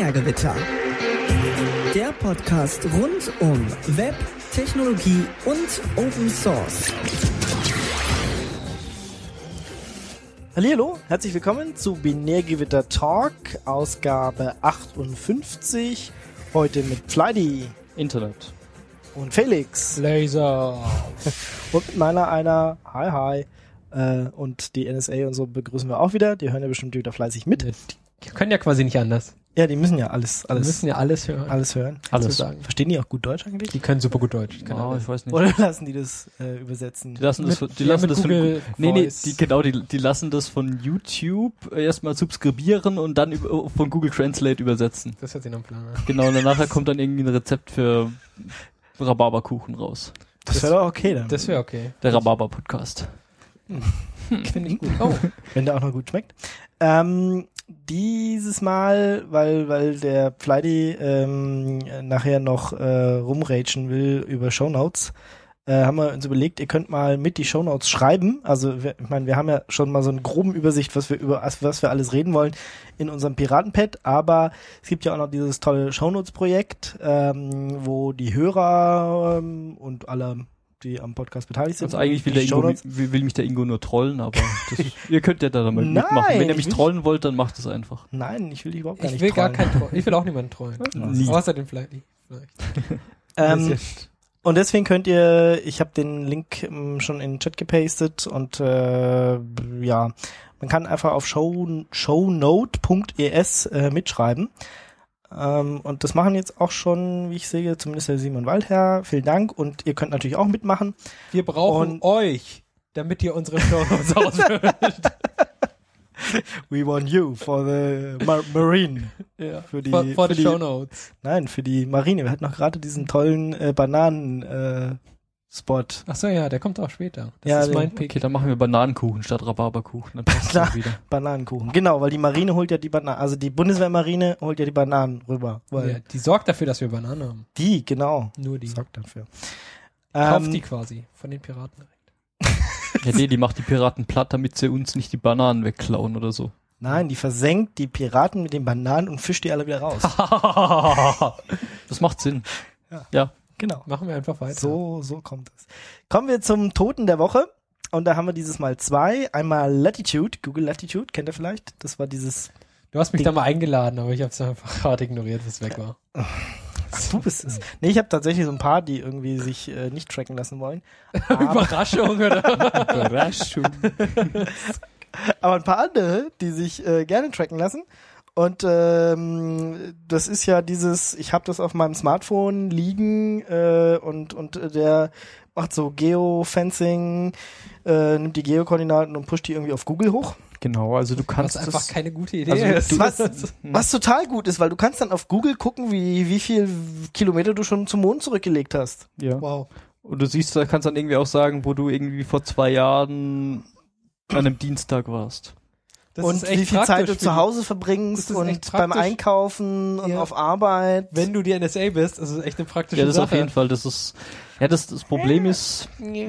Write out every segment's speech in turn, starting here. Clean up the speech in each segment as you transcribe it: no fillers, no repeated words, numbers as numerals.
Binärgewitter. Der Podcast rund um Web, Technologie und Open Source. Hallihallo, herzlich willkommen zu Binärgewitter Talk, Ausgabe 58. Heute mit Fleidy, Internet und Felix. Laser. Und mit meiner einer. Hi. Und die NSA und so begrüßen wir auch wieder. Die hören ja bestimmt wieder fleißig mit. Die können ja quasi nicht anders. Ja, die müssen ja alles Die müssen ja alles hören. alles hören. Alles. Sagen. Verstehen die auch gut Deutsch eigentlich? Die können super gut Deutsch. Ich weiß nicht. Oder lassen die das übersetzen? Die lassen das Google von die lassen das von YouTube erstmal subskribieren und dann von Google Translate übersetzen. Das hat sie noch einen Plan. Genau, und danach kommt dann irgendwie ein Rezept für Rhabarberkuchen raus. Das wäre doch okay dann. Das wäre okay. Der Rhabarber-Podcast. Finde ich gut. Oh. Wenn der auch noch gut schmeckt. Dieses Mal, weil der Fleidy nachher noch rumragen will über Shownotes, haben wir uns überlegt, ihr könnt mal mit die Shownotes schreiben. Also ich meine, wir haben ja schon mal so eine grobe Übersicht, was wir alles reden wollen in unserem Piratenpad, aber es gibt ja auch noch dieses tolle Shownotes-Projekt, wo die Hörer und alle, die am Podcast beteiligt sind. Also eigentlich will mich der Ingo nur trollen, aber ihr könnt ja da damit mitmachen. Wenn ihr mich trollen wollt, dann macht es einfach. Nein, ich will dich überhaupt gar Ich nicht will trollen. gar keinen Trollen. Ich will auch niemanden trollen. Nie. Außer den vielleicht. Und deswegen könnt ihr, ich habe den Link schon in den Chat gepastet und ja, man kann einfach auf shownote.es mitschreiben. Und das machen jetzt auch schon, wie ich sehe, zumindest der Simon Waldherr. Vielen Dank und ihr könnt natürlich auch mitmachen. Wir brauchen euch, damit ihr unsere Shownotes ausfüllt. We want you for the Marine. Ja. Für die Shownotes. Nein, für die Marine. Wir hatten noch gerade diesen tollen Bananen-Spot. Ach so, ja, der kommt auch später. Das Ja, ist mein Pick. Okay, dann machen wir Bananenkuchen statt Rhabarberkuchen. Dann passt das wieder. Bananenkuchen. Genau, weil die Marine holt ja die Bananen, also die Bundeswehrmarine holt ja die Bananen rüber. Weil Ja, die sorgt dafür, dass wir Bananen haben. die, genau. Nur die. Sorgt dafür. Kauft die quasi von den Piraten direkt. Ja, nee, die macht die Piraten platt, damit sie uns nicht die Bananen wegklauen oder so. Nein, die versenkt die Piraten mit den Bananen und fischt die alle wieder raus. Das macht Sinn. Ja. Genau. Machen wir einfach weiter. So kommt es. Kommen wir zum Toten der Woche. Und da haben wir dieses Mal zwei. Einmal Latitude, Google Latitude, kennt ihr vielleicht? Das war dieses... Du hast mich da mal eingeladen, aber ich habe es einfach gerade ignoriert, bis es weg war. Du bist es. Nee, ich habe tatsächlich so ein paar, die irgendwie sich nicht tracken lassen wollen. Überraschung, oder? Überraschung. Aber ein paar andere, die sich gerne tracken lassen. Und das ist ja dieses, ich habe das auf meinem Smartphone liegen und der macht so Geofencing, nimmt die Geokoordinaten und pusht die irgendwie auf Google hoch. Genau, also du kannst Was einfach das, keine gute Idee Also ist. Was total gut ist, weil du kannst dann auf Google gucken, wie viel Kilometer du schon zum Mond zurückgelegt hast. ja. Wow. Und du siehst, da kannst dann irgendwie auch sagen, wo du irgendwie vor 2 Jahren an einem Dienstag warst. Das und ist echt wie viel Zeit praktisch du für zu Hause verbringst das ist echt und beim praktisch. Einkaufen und Ja. auf Arbeit. Wenn du die NSA bist, das ist echt eine praktische Ja, das Sache. auf jeden Fall. Das ist, ja, das Problem ist,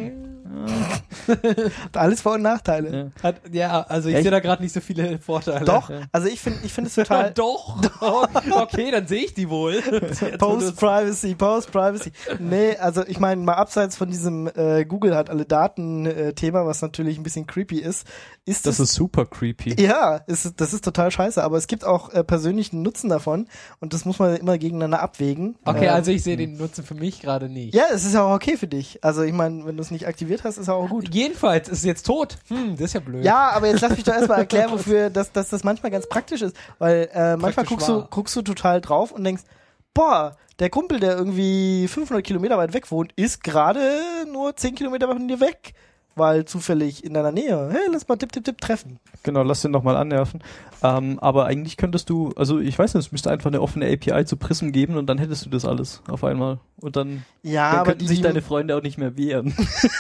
Hat alles Vor- und Nachteile. Also ich Ja, sehe da gerade nicht so viele Vorteile. Doch, Ja. also ich finde es total Doch. Okay, dann sehe ich die wohl. Post-Privacy. Nee, also ich meine, mal abseits von diesem Google hat alle Daten-Thema, was natürlich ein bisschen creepy ist das ist super creepy. ja, das ist total scheiße, aber es gibt auch persönlichen Nutzen davon und das muss man immer gegeneinander abwägen. Okay, also ich sehe den Nutzen für mich gerade nicht. Ja, es ist ja auch okay für dich. Also ich meine, wenn du es nicht aktiviert hast, ist auch gut. Jedenfalls ist es jetzt tot. Das ist ja blöd. Ja, aber jetzt lass mich doch erstmal erklären, wofür dass das manchmal ganz praktisch ist. Weil manchmal Praktisch guckst du total drauf und denkst, boah, der Kumpel, der irgendwie 500 Kilometer weit weg wohnt, ist gerade nur 10 Kilometer von dir weg. Weil zufällig in deiner Nähe. Hey, lass mal tipp treffen. Genau, lass den nochmal annerven. Aber eigentlich könntest du, also ich weiß nicht, es müsste einfach eine offene API zu Prism geben und dann hättest du das alles auf einmal. Und dann, Ja, dann aber könnten sich deine Freunde auch nicht mehr wehren.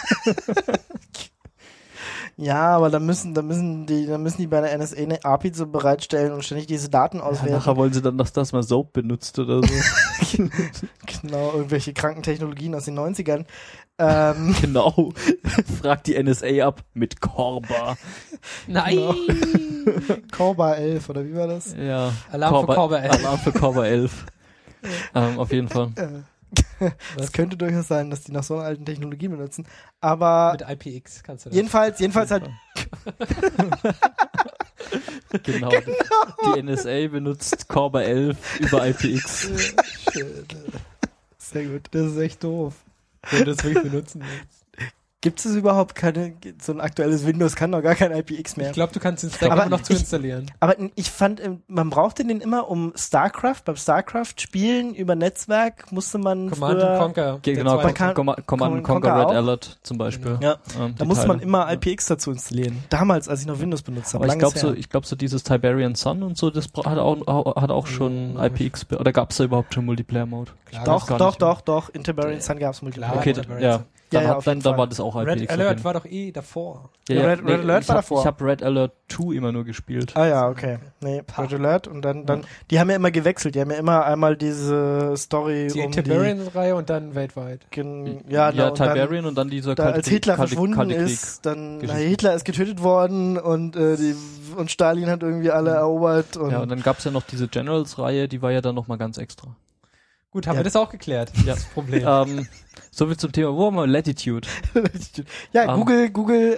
Ja, aber dann müssen die bei der NSA eine API so bereitstellen und ständig diese Daten Ja, auswerten. nachher wollen sie dann, dass das mal Soap benutzt oder so. Genau, irgendwelche kranken Technologien aus den 90ern. Genau. Fragt die NSA ab mit Corba. Nein! Corba 11, oder wie war das? Ja. Alarm für Corba 11. Alarm für Corba 11. Auf jeden Fall. Das könnte durchaus sein, dass die noch so eine alten Technologie benutzen. Aber Mit IPX kannst du das. jedenfalls halt. Genau. Die NSA benutzt Corba 11 über IPX. Sehr gut. Das ist echt doof. Wenn du das wirklich benutzen willst. Gibt es überhaupt so ein aktuelles Windows kann doch gar kein IPX mehr. Ich glaube, du kannst den Stack Aber immer noch zu installieren. Aber ich fand, man brauchte den immer beim StarCraft-Spielen über Netzwerk musste man Command früher, Conquer. Genau, Man kann- Command Conquer Conquer Red auch. Alert zum Beispiel. ja, Die da musste man Teile. immer IPX dazu installieren. Damals, als ich noch Windows benutzt habe. Aber langes her. ich glaube so dieses Tiberian Sun und so, das hat auch schon IPX, oder gab es da überhaupt schon Multiplayer-Mode? Klar, weiß gar nicht mehr. Doch. In Tiberian Sun gab es Multiplayer. Klar. Okay, Tiberian ja. Sun. Ja, auf jeden Dann Fall. war das auch IPX. Red Alert war doch davor. Red Alert ich war hab, davor. Ich habe Red Alert 2 immer nur gespielt. Ah ja, okay. Nee, Red Alert und dann, die haben ja immer gewechselt. Die haben ja immer einmal diese Story Die um Tiberian-Reihe und dann weltweit. ja, und dann, Tiberian und dann dieser da, als Hitler verschwunden Kalte Krieg. ist, dann Geschichte. Hitler ist getötet worden und und Stalin hat irgendwie alle erobert und Ja, und dann gab es ja noch diese Generals-Reihe, die war ja dann nochmal ganz extra. Gut, haben Ja. wir das auch geklärt. Ja. Das Problem. So viel zum Thema, wo haben wir Latitude? ja, Google,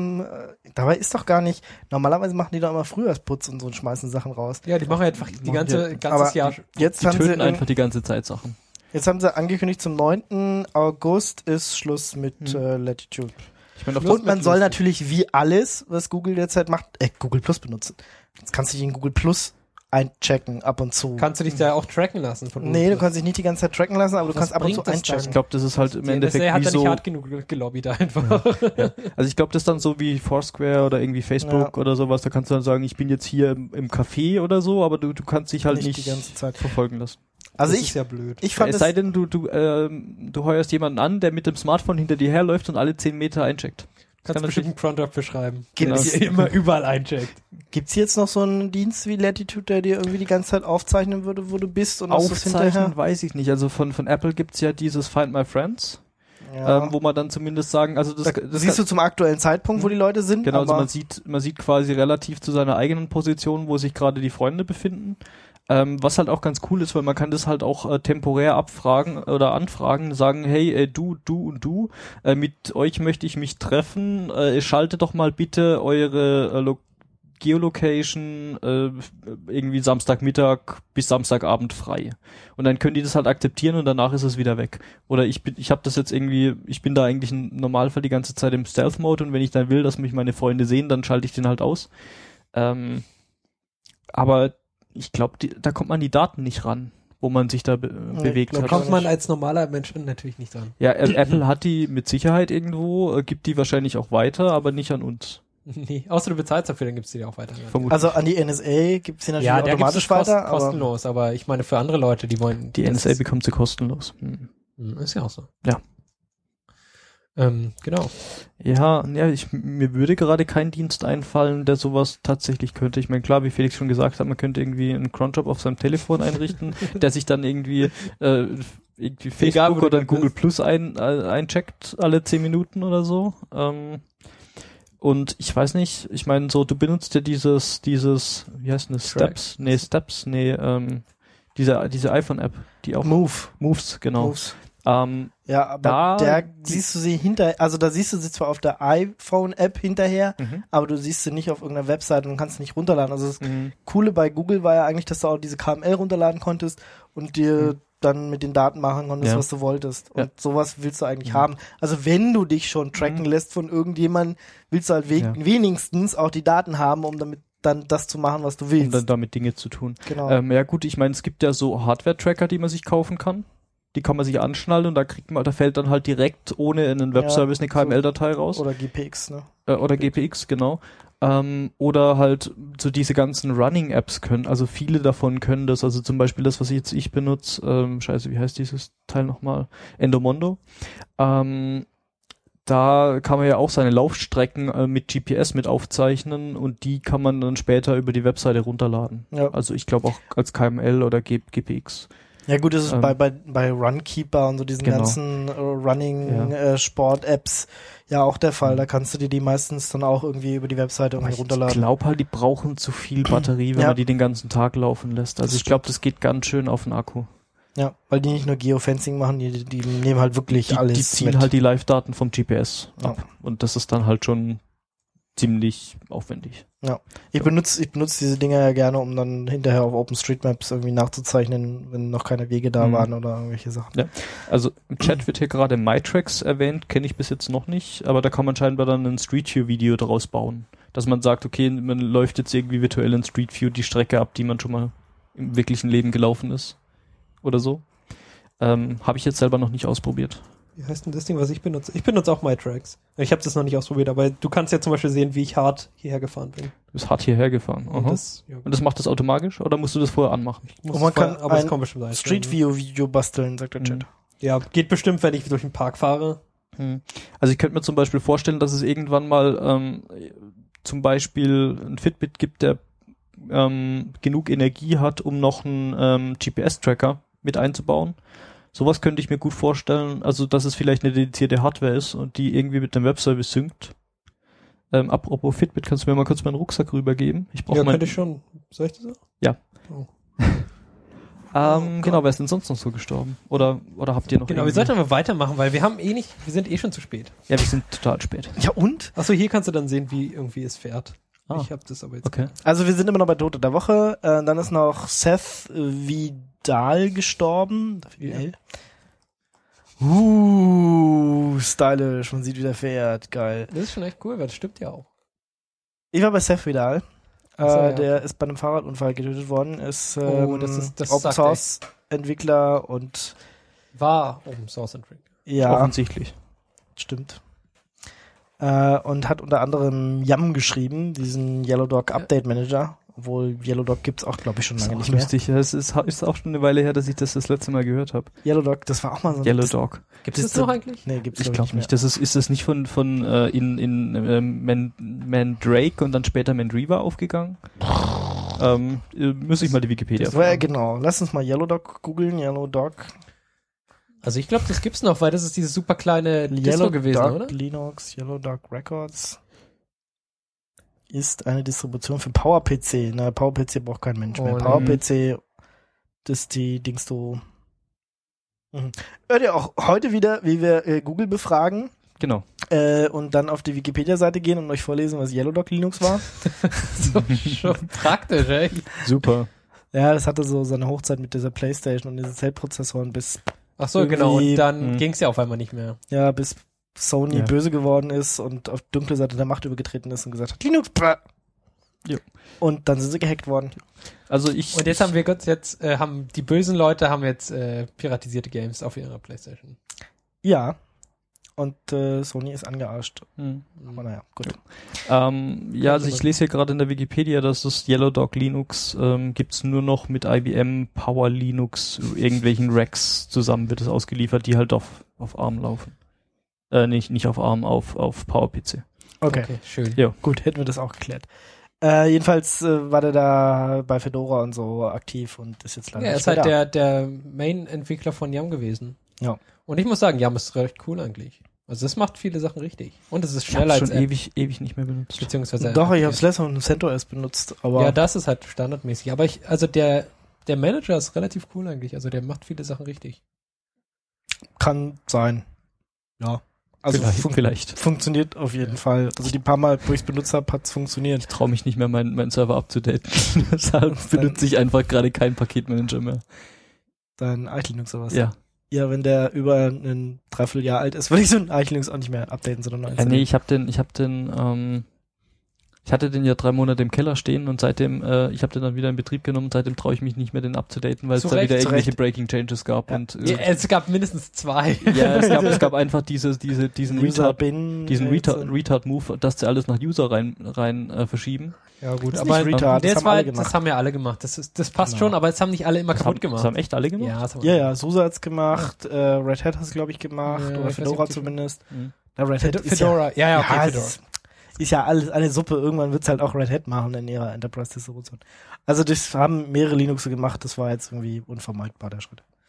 dabei ist doch gar nicht, normalerweise machen die doch immer Frühjahrsputz und so und schmeißen Sachen raus. Ja, die machen einfach die ganzes Aber Jahr. Jetzt Die haben, töten sie, einfach die ganze Zeit Sachen. jetzt haben sie angekündigt, zum 9. August ist Schluss mit Latitude. Ich meine, Und man soll natürlich wie alles, was Google derzeit macht, Google Plus benutzen. Jetzt kannst du dich in Google Plus einchecken ab und zu. Kannst du dich da auch tracken lassen von Nee, du kannst dich nicht die ganze Zeit tracken lassen, aber du Was kannst ab und zu bringt das einchecken. ich glaube, das ist halt im Die Endeffekt NSA hat wie da nicht so. hart genug gelobbyt einfach. Also ich glaube, das ist dann so wie Foursquare oder irgendwie Facebook oder sowas. Da kannst du dann sagen, ich bin jetzt hier im Café oder so, aber du kannst dich halt Nicht nicht die ganze Zeit. verfolgen lassen. Also das ich ist ja blöd. fand Es es sei denn, du heuerst jemanden an, der mit dem Smartphone hinter dir herläuft und alle 10 Meter eincheckt. Kannst bestimmt einen Cron dafür schreiben. Gibt's- Der immer überall eincheckt. Gibt's jetzt noch so einen Dienst wie Latitude, der dir irgendwie die ganze Zeit aufzeichnen würde, wo du bist und dass du's Aufzeichnen weiß ich nicht. Also von Apple gibt's ja dieses Find My Friends, Ja. wo man dann zumindest sagen, also das Siehst du zum aktuellen Zeitpunkt, wo die Leute sind? genau, also aber man sieht quasi relativ zu seiner eigenen Position, wo sich gerade die Freunde befinden. Was halt auch ganz cool ist, weil man kann das halt auch temporär abfragen oder anfragen, sagen, hey, du und du, mit euch möchte ich mich treffen, schaltet doch mal bitte eure Geolocation irgendwie Samstagmittag bis Samstagabend frei. Und dann können die das halt akzeptieren und danach ist es wieder weg. Oder ich habe das jetzt irgendwie, ich bin da eigentlich im Normalfall die ganze Zeit im Stealth-Mode und wenn ich dann will, dass mich meine Freunde sehen, dann schalte ich den halt aus. Aber ich glaube, da kommt man die Daten nicht ran, wo man sich da bewegt glaub hat. ich Kommt man als normaler Mensch natürlich nicht an. Ja, Apple hat die mit Sicherheit irgendwo, gibt die wahrscheinlich auch weiter, aber nicht an uns. Nee, außer du bezahlst dafür, dann gibst du die auch weiter. Vermutlich. also an die NSA gibt's sie natürlich Ja, der gibt es automatisch weiter, aber kostenlos, aber ich meine für andere Leute, die wollen... Die das NSA ist- bekommt sie kostenlos. Ist ja auch so. Ja. Genau. Ja, mir würde gerade kein Dienst einfallen, der sowas tatsächlich könnte. Ich meine, klar, wie Felix schon gesagt hat, man könnte irgendwie einen Cronjob auf seinem Telefon einrichten, der sich dann irgendwie Facebook Egal, wo du oder dann Google bist. Plus eincheckt alle 10 Minuten oder so. Und ich weiß nicht, ich meine, so, du benutzt ja dieses, wie heißt denn das? Track. Steps, diese iPhone-App, die auch Moves, genau. Moves. Ja, aber Da- da siehst du sie da siehst du sie zwar auf der iPhone-App hinterher, aber du siehst sie nicht auf irgendeiner Webseite und kannst sie nicht runterladen. Also das Coole bei Google war ja eigentlich, dass du auch diese KML runterladen konntest und dir dann mit den Daten machen konntest, Ja. was du wolltest. Ja. Und sowas willst du eigentlich haben. Also wenn du dich schon tracken lässt von irgendjemandem, willst du halt wenigstens auch die Daten haben, um damit dann das zu machen, was du willst. Um dann damit Dinge zu tun. Genau. Ja gut, ich meine, es gibt ja so Hardware-Tracker, die man sich kaufen kann. Die kann man sich anschnallen und da fällt dann halt direkt ohne einen Webservice eine KML-Datei raus. Oder GPX, ne? Oder GPX, genau. Oder halt so diese ganzen Running-Apps können, also viele davon können das, also zum Beispiel das, was ich benutze, wie heißt dieses Teil nochmal? Endomondo. Da kann man ja auch seine Laufstrecken mit GPS mit aufzeichnen und die kann man dann später über die Webseite runterladen. Ja. Also ich glaube auch als KML oder GPX. Ja gut, das ist bei Runkeeper und so diesen ganzen Running-Sport-Apps ja auch der Fall. Da kannst du dir die meistens dann auch irgendwie über die Webseite irgendwie runterladen. Ich glaube halt, die brauchen zu viel Batterie, wenn man die den ganzen Tag laufen lässt. Also ich glaube, das geht ganz schön auf den Akku. Ja, weil die nicht nur Geofencing machen, die nehmen halt wirklich alles Die ziehen mit. halt die Live-Daten vom GPS ab. Ja. Und das ist dann halt schon ziemlich aufwendig. Ja, ich benutze diese Dinger ja gerne, um dann hinterher auf OpenStreetMaps irgendwie nachzuzeichnen, wenn noch keine Wege da waren oder irgendwelche Sachen. Ja, also im Chat wird hier gerade MyTracks erwähnt, kenne ich bis jetzt noch nicht, aber da kann man scheinbar dann ein Street View Video daraus bauen. Dass man sagt, okay, man läuft jetzt irgendwie virtuell in Street View die Strecke ab, die man schon mal im wirklichen Leben gelaufen ist. Oder so. Habe ich jetzt selber noch nicht ausprobiert. Wie heißt denn das Ding, was ich benutze? Ich benutze auch MyTracks. Ich habe das noch nicht ausprobiert, aber du kannst ja zum Beispiel sehen, wie ich hart hierher gefahren bin. Du bist hart hierher gefahren. Und das macht das automatisch oder musst du das vorher anmachen? Und man kann aber es ein kommt bestimmt ein Street View Video basteln, sagt der Chat. Ja, geht bestimmt, wenn ich durch den Park fahre. Also ich könnte mir zum Beispiel vorstellen, dass es irgendwann mal zum Beispiel ein Fitbit gibt, der genug Energie hat, um noch einen GPS-Tracker mit einzubauen. Sowas könnte ich mir gut vorstellen, also dass es vielleicht eine dedizierte Hardware ist und die irgendwie mit dem Webservice synkt. Apropos Fitbit, kannst du mir mal kurz meinen Rucksack rübergeben? Ich brauche könnte ich schon. Soll ich das auch? Ja. Oh. Genau, wer ist denn sonst noch so gestorben? Oder habt ihr noch Genau, wir sollten aber weitermachen, weil wir sind schon zu spät. Ja, wir sind total spät. Ja und? Achso, hier kannst du dann sehen, wie irgendwie es fährt. Ah. Ich habe das aber jetzt. Okay. Also wir sind immer noch bei Tote der Woche. Dann ist noch Seth Vidal gestorben. Stylisch. Man sieht, wie der fährt. Geil. Das ist schon echt cool, weil das stimmt ja auch. Ich war bei Seth Vidal. Ja. Der ist bei einem Fahrradunfall getötet worden. Ist das Open Source Entwickler und war Open Source Entwickler. ja, Offensichtlich. stimmt. Und hat unter anderem Yum geschrieben, diesen Yellow Dog Update Manager. Obwohl Yellow Dog gibt's auch, glaube ich, schon lange nicht mehr. Lustig, das ist auch schon eine Weile her, dass ich das letzte Mal gehört habe. Yellow Dog, das war auch mal so ein Yellow Dog. Gibt es das noch eigentlich? Nee, gibt's Ich glaube glaube nicht. Das ist das nicht von Mandrake und dann später Mandriva aufgegangen? Müsste ich mal die Wikipedia Das war ja fragen. genau. Lass uns mal Yellow Dog googeln. Yellow Dog. Also ich glaube, das gibt's noch, weil das ist dieses super kleine Distro Yellow gewesen, Dog oder? Linux, Yellow Dog Records ist eine Distribution für PowerPC. Na, PowerPC braucht kein Mensch mehr. Oh, PowerPC, das ist die Dings du. Hört ihr auch heute wieder, wie wir Google befragen Genau. und dann auf die Wikipedia-Seite gehen und euch vorlesen, was Yellow Dog Linux war? So, schon praktisch, ey. Super. Ja, das hatte so seine Hochzeit mit dieser Playstation und diesen Zellprozessoren bis Ach so, genau. Und Irgendwie- dann ging's ja auf einmal nicht mehr. bis Sony Ja. böse geworden ist und auf die dunkle Seite der Macht übergetreten ist und gesagt hat, Linux, blah. Jo. Und dann sind sie gehackt worden. Also Und jetzt haben die bösen Leute haben jetzt piratisierte Games auf ihrer Playstation. Ja. Und Sony ist angearscht. Aber naja, gut. Ja, also ich lese hier gerade in der Wikipedia, dass das Yellow Dog Linux gibt's nur noch mit IBM Power Linux, irgendwelchen Racks zusammen wird es ausgeliefert, die halt auf ARM laufen. Nicht auf ARM, auf PowerPC. Okay. Schön. Ja. Gut, hätten wir das auch geklärt. Jedenfalls war der da bei Fedora und so aktiv und ist jetzt leider Ja, er nicht ist mehr halt da. der Main-Entwickler von Yum gewesen. Ja. Und ich muss sagen, Yum ist recht cool eigentlich. Also das macht viele Sachen richtig. Und es ist Ich habe schneller als schon App, ewig nicht mehr benutzt. beziehungsweise Doch, ich habe es letztes Mal mit CentOS benutzt, aber ja, das ist halt standardmäßig. Aber der Manager ist relativ cool eigentlich. Also der macht viele Sachen richtig. kann sein. Ja. Also Vielleicht. funktioniert auf jeden Fall. Also die paar Mal, wo ich es benutzt habe, hat es funktioniert. Ich traue mich nicht mehr, meinen Server abzudaten. Deshalb benutze ich einfach gerade keinen Paketmanager mehr. Dein Arch Linux oder was? Ja. Ja, wenn der über ein Dreivierteljahr alt ist, würde ich so ein Arch Linux auch nicht mehr updaten, sondern neu Nee, installieren. ich hatte den ja 3 Monate im Keller stehen und seitdem, ich habe den dann wieder in Betrieb genommen und seitdem traue ich mich nicht mehr, den abzudaten, weil es Zu da Recht, wieder zu irgendwelche Recht. Breaking Changes gab Ja. und Ja, es gab mindestens 2. ja, es gab einfach diesen User Retard, bin diesen Retard-Move, dass sie alles nach User rein verschieben. Ja gut, Das ist aber nicht Retard, das haben alle das gemacht. haben ja alle gemacht. Das passt Genau. schon, aber es haben nicht alle immer kaputt gemacht. Das haben echt alle gemacht? Ja, das haben Ja, SUSE hat's gemacht, Red Hat hat's glaube ich gemacht, Ja, ich oder weiß nicht, Fedora ob die- zumindest. Mhm. Na, Red Hat ist Fedora. Ja, okay, ja, Fedora. ist ja alles eine Suppe. Irgendwann wird's halt auch Red Hat machen in ihrer Enterprise-Distribution. Also das haben mehrere Linuxe gemacht, das war jetzt irgendwie unvermeidbar, der Schritt.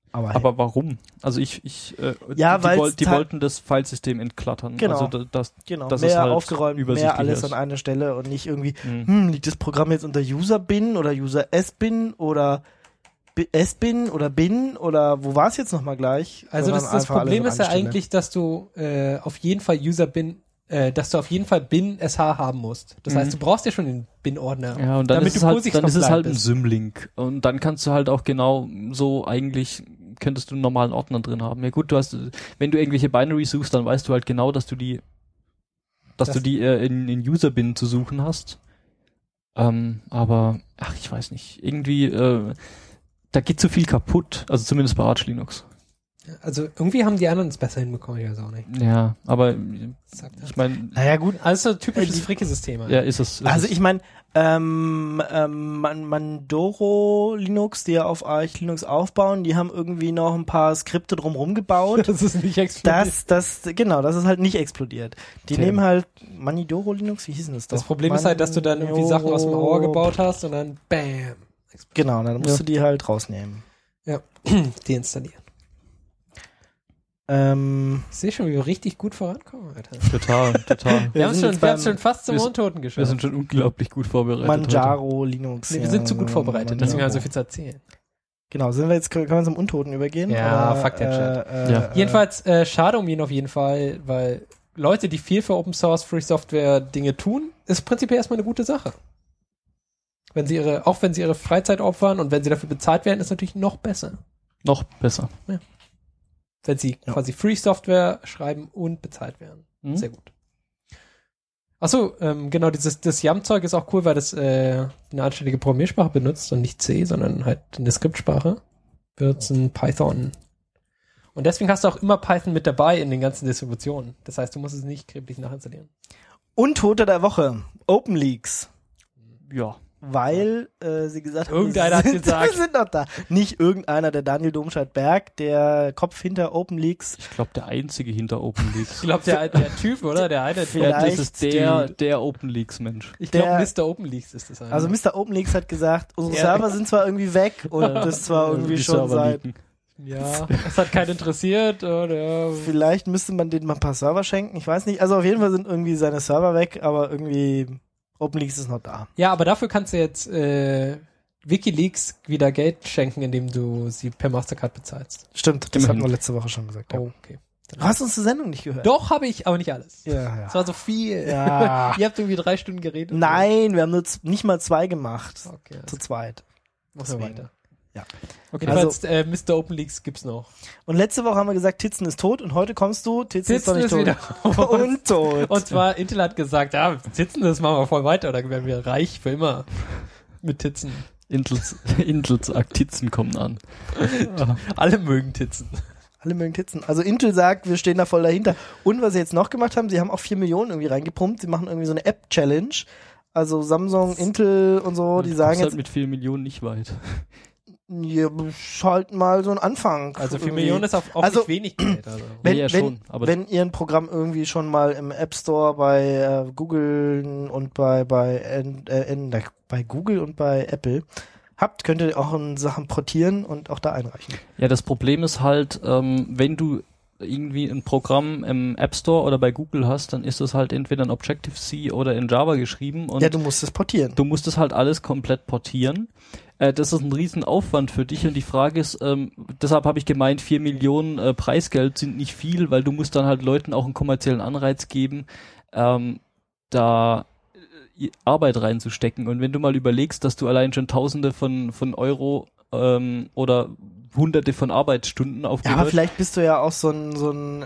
Aber warum? Also die weil die wollten das Filesystem entklattern. Genau. Also das Genau, dass mehr es halt aufgeräumt, mehr übersichtlicher alles ist. an einer Stelle und nicht irgendwie, liegt das Programm jetzt unter User-Bin oder User-S-Bin oder S-Bin oder Bin oder wo war es jetzt nochmal gleich? Also das Einfach alles Problem an ist ja einer Stelle. eigentlich, dass du auf jeden Fall dass du auf jeden Fall bin.sh haben musst. Das heißt, du brauchst ja schon den Bin-Ordner. Ja, und dann damit ist du dann ist es halt ein bist. Symlink. Und dann kannst du halt auch genau so eigentlich könntest du einen normalen Ordner drin haben. Ja gut, wenn du irgendwelche Binary suchst, dann weißt du halt genau, dass du die in User-Bin zu suchen hast. Aber, ich weiß nicht. Irgendwie, da geht zu viel kaputt. Also zumindest bei Arch Linux. Also irgendwie haben die anderen es besser hinbekommen, ich weiß auch nicht. Ja, aber Sagt er. ich meine, Naja gut, Also typisches Fricke-System. ja, ist es. also ich meine, Mandoro Linux, die ja auf Arch Linux aufbauen, die haben irgendwie noch ein paar Skripte drumherum gebaut. Das ist nicht explodiert. Das ist halt nicht explodiert. Die nehmen halt Manidoro Linux, wie hieß denn das doch? Das Problem ist halt, dass du dann irgendwie Sachen aus dem Auer gebaut hast und dann BAM. Genau, dann musst du die halt rausnehmen. Ja, deinstallieren. Ich sehe schon, wie wir richtig gut vorankommen, Alter. Total. Wir haben es schon fast zum wir- Untoten Wir geschafft. sind schon unglaublich gut vorbereitet. Manjaro Linux. Nee, wir ja, sind zu gut vorbereitet, deswegen haben wir so Manjaro. viel zu erzählen. Genau, können wir zum Untoten übergehen? Ja, Oder, fuck der Chat. Ja. Jedenfalls schade um ihn auf jeden Fall, weil Leute, die viel für Open Source, Free Software Dinge tun, ist prinzipiell erstmal eine gute Sache. Wenn sie ihre Freizeit opfern und wenn sie dafür bezahlt werden, ist natürlich noch besser. Noch besser. Wenn sie quasi Free Software schreiben und bezahlt werden. Mhm. Sehr gut. Achso, genau, das YAM-Zeug ist auch cool, weil das eine anständige Programmiersprache benutzt und nicht C, sondern halt eine Skriptsprache. Wird's ein Python. Und deswegen hast du auch immer Python mit dabei in den ganzen Distributionen. Das heißt, du musst es nicht kreblich nachinstallieren. Untote der Woche. OpenLeaks. Ja. Weil sie gesagt haben, Irgendeiner hat gesagt. wir sind noch da. Nicht irgendeiner, der Daniel Domscheit-Berg, der Kopf hinter OpenLeaks. Ich glaube, der einzige hinter OpenLeaks. Ich glaube, der Typ, oder? Der eine Typ. Vielleicht das ist der OpenLeaks-Mensch. Ich glaube, der- Mr. OpenLeaks ist das eine. Also Mr. OpenLeaks hat gesagt, unsere Ja. Server sind zwar irgendwie weg und das zwar irgendwie Die schon Server seit... leaken. ja, das hat keinen interessiert, oder? Vielleicht müsste man denen mal ein paar Server schenken, ich weiß nicht. Also auf jeden Fall sind irgendwie seine Server weg, aber irgendwie OpenLeaks ist noch da. Ja, aber dafür kannst du jetzt WikiLeaks wieder Geld schenken, indem du sie per Mastercard bezahlst. Stimmt, das Immerhin. hatten wir letzte Woche schon gesagt. Ja. Oh, okay. Du hast uns die Sendung nicht gehört. Doch, habe ich, aber nicht alles. Ja, Es war so viel. Ja. Ihr habt irgendwie 3 Stunden geredet. Nein, wir haben nur nicht mal 2 gemacht. Okay, Zu zweit. machen wir deswegen. weiter. Ja. Okay. Jedenfalls, Mr. OpenLeaks gibt's noch. Und letzte Woche haben wir gesagt, Titzen ist tot und heute kommst du, Titzen ist doch nicht Titzen tot. ist wieder Und tot. Und zwar, Intel hat gesagt, ja, Titzen, das machen wir voll weiter, oder werden wir reich für immer. Mit Titzen. Intel sagt, Titzen kommen an. Alle mögen Titzen. Alle mögen Titzen. Also Intel sagt, wir stehen da voll dahinter. Und was sie jetzt noch gemacht haben, sie haben auch 4 Millionen irgendwie reingepumpt. Sie machen irgendwie so eine App-Challenge. Also Samsung, Intel und so, die Du sagen kommst halt jetzt, mit 4 Millionen nicht weit. ja, halt mal so ein Anfang. Also 4 irgendwie. Millionen ist auch Also, nicht wenig Geld. Also. Wenn, Ja, wenn, schon, aber- wenn ihr ein Programm irgendwie schon mal im App Store bei Google und bei Google und bei Apple habt, könnt ihr auch Sachen portieren und auch da einreichen. Ja, das Problem ist halt, wenn du irgendwie ein Programm im App Store oder bei Google hast, dann ist es halt entweder in Objective-C oder in Java geschrieben und Ja, du musst es portieren. du musst es halt alles komplett portieren. Das ist ein riesen Aufwand für dich und die Frage ist, deshalb habe ich gemeint, 4 Millionen Preisgeld sind nicht viel, weil du musst dann halt Leuten auch einen kommerziellen Anreiz geben, da Arbeit reinzustecken. Und wenn du mal überlegst, dass du allein schon Tausende von Euro oder Hunderte von Arbeitsstunden auf Ja, aber vielleicht bist du ja auch so ein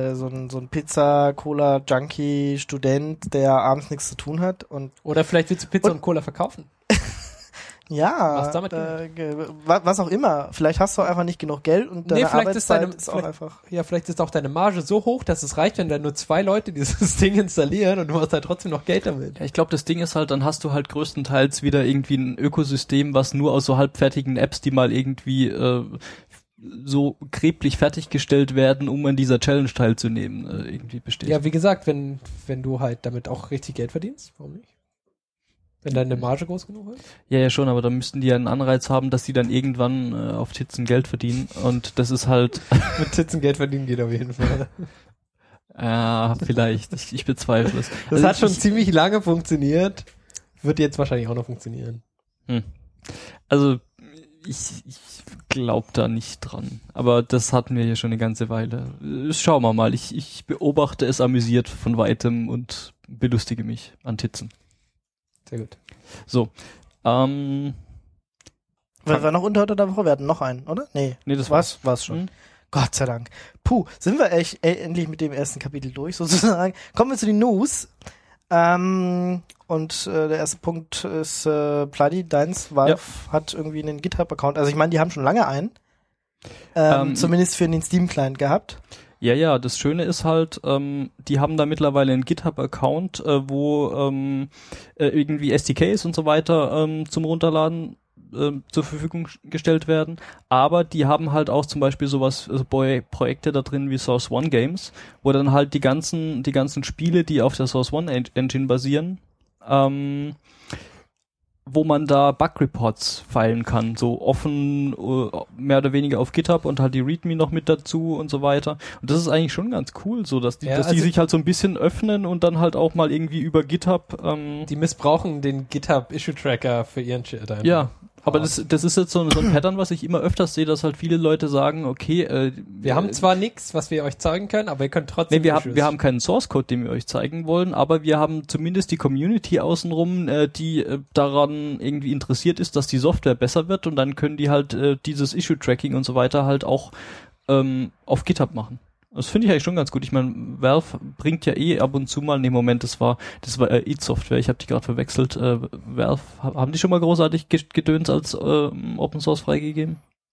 Pizza-Cola-Junkie-Student, der abends nichts zu tun hat und Oder vielleicht willst du Pizza und Cola verkaufen. ja, Was damit was auch immer. Vielleicht hast du auch einfach nicht genug Geld und deine vielleicht ist Arbeitszeit deine- ist auch vielleicht- einfach. Ja, vielleicht ist auch deine Marge so hoch, dass es reicht, wenn da nur 2 Leute dieses Ding installieren und du hast halt trotzdem noch Geld damit. Ja, ich glaube, das Ding ist halt, dann hast du halt größtenteils wieder irgendwie ein Ökosystem, was nur aus so halbfertigen Apps, die mal irgendwie so kreblich fertiggestellt werden, um an dieser Challenge teilzunehmen, irgendwie besteht. Ja, wie gesagt, wenn du halt damit auch richtig Geld verdienst, warum nicht? Wenn deine Marge groß genug ist? Ja, schon, aber da müssten die ja einen Anreiz haben, dass die dann irgendwann auf Titzen Geld verdienen. Und das ist halt... Mit Titzen Geld verdienen geht auf jeden Fall. Ja, vielleicht. Ich bezweifle es. Das hat schon ziemlich lange funktioniert. Wird jetzt wahrscheinlich auch noch funktionieren. Also ich glaube da nicht dran. Aber das hatten wir hier schon eine ganze Weile. Schauen wir mal. Ich beobachte es amüsiert von Weitem und belustige mich an Titzen. Sehr gut. So. War noch unter der Woche? Wir hatten noch einen, oder? Nee, das war's schon. Gott sei Dank. Puh, sind wir echt endlich mit dem ersten Kapitel durch, sozusagen. Kommen wir zu den News. Und der erste Punkt ist Bloody, deins, Valve hat irgendwie einen GitHub-Account. Also ich meine, die haben schon lange einen. Zumindest für den Steam-Client gehabt. Ja, das Schöne ist halt, die haben da mittlerweile einen GitHub-Account, wo irgendwie SDKs und so weiter zum Runterladen zur Verfügung gestellt werden, aber die haben halt auch zum Beispiel sowas, also Projekte da drin wie Source One Games, wo dann halt die ganzen Spiele, die auf der Source One Engine basieren, wo man da Bug-Reports feilen kann, so offen, mehr oder weniger auf GitHub und halt die README noch mit dazu und so weiter. Und das ist eigentlich schon ganz cool, so dass die sich halt so ein bisschen öffnen und dann halt auch mal irgendwie über GitHub die missbrauchen den GitHub-Issue-Tracker für ihren Shit einfach. Ja, aber das ist jetzt so ein Pattern, was ich immer öfters sehe, dass halt viele Leute sagen, okay, wir haben zwar nichts, was wir euch zeigen können, aber ihr könnt trotzdem wir haben keinen Source-Code, den wir euch zeigen wollen, aber wir haben zumindest die Community außenrum, die daran irgendwie interessiert ist, dass die Software besser wird und dann können die halt dieses Issue-Tracking und so weiter halt auch auf GitHub machen. Das finde ich eigentlich schon ganz gut. Ich meine, Valve bringt ja ab und zu mal, das war id Software, ich habe die gerade verwechselt. Valve, haben die schon mal großartig gedöns als Open Source freigegeben?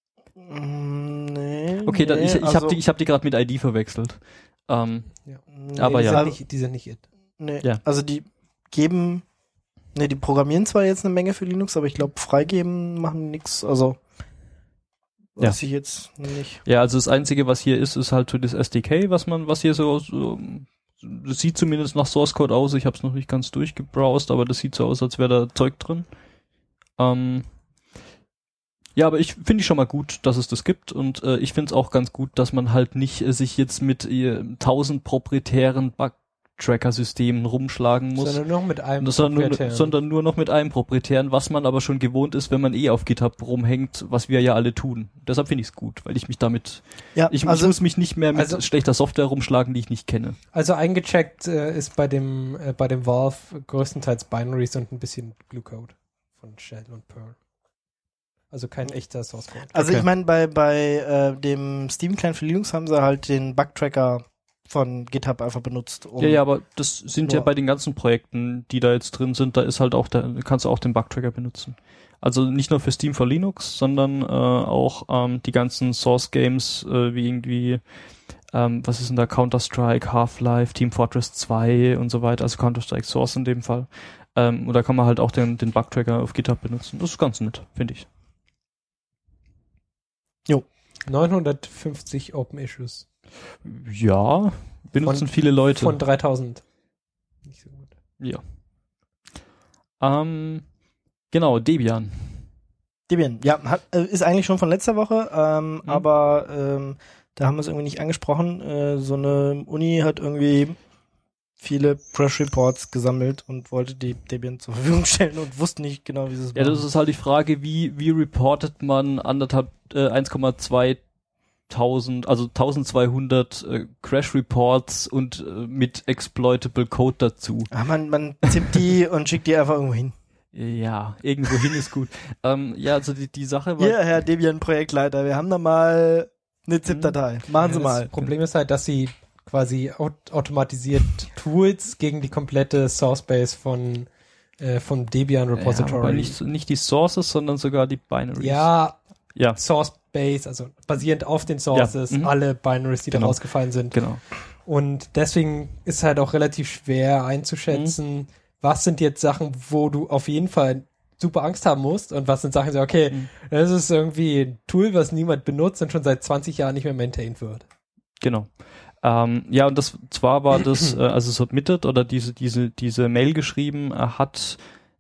Nee. Okay, ich hab die gerade mit ID verwechselt. Nee, aber ja. Die sind nicht it. Nee, ja. Also die programmieren zwar jetzt eine Menge für Linux, aber ich glaube, freigeben machen nichts, also weiß ich jetzt nicht. Ja, also das Einzige, was hier ist halt für das SDK, was hier so das sieht zumindest nach Source Code aus. Ich habe es noch nicht ganz durchgebrowst, aber das sieht so aus, als wäre da Zeug drin. Ja, aber finde ich schon mal gut, dass es das gibt und ich finde es auch ganz gut, dass man halt nicht sich jetzt mit 1000 proprietären Bug-Tracker-Systemen rumschlagen muss. Sondern nur noch mit einem proprietären, was man aber schon gewohnt ist, wenn man auf GitHub rumhängt, was wir ja alle tun. Deshalb finde ich es gut, weil ich mich damit, ich muss mich nicht mehr mit schlechter Software rumschlagen, die ich nicht kenne. Also eingecheckt ist bei dem Valve größtenteils Binaries und ein bisschen Glue Code von Shell und Perl. Also kein echter Source Code. Also ich meine, bei dem Steam-Client für Linux haben sie halt den Bug-Tracker von GitHub einfach benutzt. Ja, aber das sind ja bei den ganzen Projekten, die da jetzt drin sind, da ist halt auch kannst du auch den Bug-Tracker benutzen. Also nicht nur für Steam for Linux, sondern auch die ganzen Source-Games wie irgendwie, was ist denn da, Counter-Strike, Half-Life, Team Fortress 2 und so weiter, also Counter-Strike Source in dem Fall. Und da kann man halt auch den Bug-Tracker auf GitHub benutzen. Das ist ganz nett, finde ich. Jo. 950 Open Issues. Ja, benutzen viele Leute. Von 3000. Nicht so gut. Ja. Genau, Debian. Debian, ja, ist eigentlich schon von letzter Woche, aber da haben wir es irgendwie nicht angesprochen. So eine Uni hat irgendwie viele Crash Reports gesammelt und wollte die Debian zur Verfügung stellen und wusste nicht genau, wie sie es machen. Ja, das ist halt die Frage, wie reportet man 1,2 also 1200 Crash Reports und mit exploitable Code dazu. Man tippt die und schickt die einfach irgendwo hin. Ja, irgendwo hin ist gut. Ja, also die Sache war... Hier, Herr Debian-Projektleiter, wir haben da mal eine ZIP-Datei. Machen Sie mal. Das Problem ist halt, dass sie quasi automatisiert Tools gegen die komplette Source-Base von Debian Repository. Ja, nicht die Sources, sondern sogar die Binaries. Ja. Source-Base, also basierend auf den Sources, alle Binaries, die da rausgefallen sind. Genau. Und deswegen ist halt auch relativ schwer einzuschätzen, was sind jetzt Sachen, wo du auf jeden Fall super Angst haben musst und was sind Sachen, so okay, das ist irgendwie ein Tool, was niemand benutzt und schon seit 20 Jahren nicht mehr maintained wird. Genau. Ja, und zwar war das, also Submitted oder diese Mail geschrieben, hat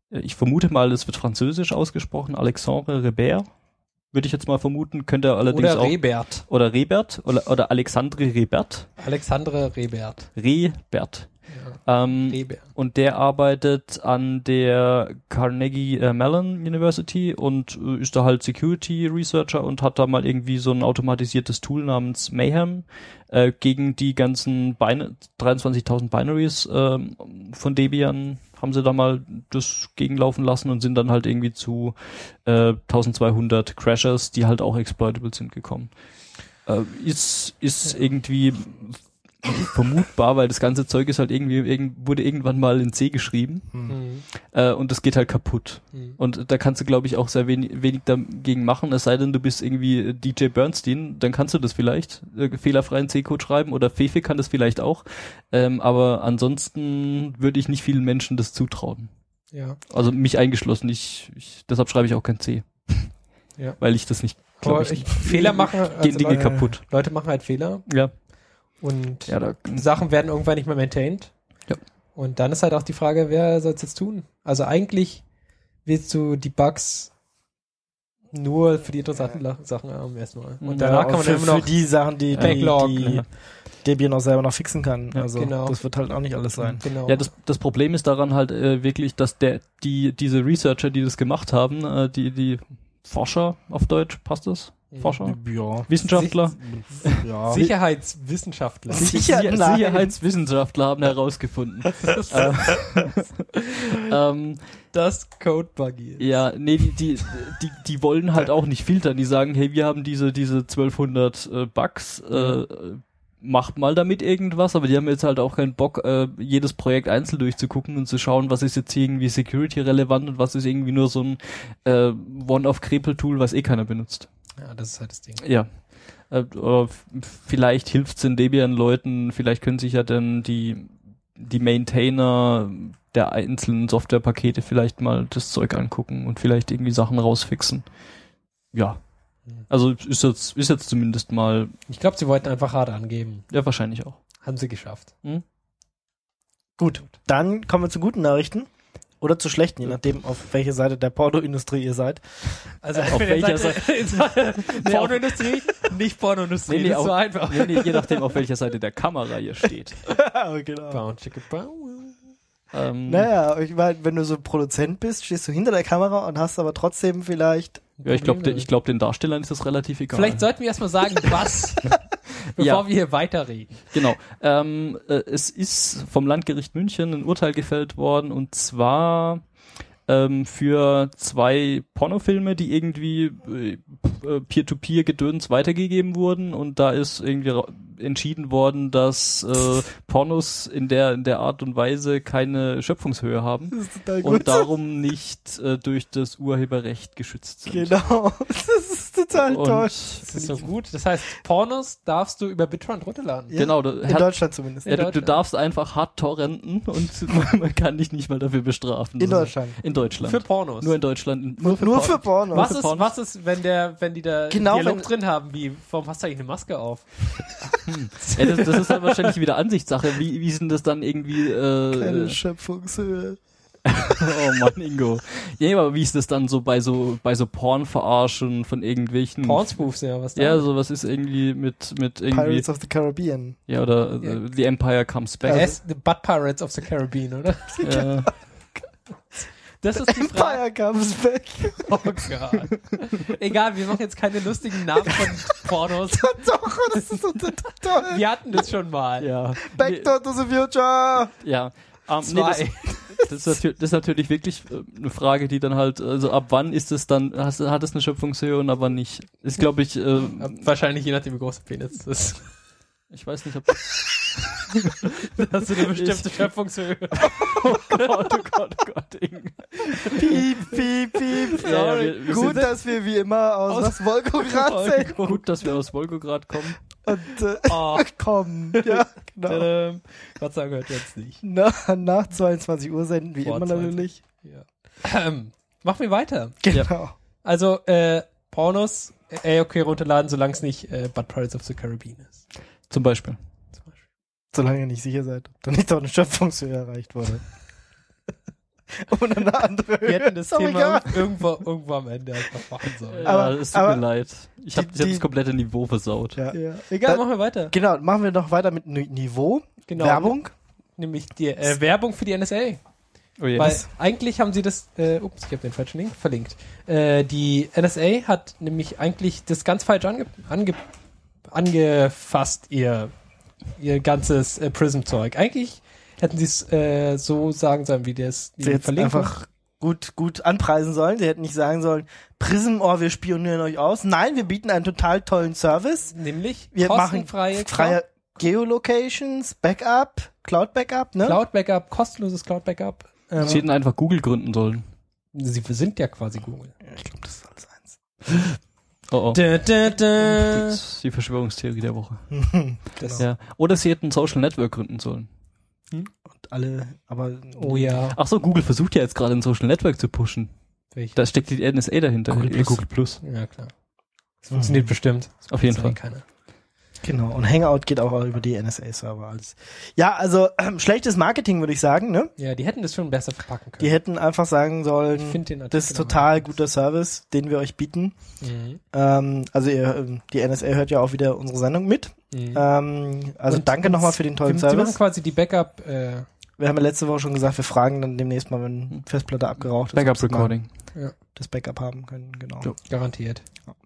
ich vermute mal, es wird französisch ausgesprochen, Alexandre Rebert, würde ich jetzt mal vermuten, könnte er allerdings Oder auch... Rebert. Oder Rebert, oder Alexandre Rebert. Alexandre Rebert. Rebert. Ja. Rebert. Und der arbeitet an der Carnegie Mellon University und ist da halt Security Researcher und hat da mal irgendwie so ein automatisiertes Tool namens Mayhem gegen die ganzen 23.000 Binaries von Debian haben sie da mal das gegenlaufen lassen und sind dann halt irgendwie zu 1200 Crashers, die halt auch exploitable sind, gekommen. Ist irgendwie vermutbar, weil das ganze Zeug ist halt wurde irgendwann mal in C geschrieben und das geht halt kaputt. Und da kannst du, glaube ich, auch sehr wenig dagegen machen, es sei denn, du bist irgendwie DJ Bernstein, dann kannst du das vielleicht, fehlerfreien C-Code schreiben oder Fefe kann das vielleicht auch, aber ansonsten würde ich nicht vielen Menschen das zutrauen. Ja. Also mich eingeschlossen, deshalb schreibe ich auch kein C. Ja. Weil ich das nicht, glaube ich, Fehler machen, gehen Dinge kaputt. Leute machen halt Fehler. Ja. Und Ja, Sachen werden irgendwann nicht mehr maintained. Ja. Und dann ist halt auch die Frage, wer soll es jetzt tun? Also eigentlich willst du die Bugs nur für die interessanten Sachen haben erstmal. Und danach kann man für, immer noch für die Sachen, die Backlog, Debian auch selber noch fixen kann. Ja, Also genau. das wird halt auch nicht alles sein. Genau. Ja, das Problem ist daran halt wirklich, dass diese Researcher, die das gemacht haben, die Forscher auf Deutsch, passt das? Forscher? Ja. Wissenschaftler? Ja. Sicherheitswissenschaftler. Sicherheitswissenschaftler haben herausgefunden. Das Code-Buggy. Ja, nee, die wollen halt auch nicht filtern. Die sagen, hey, wir haben diese 1200 Bugs, macht mal damit irgendwas, aber die haben jetzt halt auch keinen Bock, jedes Projekt einzeln durchzugucken und zu schauen, was ist jetzt irgendwie security-relevant und was ist irgendwie nur so ein One-off-Krepel-Tool, was eh keiner benutzt. Ja, das ist halt das Ding. Ja. Vielleicht hilft's den Debian-Leuten, vielleicht können sich ja dann die Maintainer der einzelnen Softwarepakete vielleicht mal das Zeug angucken und vielleicht irgendwie Sachen rausfixen. Ja. Also ist jetzt zumindest mal... Ich glaube, sie wollten einfach hart angeben. Ja, wahrscheinlich auch. Haben sie geschafft. Gut, dann kommen wir zu guten Nachrichten. Oder zu schlechten, je nachdem, auf welche Seite der Pornoindustrie ihr seid. Also auf welcher Seite? Pornoindustrie? Nicht Pornoindustrie, nee, das ist so einfach. Nee, je nachdem, auf welcher Seite der Kamera ihr steht. Genau. Bound, chicka, bound. Naja, ich meine, wenn du so Produzent bist, stehst du hinter der Kamera und hast aber trotzdem vielleicht... Ja, ich glaube, den Darstellern ist das relativ egal. Vielleicht sollten wir erstmal sagen, was, bevor wir hier weiterreden. Genau. Es ist vom Landgericht München ein Urteil gefällt worden und zwar für 2 Pornofilme, die irgendwie Peer-to-Peer-Gedöns weitergegeben wurden und da ist irgendwie entschieden worden, dass Pornos in der Art und Weise keine Schöpfungshöhe haben Das ist total gut. und darum nicht durch das Urheberrecht geschützt sind. Genau, das ist total toll. Das ist so gut. Das heißt, Pornos darfst du über BitTorrent runterladen. Ja, Genau, in Deutschland zumindest. Ja, du darfst einfach hart torrenten und man kann dich nicht mal dafür bestrafen. In Deutschland. In Deutschland. Für Pornos. Nur in Deutschland. Nur für Pornos. Was ist, wenn die da Genau, Dialog wenn- drin haben, wie, warum hast du eigentlich eine Maske auf? Ja, das ist dann wahrscheinlich wieder Ansichtssache. Wie sind das dann irgendwie... Keine Schöpfungshöhe. Oh Mann, Ingo. Ja, aber wie ist das dann so bei so Porn-Verarschen von irgendwelchen... Pornspoofs, ja, was da? Ja, sowas ist irgendwie mit irgendwie... Pirates of the Caribbean. Ja, oder Ja. The Empire Comes Back. The Butt Pirates of the Caribbean, oder? Ja. Das ist die Frage. Empire comes back. Oh Gott. Egal, wir machen jetzt keine lustigen Namen von Pornos. Doch, das ist so toll. Wir hatten das schon mal. Ja. Back to the future. Ja. Nee, Zwei. das ist natürlich wirklich eine Frage, die dann halt, also ab wann ist es dann, hat es eine Schöpfungshöhe und ab wann nicht? Ist, glaube ich, Wahrscheinlich je nachdem, wie groß der Penis ist. ich weiß nicht, ob Da hast du eine bestimmte Schöpfungshöhe. oh Gott, Ingo. Piep, piep, piep. Ja, wir Gut, sind- dass wir wie immer aus Volgograd sind. Gut, dass wir aus Volgograd kommen. Und Oh. kommen. Ja, genau. Tadam. Gott sei Dank hört jetzt nicht. Nach 22 Uhr senden, wie Vor immer 22. natürlich. Ja. Machen wir weiter. Genau. Also, Pornos, okay, runterladen, solange es nicht Butt Pirates of the Caribbean ist. Zum Beispiel. Solange ihr nicht sicher seid, ob da nicht auch eine Schöpfungshöhe erreicht wurde. Oder eine andere Wir hätten das Ist doch Thema egal. irgendwo am Ende einfach machen sollen. Ja, es tut mir leid. Ich hab die- das komplette Niveau versaut. Ja. Egal, Da- machen wir weiter. Genau, machen wir noch weiter mit Niveau. Genau. Werbung. Nämlich die Werbung für die NSA. Oh je. Weil eigentlich haben sie das, ups, ich habe den falschen Link verlinkt. Die NSA hat nämlich eigentlich das ganz falsch angefasst, ihr ganzes Prism-Zeug. Eigentlich hätten sie es so sagen sollen, wie das Sie hätten einfach gut anpreisen sollen. Sie hätten nicht sagen sollen, Prism, wir spionieren euch aus. Nein, wir bieten einen total tollen Service. nämlich Wir machen kostenfreie freie Geolocations, Backup, Cloud Backup, ne? Cloud Backup, kostenloses Cloud Backup. Sie hätten einfach Google gründen sollen. Sie sind ja quasi Google. Ich glaube, das ist alles eins. Oh oh. Da, da, da. Das ist die Verschwörungstheorie der Woche. Das, Ja. Oder sie hätten ein Social Network gründen sollen. Und alle, aber Oh ja. Ach so, Google versucht ja jetzt gerade ein Social Network zu pushen. Welche? Da steckt die NSA dahinter. Google Plus. Google Plus. Ja, klar. Das funktioniert bestimmt. Auf jeden Das Fall. weiß keiner. genau. Und Hangout geht auch über die NSA-Server. Alles. Ja, also schlechtes Marketing, würde ich sagen, ne? Ja, die hätten das schon besser verpacken können. Die hätten einfach sagen sollen, Ich finde den Artikel das ist aber total nice. guter Service, den wir euch bieten. Mhm. Also die NSA hört ja auch wieder unsere Sendung mit. Mhm. Also Und danke nochmal für den tollen Sie machen Service. quasi die Backup, Wir haben ja letzte Woche schon gesagt, wir fragen dann demnächst mal, wenn Festplatte abgeraucht ist, Backup ob sie mal Recording. das Backup haben können. Genau. Ja. garantiert.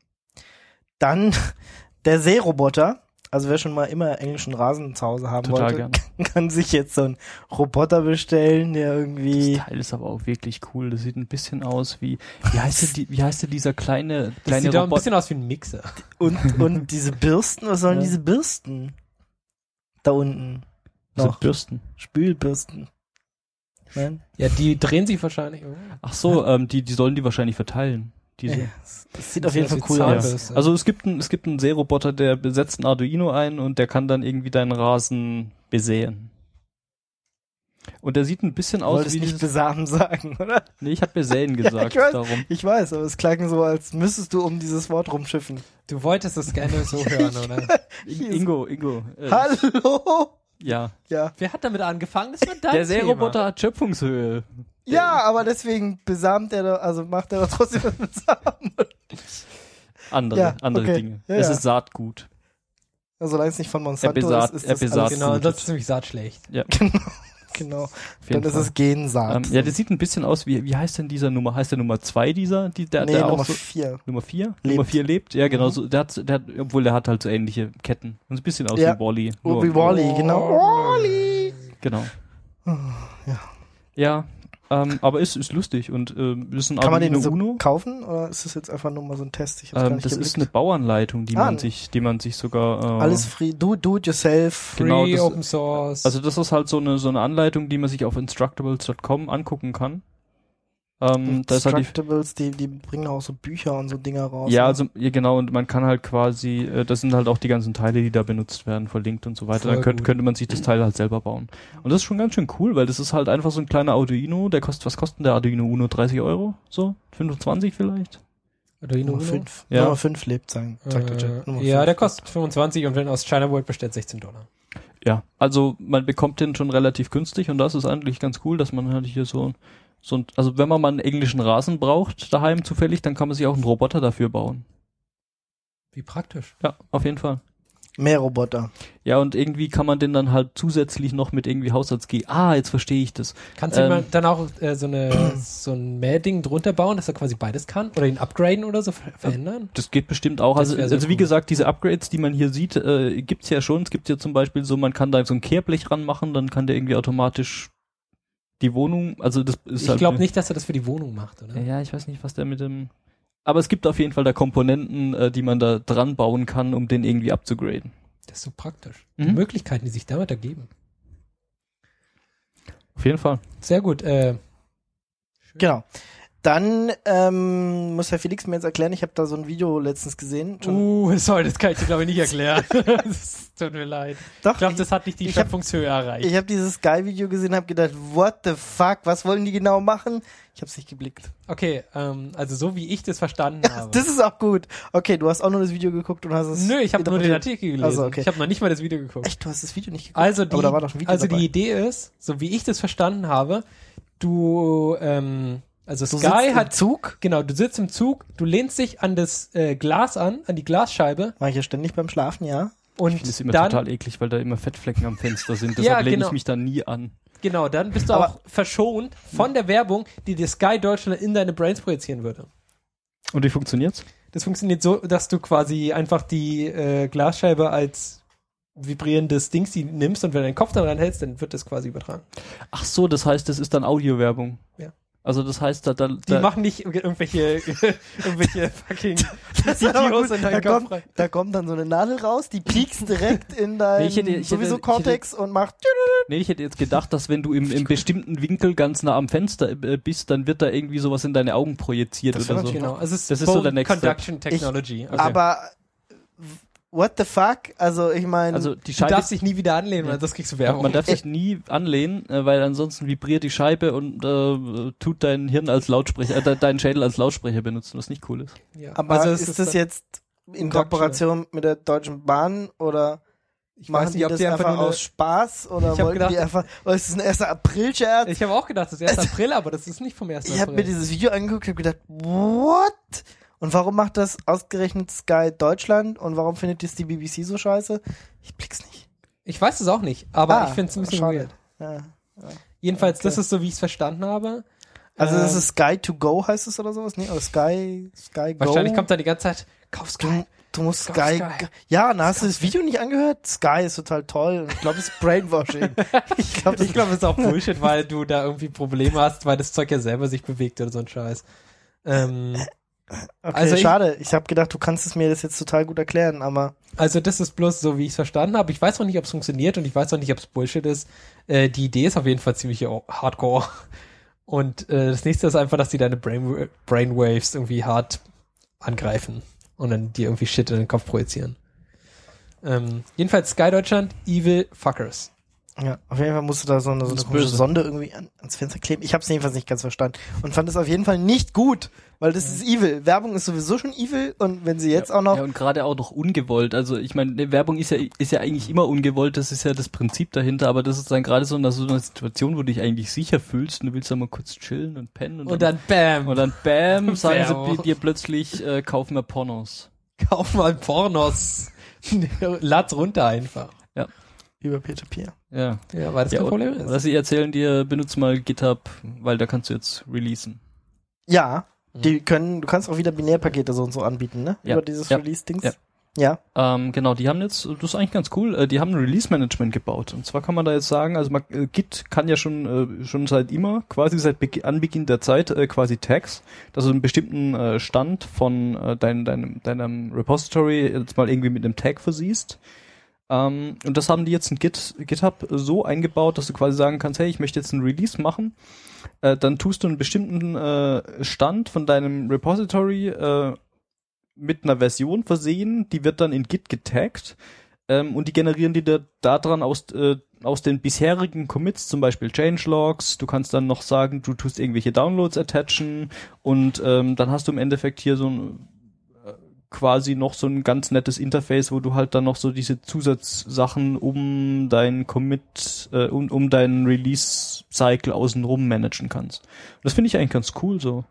Dann der Seeroboter. Also wer schon mal immer englischen Rasen zu Hause haben Total wollte, gern. kann sich jetzt so einen Roboter bestellen, der irgendwie Das Teil ist aber auch wirklich cool. Das sieht ein bisschen aus wie heißt denn dieser kleine Das sieht doch ein Roboter? bisschen aus wie ein Mixer. und diese Bürsten, was sollen Ja. diese Bürsten? Da unten. Diese Noch. Bürsten. Spülbürsten. Nein? Ja, die drehen sich wahrscheinlich. Ach so, die sollen die wahrscheinlich verteilen. Diese. Ja, das sieht auf jeden Fall cool Ja. aus. Also es gibt einen Seeroboter, der besetzt ein Arduino ein und der kann dann irgendwie deinen Rasen besäen. Und der sieht ein bisschen Du aus wolltest wie nicht dieses... besamen sagen, oder? Nee, ich hab besäen gesagt, ich weiß. darum. Ich weiß, aber es klang so, als müsstest du um dieses Wort rumschiffen. Du wolltest es gerne so hören, oder? Ingo. Hallo? Ja. Ja. Wer hat damit angefangen? Das war dein Der Seeroboter hat Schöpfungshöhe. Ja, aber deswegen besamt er doch, also macht er doch trotzdem das Besamen. Andere okay. Dinge. Ja, es ja. ist Saatgut. Also, solange es nicht von Monsanto besagt- ist er das besagt- alles Genau, gut. das ist nämlich saatschlecht. Ja, genau. auf jeden Dann ist Fall. es Gensaat. Ja, der sieht ein bisschen aus wie heißt denn dieser Nummer? Heißt der Nummer 2 dieser? Der nee, der Nummer auch so, 4. Nummer 4? Lebt. Nummer 4 lebt? Ja, genau. Mhm. So, der hat, obwohl der hat halt so ähnliche Ketten. Und ein bisschen aus Ja. wie Wall-E. Oh, wie Wall-E, genau. Wall-E! Genau. Ja. Ja, aber ist lustig und ist ein Kann man den Arduino so Uno. kaufen oder ist das jetzt einfach nur mal so ein Test? Ich hab's gar nicht Das ist geblickt. eine Bauanleitung, die man sich sogar Alles free, do it yourself. Genau, Free, das- Open Source. Also das ist halt so eine Anleitung, die man sich auf instructables.com angucken kann. Da ist halt Instructables, die bringen auch so Bücher und so Dinger raus. ja, ne? also ja, genau, und man kann halt quasi, das sind halt auch die ganzen Teile, die da benutzt werden, verlinkt und so weiter. Voll Dann gut. könnte man sich das Teil halt selber bauen. Und das ist schon ganz schön cool, weil das ist halt einfach so ein kleiner Arduino, was kostet der Arduino Uno? 30 Euro? So? 25 vielleicht? Arduino Nummer Uno? 5. Ja. Nummer 5 lebt, sagt der Chat. Nummer Ja, 5. der kostet 25 und wenn aus China World bestellt $16. Ja, also man bekommt den schon relativ günstig und das ist eigentlich ganz cool, dass man halt hier also wenn man mal einen englischen Rasen braucht daheim zufällig, dann kann man sich auch einen Roboter dafür bauen. Wie praktisch. Ja, auf jeden Fall. Mehr Roboter. Ja, und irgendwie kann man den dann halt zusätzlich noch mit irgendwie Haushalts-G. Jetzt verstehe ich das. Kannst du dann auch so ein Mähding drunter bauen, dass er quasi beides kann? Oder ihn upgraden oder so verändern? Das geht bestimmt auch. Das Also, wär so wie cool. gesagt, diese Upgrades, die man hier sieht, gibt's ja schon. Es gibt ja zum Beispiel so, man kann da so ein Kehrblech ranmachen, dann kann der irgendwie automatisch die Wohnung, also das ist Ich glaube nicht, dass er das für die Wohnung macht, oder? Ja, ich weiß nicht, was der mit dem... Aber es gibt auf jeden Fall da Komponenten, die man da dran bauen kann, um den irgendwie abzugraden. Das ist so praktisch. Mhm. Die Möglichkeiten, die sich damit ergeben. Auf jeden Fall. Sehr gut. Genau. Dann muss Herr Felix mir jetzt erklären, ich habe da so ein Video letztens gesehen. Sorry, das kann ich dir glaube ich nicht erklären. Das tut mir leid. Doch, Ich glaube, das hat nicht die ich hab- Schöpfungshöhe erreicht. ich habe dieses Sky-Video gesehen, habe gedacht, what the fuck, was wollen die genau machen? Ich habe es nicht geblickt. Okay, also so wie ich das verstanden habe. Das ist auch gut. Okay, du hast auch nur das Video geguckt und hast es... Nö, ich habe nur den interpretiert. Artikel gelesen. Also, okay. Ich habe noch nicht mal das Video geguckt. Echt, du hast das Video nicht geguckt? Also Aber da war doch ein Video also dabei. die Idee ist, so wie ich das verstanden habe, du, also Du Sky sitzt hat, im Zug. genau, du sitzt im Zug, du lehnst dich an das Glas an die Glasscheibe Mache ich ja ständig beim Schlafen, ja. und Ich finde es immer dann, total eklig, weil da immer Fettflecken am Fenster sind. Ja, Deshalb lehne genau. ich mich da nie an. genau, dann bist du Aber- auch verschont von der Werbung, die dir Sky Deutschland in deine Brains projizieren würde. Und wie funktioniert's? Das funktioniert so, dass du quasi einfach die Glasscheibe als vibrierendes Dings nimmst und wenn du deinen Kopf daran hältst, dann wird das quasi übertragen. Ach so, das heißt, das ist dann Audiowerbung. Ja. Also das heißt, Die machen nicht irgendwelche fucking Videos in deinen Kopf rein. Da kommt dann so eine Nadel raus, die piekst direkt in dein ich hätte- sowieso Cortex und macht Nee, ich hätte jetzt gedacht, dass wenn du im bestimmten Winkel ganz nah am Fenster bist, dann wird da irgendwie sowas in deine Augen projiziert Das oder wäre so. natürlich Genau, also es Das ist Bone so der Next Step. Conduction Technology. Okay. aber what the fuck? Also ich meine, Also die du Scheibe, darfst dich nie wieder anlehnen, weil das kriegst du Werbung. man darf sich nie anlehnen, weil ansonsten vibriert die Scheibe und tut dein Hirn als Lautsprecher, deinen Schädel als Lautsprecher benutzen, was nicht cool ist. ja. aber also es ist das dann- jetzt in Conduction. Kooperation mit der Deutschen Bahn oder ich machen weiß die nicht, ob das die einfach einfach nur aus Spaß oder Ich hab wollten die gedacht- einfach, oder ist das ein 1. April-Scherz? Ich habe auch gedacht, das ist 1. April, aber das ist nicht vom 1. Ich habe mir April. dieses Video angeguckt und habe gedacht, what? Und warum macht das ausgerechnet Sky Deutschland und warum findet das die BBC so scheiße? Ich blick's nicht. Ich weiß es auch nicht, aber Ah, ich finde es ein bisschen schade. weird. Ja. Jedenfalls, Okay. das ist so, wie ich es verstanden habe. Also das ist Sky to go heißt es oder sowas? Nee, oder Sky Go? Wahrscheinlich kommt da die ganze Zeit, kauf Sky. Du musst Kauf Sky. Sky. Ja, na, hast du das Video nicht angehört? Sky ist total toll. Und ich glaube, es ist Brainwashing. ich glaube, Ich glaube, das ist auch Bullshit, weil du da irgendwie Probleme hast, weil das Zeug ja selber sich bewegt oder so ein Scheiß. okay, also schade. Ich habe gedacht, du kannst es mir das jetzt total gut erklären, aber Also das ist bloß so, wie ich es verstanden habe. Ich weiß auch nicht, ob es funktioniert und ich weiß auch nicht, ob es Bullshit ist. Die Idee ist auf jeden Fall ziemlich hardcore. Und das nächste ist einfach, dass die deine Brainwaves irgendwie hart angreifen und dann dir irgendwie Shit in den Kopf projizieren. Jedenfalls Sky Deutschland, Evil Fuckers. ja, auf jeden Fall musst du da so eine ist komische böse. Sonde irgendwie ans Fenster kleben. Ich habe es jedenfalls nicht ganz verstanden und fand es auf jeden Fall nicht gut, weil das ist evil. Werbung ist sowieso schon evil und wenn sie jetzt auch noch Ja, und gerade auch noch ungewollt. Also ich meine, Werbung ist ja eigentlich immer ungewollt, das ist ja das Prinzip dahinter, aber das ist dann gerade so eine Situation, wo du dich eigentlich sicher fühlst und du willst dann mal kurz chillen und pennen Und dann BAM! und dann bam, sagen Werbung. sie dir plötzlich, kauf mir Pornos. Kauf mal Pornos. Lad's runter einfach. über Peer-to-Peer. Ja. Ja, weil das Ja, kein Problem oder ist. sie erzählen dir, benutze mal GitHub, weil da kannst du jetzt releasen. Ja, du kannst auch wieder Binärpakete so und so anbieten, ne? Ja. Über dieses Ja. Release-Dings. Ja. Ja. Genau, die haben jetzt, das ist eigentlich ganz cool, die haben ein Release-Management gebaut. Und zwar kann man da jetzt sagen, also Git kann ja schon seit immer, quasi seit Anbeginn der Zeit, quasi Tags, dass du einen bestimmten Stand von deinem Repository jetzt mal irgendwie mit einem Tag versiehst. Und das haben die jetzt in GitHub so eingebaut, dass du quasi sagen kannst, hey, ich möchte jetzt einen Release machen. Dann tust du einen bestimmten Stand von deinem Repository mit einer Version versehen, die wird dann in Git getaggt und die generieren dir da dran aus den bisherigen Commits, zum Beispiel Changelogs. Du kannst dann noch sagen, du tust irgendwelche Downloads attachen und dann hast du im Endeffekt hier so ein quasi noch so ein ganz nettes Interface, wo du halt dann noch so diese Zusatzsachen um deinen Commit, um deinen Release-Cycle außenrum managen kannst. Und das finde ich eigentlich ganz cool so.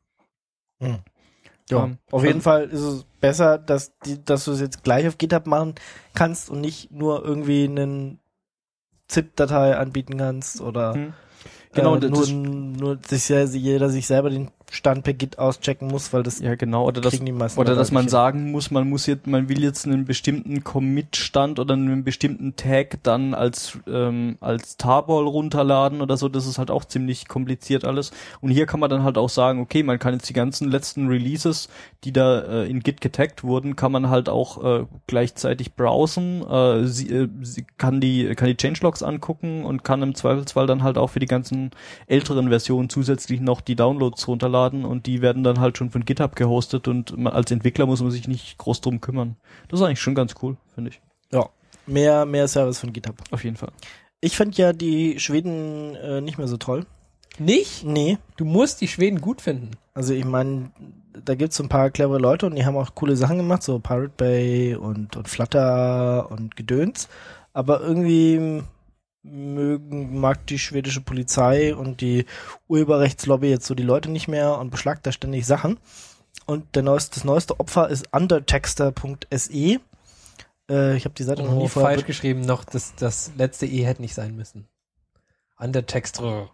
Ja, auf jeden Fall ist es besser, dass du es jetzt gleich auf GitHub machen kannst und nicht nur irgendwie einen ZIP-Datei anbieten kannst oder Genau, nur jeder sich selber den Stand per Git auschecken muss, weil das ja genau, oder kriegen die meisten oder Leute dass man nicht sagen muss, man will jetzt einen bestimmten Commit-Stand oder einen bestimmten Tag dann als Tarball runterladen oder so, das ist halt auch ziemlich kompliziert alles. Und hier kann man dann halt auch sagen, okay, man kann jetzt die ganzen letzten Releases, die da in Git getaggt wurden, kann man halt auch gleichzeitig browsen, sie kann die Changelogs angucken und kann im Zweifelsfall dann halt auch für die ganzen älteren Versionen zusätzlich noch die Downloads runterladen und die werden dann halt schon von GitHub gehostet und als Entwickler muss man sich nicht groß drum kümmern. Das ist eigentlich schon ganz cool, finde ich. Ja, mehr Service von GitHub. Auf jeden Fall. Ich fand ja die Schweden nicht mehr so toll. Nicht? Nee, Du musst die Schweden gut finden. also ich meine, da gibt's so ein paar clevere Leute und die haben auch coole Sachen gemacht, so Pirate Bay und Flutter und Gedöns, aber irgendwie mag die schwedische Polizei und die Urheberrechtslobby jetzt so die Leute nicht mehr und beschlagt da ständig Sachen. Und das neueste Opfer ist undertexter.se. Ich habe die Seite noch nie vorher... falsch geschrieben, noch das letzte E hätte nicht sein müssen. Undertexter.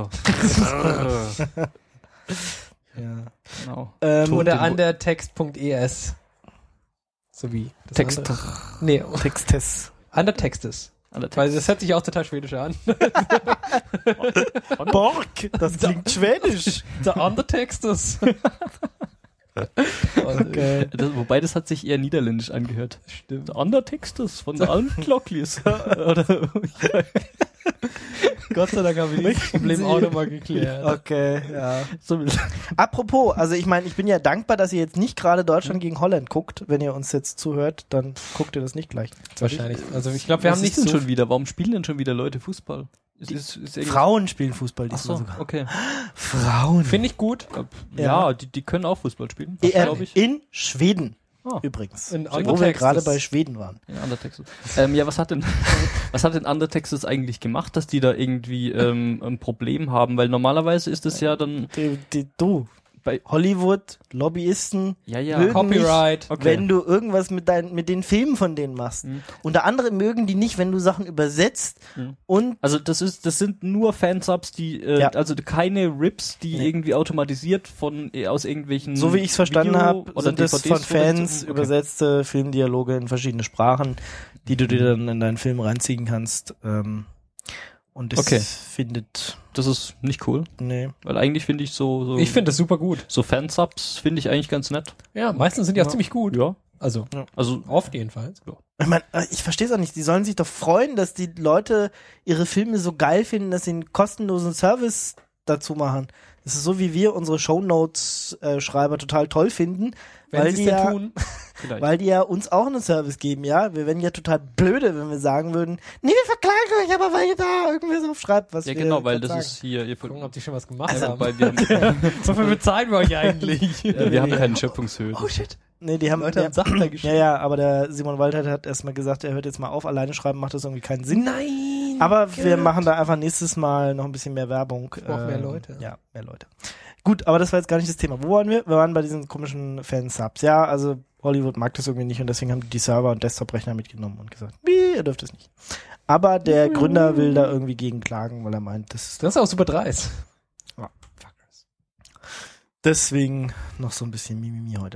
Ja. Genau. Oder undertext.es. So wie das Text. andere. Nee, Textes. Undertextes. Weil das hört sich auch total schwedisch an. Borg, das klingt schwedisch. Der Undertextes. Okay. Wobei das hat sich eher niederländisch angehört. Stimmt. Undertextes von der alten Glocklis. Oder Gott sei Dank haben wir das Problem auch nochmal geklärt. Okay, ja. so, Apropos, also ich meine, ich bin ja dankbar, dass ihr jetzt nicht gerade Deutschland gegen Holland guckt. Wenn ihr uns jetzt zuhört, dann guckt ihr das nicht gleich. Wahrscheinlich. Also ich glaube, wir haben nicht denn so... schon wieder. Warum spielen denn schon wieder Leute Fußball? Ist Frauen spielen Fußball Ach diesmal so, sogar. okay. Frauen. Finde ich gut. Ja, die können auch Fußball spielen, EM glaube ich. in Schweden Ah. übrigens. In Wo wir Undertextes. gerade bei Schweden waren. Ja, Undertextes. Ja, was hat denn Undertextes eigentlich gemacht, dass die da irgendwie ein Problem haben? Weil normalerweise ist es ja dann Du, bei Hollywood, Lobbyisten, ja. mögen Copyright. nicht, wenn du irgendwas mit den Filmen von denen machst. Mhm. Unter anderem mögen die nicht, wenn du Sachen übersetzt Mhm. und Also das sind nur Fansubs, die Ja. also keine Rips, die Nee. irgendwie automatisiert aus irgendwelchen so wie ich es verstanden Video- habe, oder sind es DVDs von Fans okay. übersetzte Filmdialoge in verschiedene Sprachen, die du dir dann in deinen Film reinziehen kannst. Und das Okay. findet, Das ist nicht cool, nee. weil eigentlich finde ich so Ich finde das super gut. so Fansubs finde ich eigentlich ganz nett. Ja, meistens sind die auch ziemlich gut. Ja. Also, Also oft jedenfalls. Ich meine, ich verstehe es auch nicht. Die sollen sich doch freuen, dass die Leute ihre Filme so geil finden, dass sie einen kostenlosen Service dazu machen. Das ist so, wie wir unsere Shownotes-Schreiber total toll finden, Wenn weil sie die es denn ja, tun. vielleicht. weil die ja uns auch einen Service geben, ja. Wir wären ja total blöde, wenn wir sagen würden, nee, wir verklagen euch, aber weil ihr da irgendwas aufschreibt, was Ja, wir genau, weil grad das sagen. ist hier Gucken, ob die schon was gemacht also, haben. weil wir haben, Wofür bezahlen wir euch eigentlich? wir haben keine Schöpfungshöhe. Oh shit. Nee, die haben, Leute haben Sachen da geschrieben. ja, aber der Simon Waldheit hat erstmal gesagt, er hört jetzt mal auf, alleine schreiben macht das irgendwie keinen Sinn. Nein! Aber wir machen da einfach nächstes Mal noch ein bisschen mehr Werbung. brauchen mehr Leute. Ja, mehr Leute. Gut, aber das war jetzt gar nicht das Thema. Wo waren wir? Wir waren bei diesen komischen Fansubs. Ja, also Hollywood mag das irgendwie nicht und deswegen haben die Server und Desktop-Rechner mitgenommen und gesagt, ihr dürft es nicht. Aber der Gründer will da irgendwie gegen klagen, weil er meint, das ist Das ist auch super dreist. deswegen noch so ein bisschen Mimimi heute.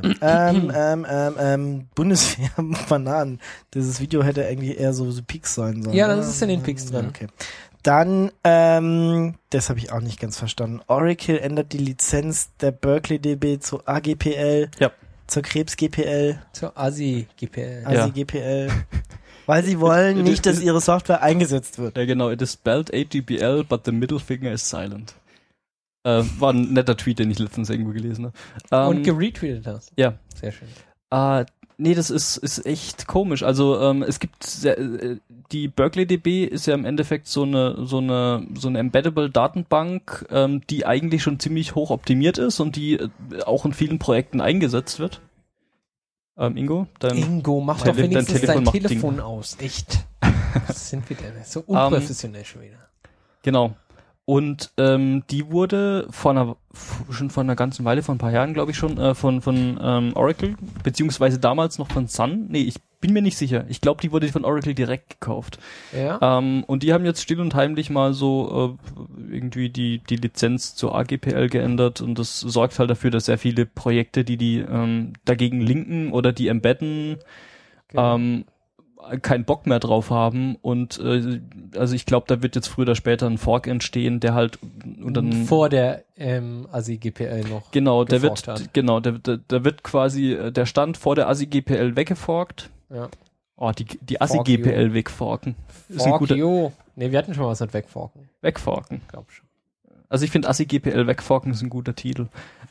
Bundeswehr Bananen. Dieses Video hätte eigentlich eher so Peaks sein sollen. Ja, dann oder? ist es in den Peaks drin. Okay. Dann, das habe ich auch nicht ganz verstanden. Oracle ändert die Lizenz der Berkeley DB zu AGPL, Ja. zur Krebs GPL, Zur ASI-GPL. Ja. ASI GPL, weil sie wollen nicht, dass ihre Software eingesetzt wird. Ja, genau. It is spelled AGPL, but the middle finger is silent. War ein netter Tweet, den ich letztens irgendwo gelesen habe. Und geretweetet hast. ja. Sehr schön. Nee, das ist echt komisch. Also es gibt die Berkeley DB ist ja im Endeffekt so eine embeddable Datenbank, die eigentlich schon ziemlich hoch optimiert ist und die auch in vielen Projekten eingesetzt wird. Ingo, Ingo, mach dein doch wenigstens Telefon dein macht Telefon Dinge. aus. Echt. Was sind wir denn? So unprofessionell schon wieder. Genau. Und die wurde schon vor einer ganzen Weile, vor ein paar Jahren, glaube ich schon, von Oracle, beziehungsweise damals noch von Sun. Nee, ich bin mir nicht sicher. Ich glaube, die wurde von Oracle direkt gekauft. Ja. Und die haben jetzt still und heimlich mal so irgendwie die Lizenz zur AGPL geändert und das sorgt halt dafür, dass sehr viele Projekte, die dagegen linken oder die embedden, Genau. keinen Bock mehr drauf haben und also ich glaube, da wird jetzt früher oder später ein Fork entstehen, der halt und dann vor der ASI-GPL noch. genau, der geforkt wird hat. genau, der wird quasi der Stand vor der ASI-GPL weggeforkt. Ja. Oh, die ASI-GPL wegforken. Ist ein Fork guter you. Nee, wir hatten schon mal was mit wegforken. wegforken. Glaub schon. Also ich finde ASI-GPL wegforken ist ein guter Titel.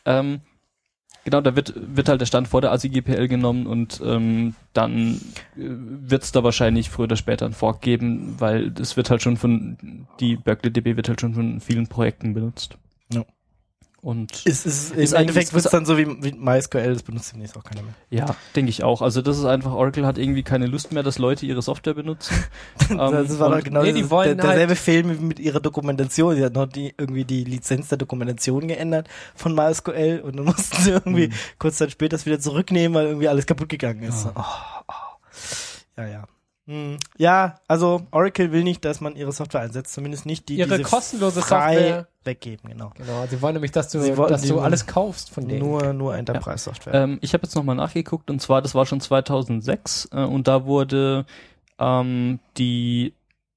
Genau, da wird halt der Stand vor der ASI-GPL genommen und dann wird es da wahrscheinlich früher oder später einen Fork geben, weil das wird halt schon die Berkeley DB wird halt schon von vielen Projekten benutzt. Ja. Und Im eigentlich- Endeffekt wird es dann so wie MySQL, das benutzt demnächst auch keiner mehr. ja, denke ich auch. Also das ist einfach, Oracle hat irgendwie keine Lust mehr, dass Leute ihre Software benutzen. Das war und- doch genau nee, die wollen derselbe Film mit ihrer Dokumentation. Sie hat noch irgendwie die Lizenz der Dokumentation geändert von MySQL und dann mussten sie irgendwie kurz Zeit später das wieder zurücknehmen, weil irgendwie alles kaputt gegangen ist. Ja. Ja, also Oracle will nicht, dass man ihre Software einsetzt, zumindest nicht die, Ihre die sie kostenlose frei Software weggeben, genau. Genau, sie wollen nämlich, dass du Sie wollen alles kaufst von denen. Nur Enterprise-Software. Ich habe jetzt nochmal nachgeguckt und zwar, das war schon 2006 und da wurde die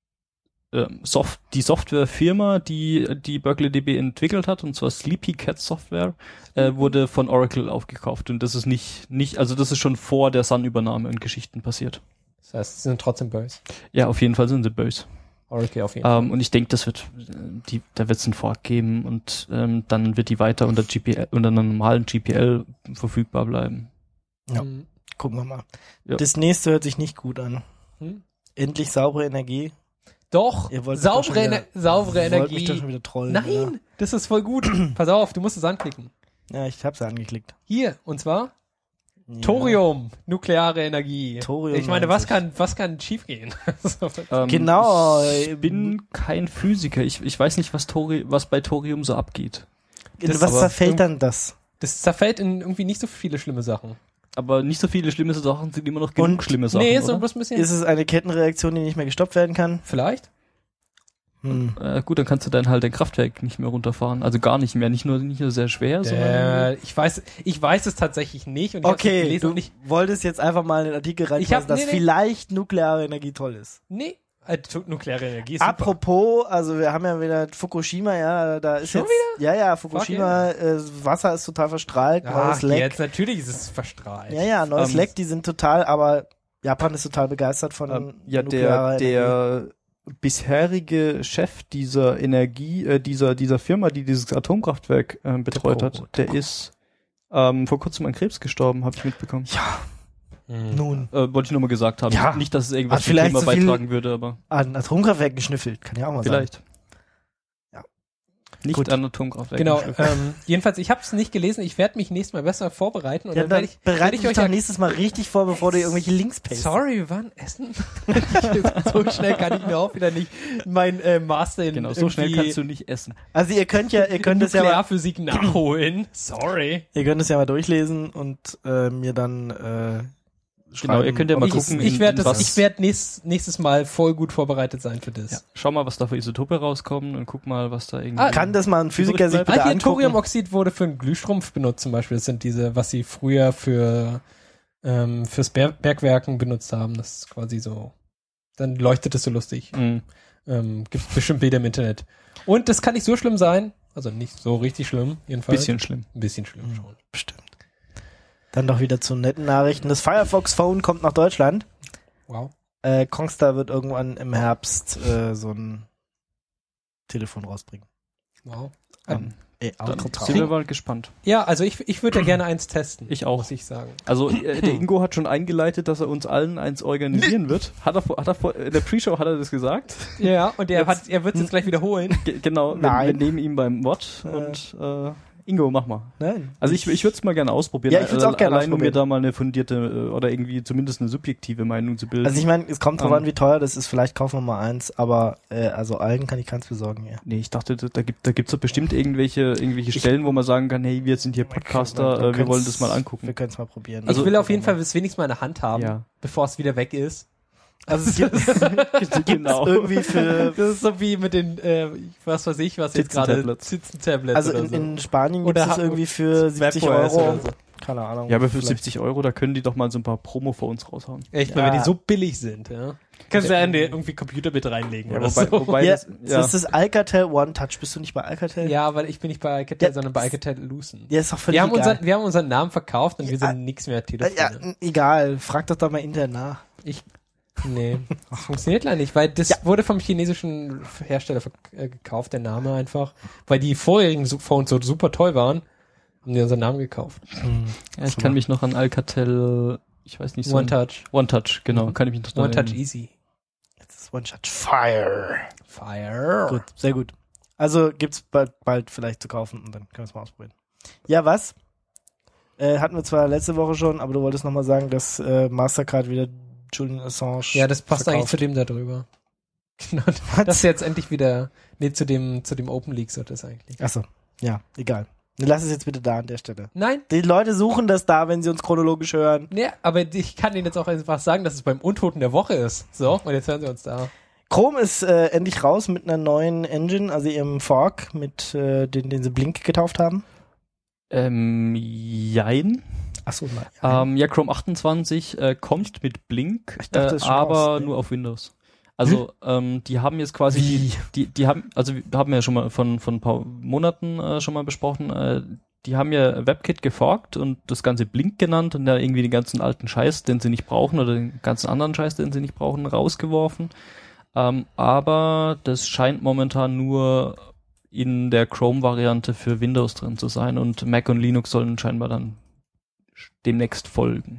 Softwarefirma, die BerkeleyDB entwickelt hat, und zwar Sleepy Cat Software, wurde von Oracle aufgekauft und das ist nicht, also das ist schon vor der Sun-Übernahme und Geschichten passiert. Das heißt, sie sind trotzdem böse. Ja, auf jeden Fall sind sie böse. Oracle auf jeden Fall. Und ich denke, da wird es einen Fork geben und dann wird die weiter unter einer normalen GPL verfügbar bleiben. Ja. Mhm. Gucken wir mal. Ja. Das nächste hört sich nicht gut an. Hm? Endlich saubere Energie. Doch, Ihr wollt mich doch schon wieder- saubere Wollt mich Energie. doch schon wieder trollen. Nein, das ist voll gut. Pass auf, du musst es anklicken. Oder? Ja, ich hab's ja angeklickt. Hier, und zwar Ja. Thorium, nukleare Energie. Thorium Ich meine, 90. was kann schief gehen? Genau. Ich bin kein Physiker. Ich weiß nicht, was bei Thorium so abgeht. In das was aber- zerfällt dann das? Das zerfällt in irgendwie nicht so viele schlimme Sachen. Aber nicht so viele schlimme Sachen sind immer noch genug Und- schlimme Sachen, Nee, so oder? bloß ein bisschen. Ist es eine Kettenreaktion, die nicht mehr gestoppt werden kann? Vielleicht? Gut, dann kannst du dann halt dein Kraftwerk nicht mehr runterfahren. Also gar nicht mehr. Nicht nur sehr schwer, sondern Ich weiß es tatsächlich nicht. Und ich hab's Okay, gelesen du und ich, wolltest jetzt einfach mal in den Artikel Ich reinschreiben, hab- dass nee. vielleicht nukleare Energie toll ist. nee, nukleare Energie ist super. Apropos, also wir haben ja wieder Fukushima, ja, da ist Schon jetzt... Ja, Fukushima, Wasser ist total verstrahlt, Ach, neues Leck. jetzt natürlich ist es verstrahlt. Ja, neues Ähm, Leck, die sind total, aber Japan ist total begeistert von ja, nuklearer der bisherige Chef dieser dieser Firma, die dieses Atomkraftwerk betreut hat, der ist vor kurzem an Krebs gestorben, habe ich mitbekommen. Hm. Nun, Wollte ich nur mal gesagt haben. Ja. Nicht, dass es irgendwas Hat zum vielleicht Thema so viel- beitragen würde, aber an Atomkraftwerken geschnüffelt, kann ja auch mal vielleicht. Ja. Nicht Gut. an Atomkraftwerk. Genau, jedenfals, ich habe es nicht gelesen. Ich werde mich nächstes Mal besser vorbereiten. Und sein. Ja, dann dann werde ich bereite dich euch doch nächstes Mal richtig vor, bevor du irgendwelche Links pastest. Sorry, wir waren essen. So schnell kann ich mir auch wieder nicht mein Master in Genau, so schnell irgendwie kannst du nicht essen. Also ihr könnt das ja mal, Nuklearphysik nachholen. Sorry. ihr könnt es ja mal durchlesen und mir dann Genau, ihr könnt ja mal gucken, Ich werde in was- nächstes Mal voll gut vorbereitet sein für das. Ja. Schau mal, was da für Isotope rauskommen und guck mal, was da irgendwie... Kann das mal ein Physiker sich Übrig bitte Hier angucken? Thoriumoxid wurde für einen Glühstrumpf benutzt zum Beispiel. Das sind diese, was sie früher fürs Bergwerken benutzt haben. Das ist quasi so, dann leuchtet es so lustig. Mhm. Gibt bestimmt Bilder im Internet. Und das kann nicht so schlimm sein. Also nicht so richtig schlimm, jedenfalls. Bisschen schlimm. Ein bisschen schlimm schon. Bestimmt. Dann doch wieder zu netten Nachrichten. Das Firefox Phone kommt nach Deutschland. Wow. Kongstar wird irgendwann im Herbst so ein Telefon rausbringen. Wow. Dann Outro-Traum. sind wir mal gespannt. Ja, also ich würde ja gerne eins testen. Ich auch. Muss ich sagen. Also der Ingo hat schon eingeleitet, dass er uns allen eins organisieren wird. Hat er in der Pre-Show hat er das gesagt. Ja, und er wird es jetzt gleich wiederholen. Genau, Nein. wir nehmen ihm beim Wort und Ingo, mach mal. Nein. Also ich würde es mal gerne ausprobieren. Ja, ich würd's auch gerne allein um mir ausprobieren. da mal eine fundierte oder irgendwie zumindest eine subjektive Meinung zu bilden. Also ich meine, es kommt drauf an, wie teuer das ist. Vielleicht kaufen wir mal eins, aber also allen kann ich keins besorgen. Ja. Nee, ich dachte, da gibt's doch bestimmt irgendwelche Stellen, wo man sagen kann, hey, wir sind hier Podcaster, wir wollen das mal angucken. Wir können es mal probieren. Also- Ich will auf jeden Fall es wenigstens mal in der Hand haben, Ja. bevor es wieder weg ist. Also es gibt Genau. irgendwie für Das ist so wie mit den, was weiß ich, was jetzt gerade Titzen-Tablets. Titzen-Tablets also oder so. in Spanien gibt Oder es irgendwie für 70 WebOS Euro. oder so. Keine Ahnung. Ja, aber für Vielleicht. 70 Euro, da können die doch mal so ein paar Promo für uns raushauen. Echt, Ja. wenn die so billig sind, ja. Kannst du ja irgendwie Computer mit reinlegen oder so. wobei Ja, das, das ist das Alcatel One Touch. Bist du nicht bei Alcatel? Ja, weil ich bin nicht bei Alcatel, Ja, sondern bei Alcatel Lucent. Ja, ist doch völlig Wir haben, egal. wir haben unseren Namen verkauft und wir Ja, sind nichts mehr Ja, telefonieren. egal. Frag doch da mal intern nach. Nee, das funktioniert leider nicht, weil das wurde vom chinesischen Hersteller gekauft, der Name einfach. Weil die vorherigen Phones so super toll waren, haben die unseren Namen gekauft. ja, ich kann mich noch an Alcatel, ich weiß nicht so. OneTouch. OneTouch, genau, kann ich mich noch dran OneTouch erinnern. Easy. Jetzt ist One Touch Fire. Fire. Gut, sehr gut. Also gibt's bald vielleicht zu kaufen und dann können wir es mal ausprobieren. Ja, was? Hatten wir zwar letzte Woche schon, aber du wolltest nochmal sagen, dass Mastercard wieder Julian Assange Ja, das passt verkauft. eigentlich zu dem da drüber. Genau, das ist jetzt endlich wieder, zu dem Open League sollte es eigentlich. Achso, ja, egal. Lass es jetzt bitte da an der Stelle. Nein, Die Leute suchen das da, wenn sie uns chronologisch hören. ne, aber ich kann Ihnen jetzt auch einfach sagen, dass es beim Untoten der Woche ist. So, und jetzt hören Sie uns da. Chrome ist endlich raus mit einer neuen Engine, also ihrem Fork, mit den sie Blink getauft haben. Jein. Achso, nein. Ja, Chrome 28 kommt mit Blink, Ich dachte, das ist schon aber raus, ne? nur auf Windows. Also die haben jetzt quasi die haben, also wir haben ja schon mal von ein paar Monaten schon mal besprochen, die haben ja WebKit geforkt und das ganze Blink genannt und da irgendwie den ganzen alten Scheiß, den sie nicht brauchen, oder den ganzen anderen Scheiß, den sie nicht brauchen, rausgeworfen. Aber das scheint momentan nur in der Chrome-Variante für Windows drin zu sein und Mac und Linux sollen scheinbar dann demnächst folgen.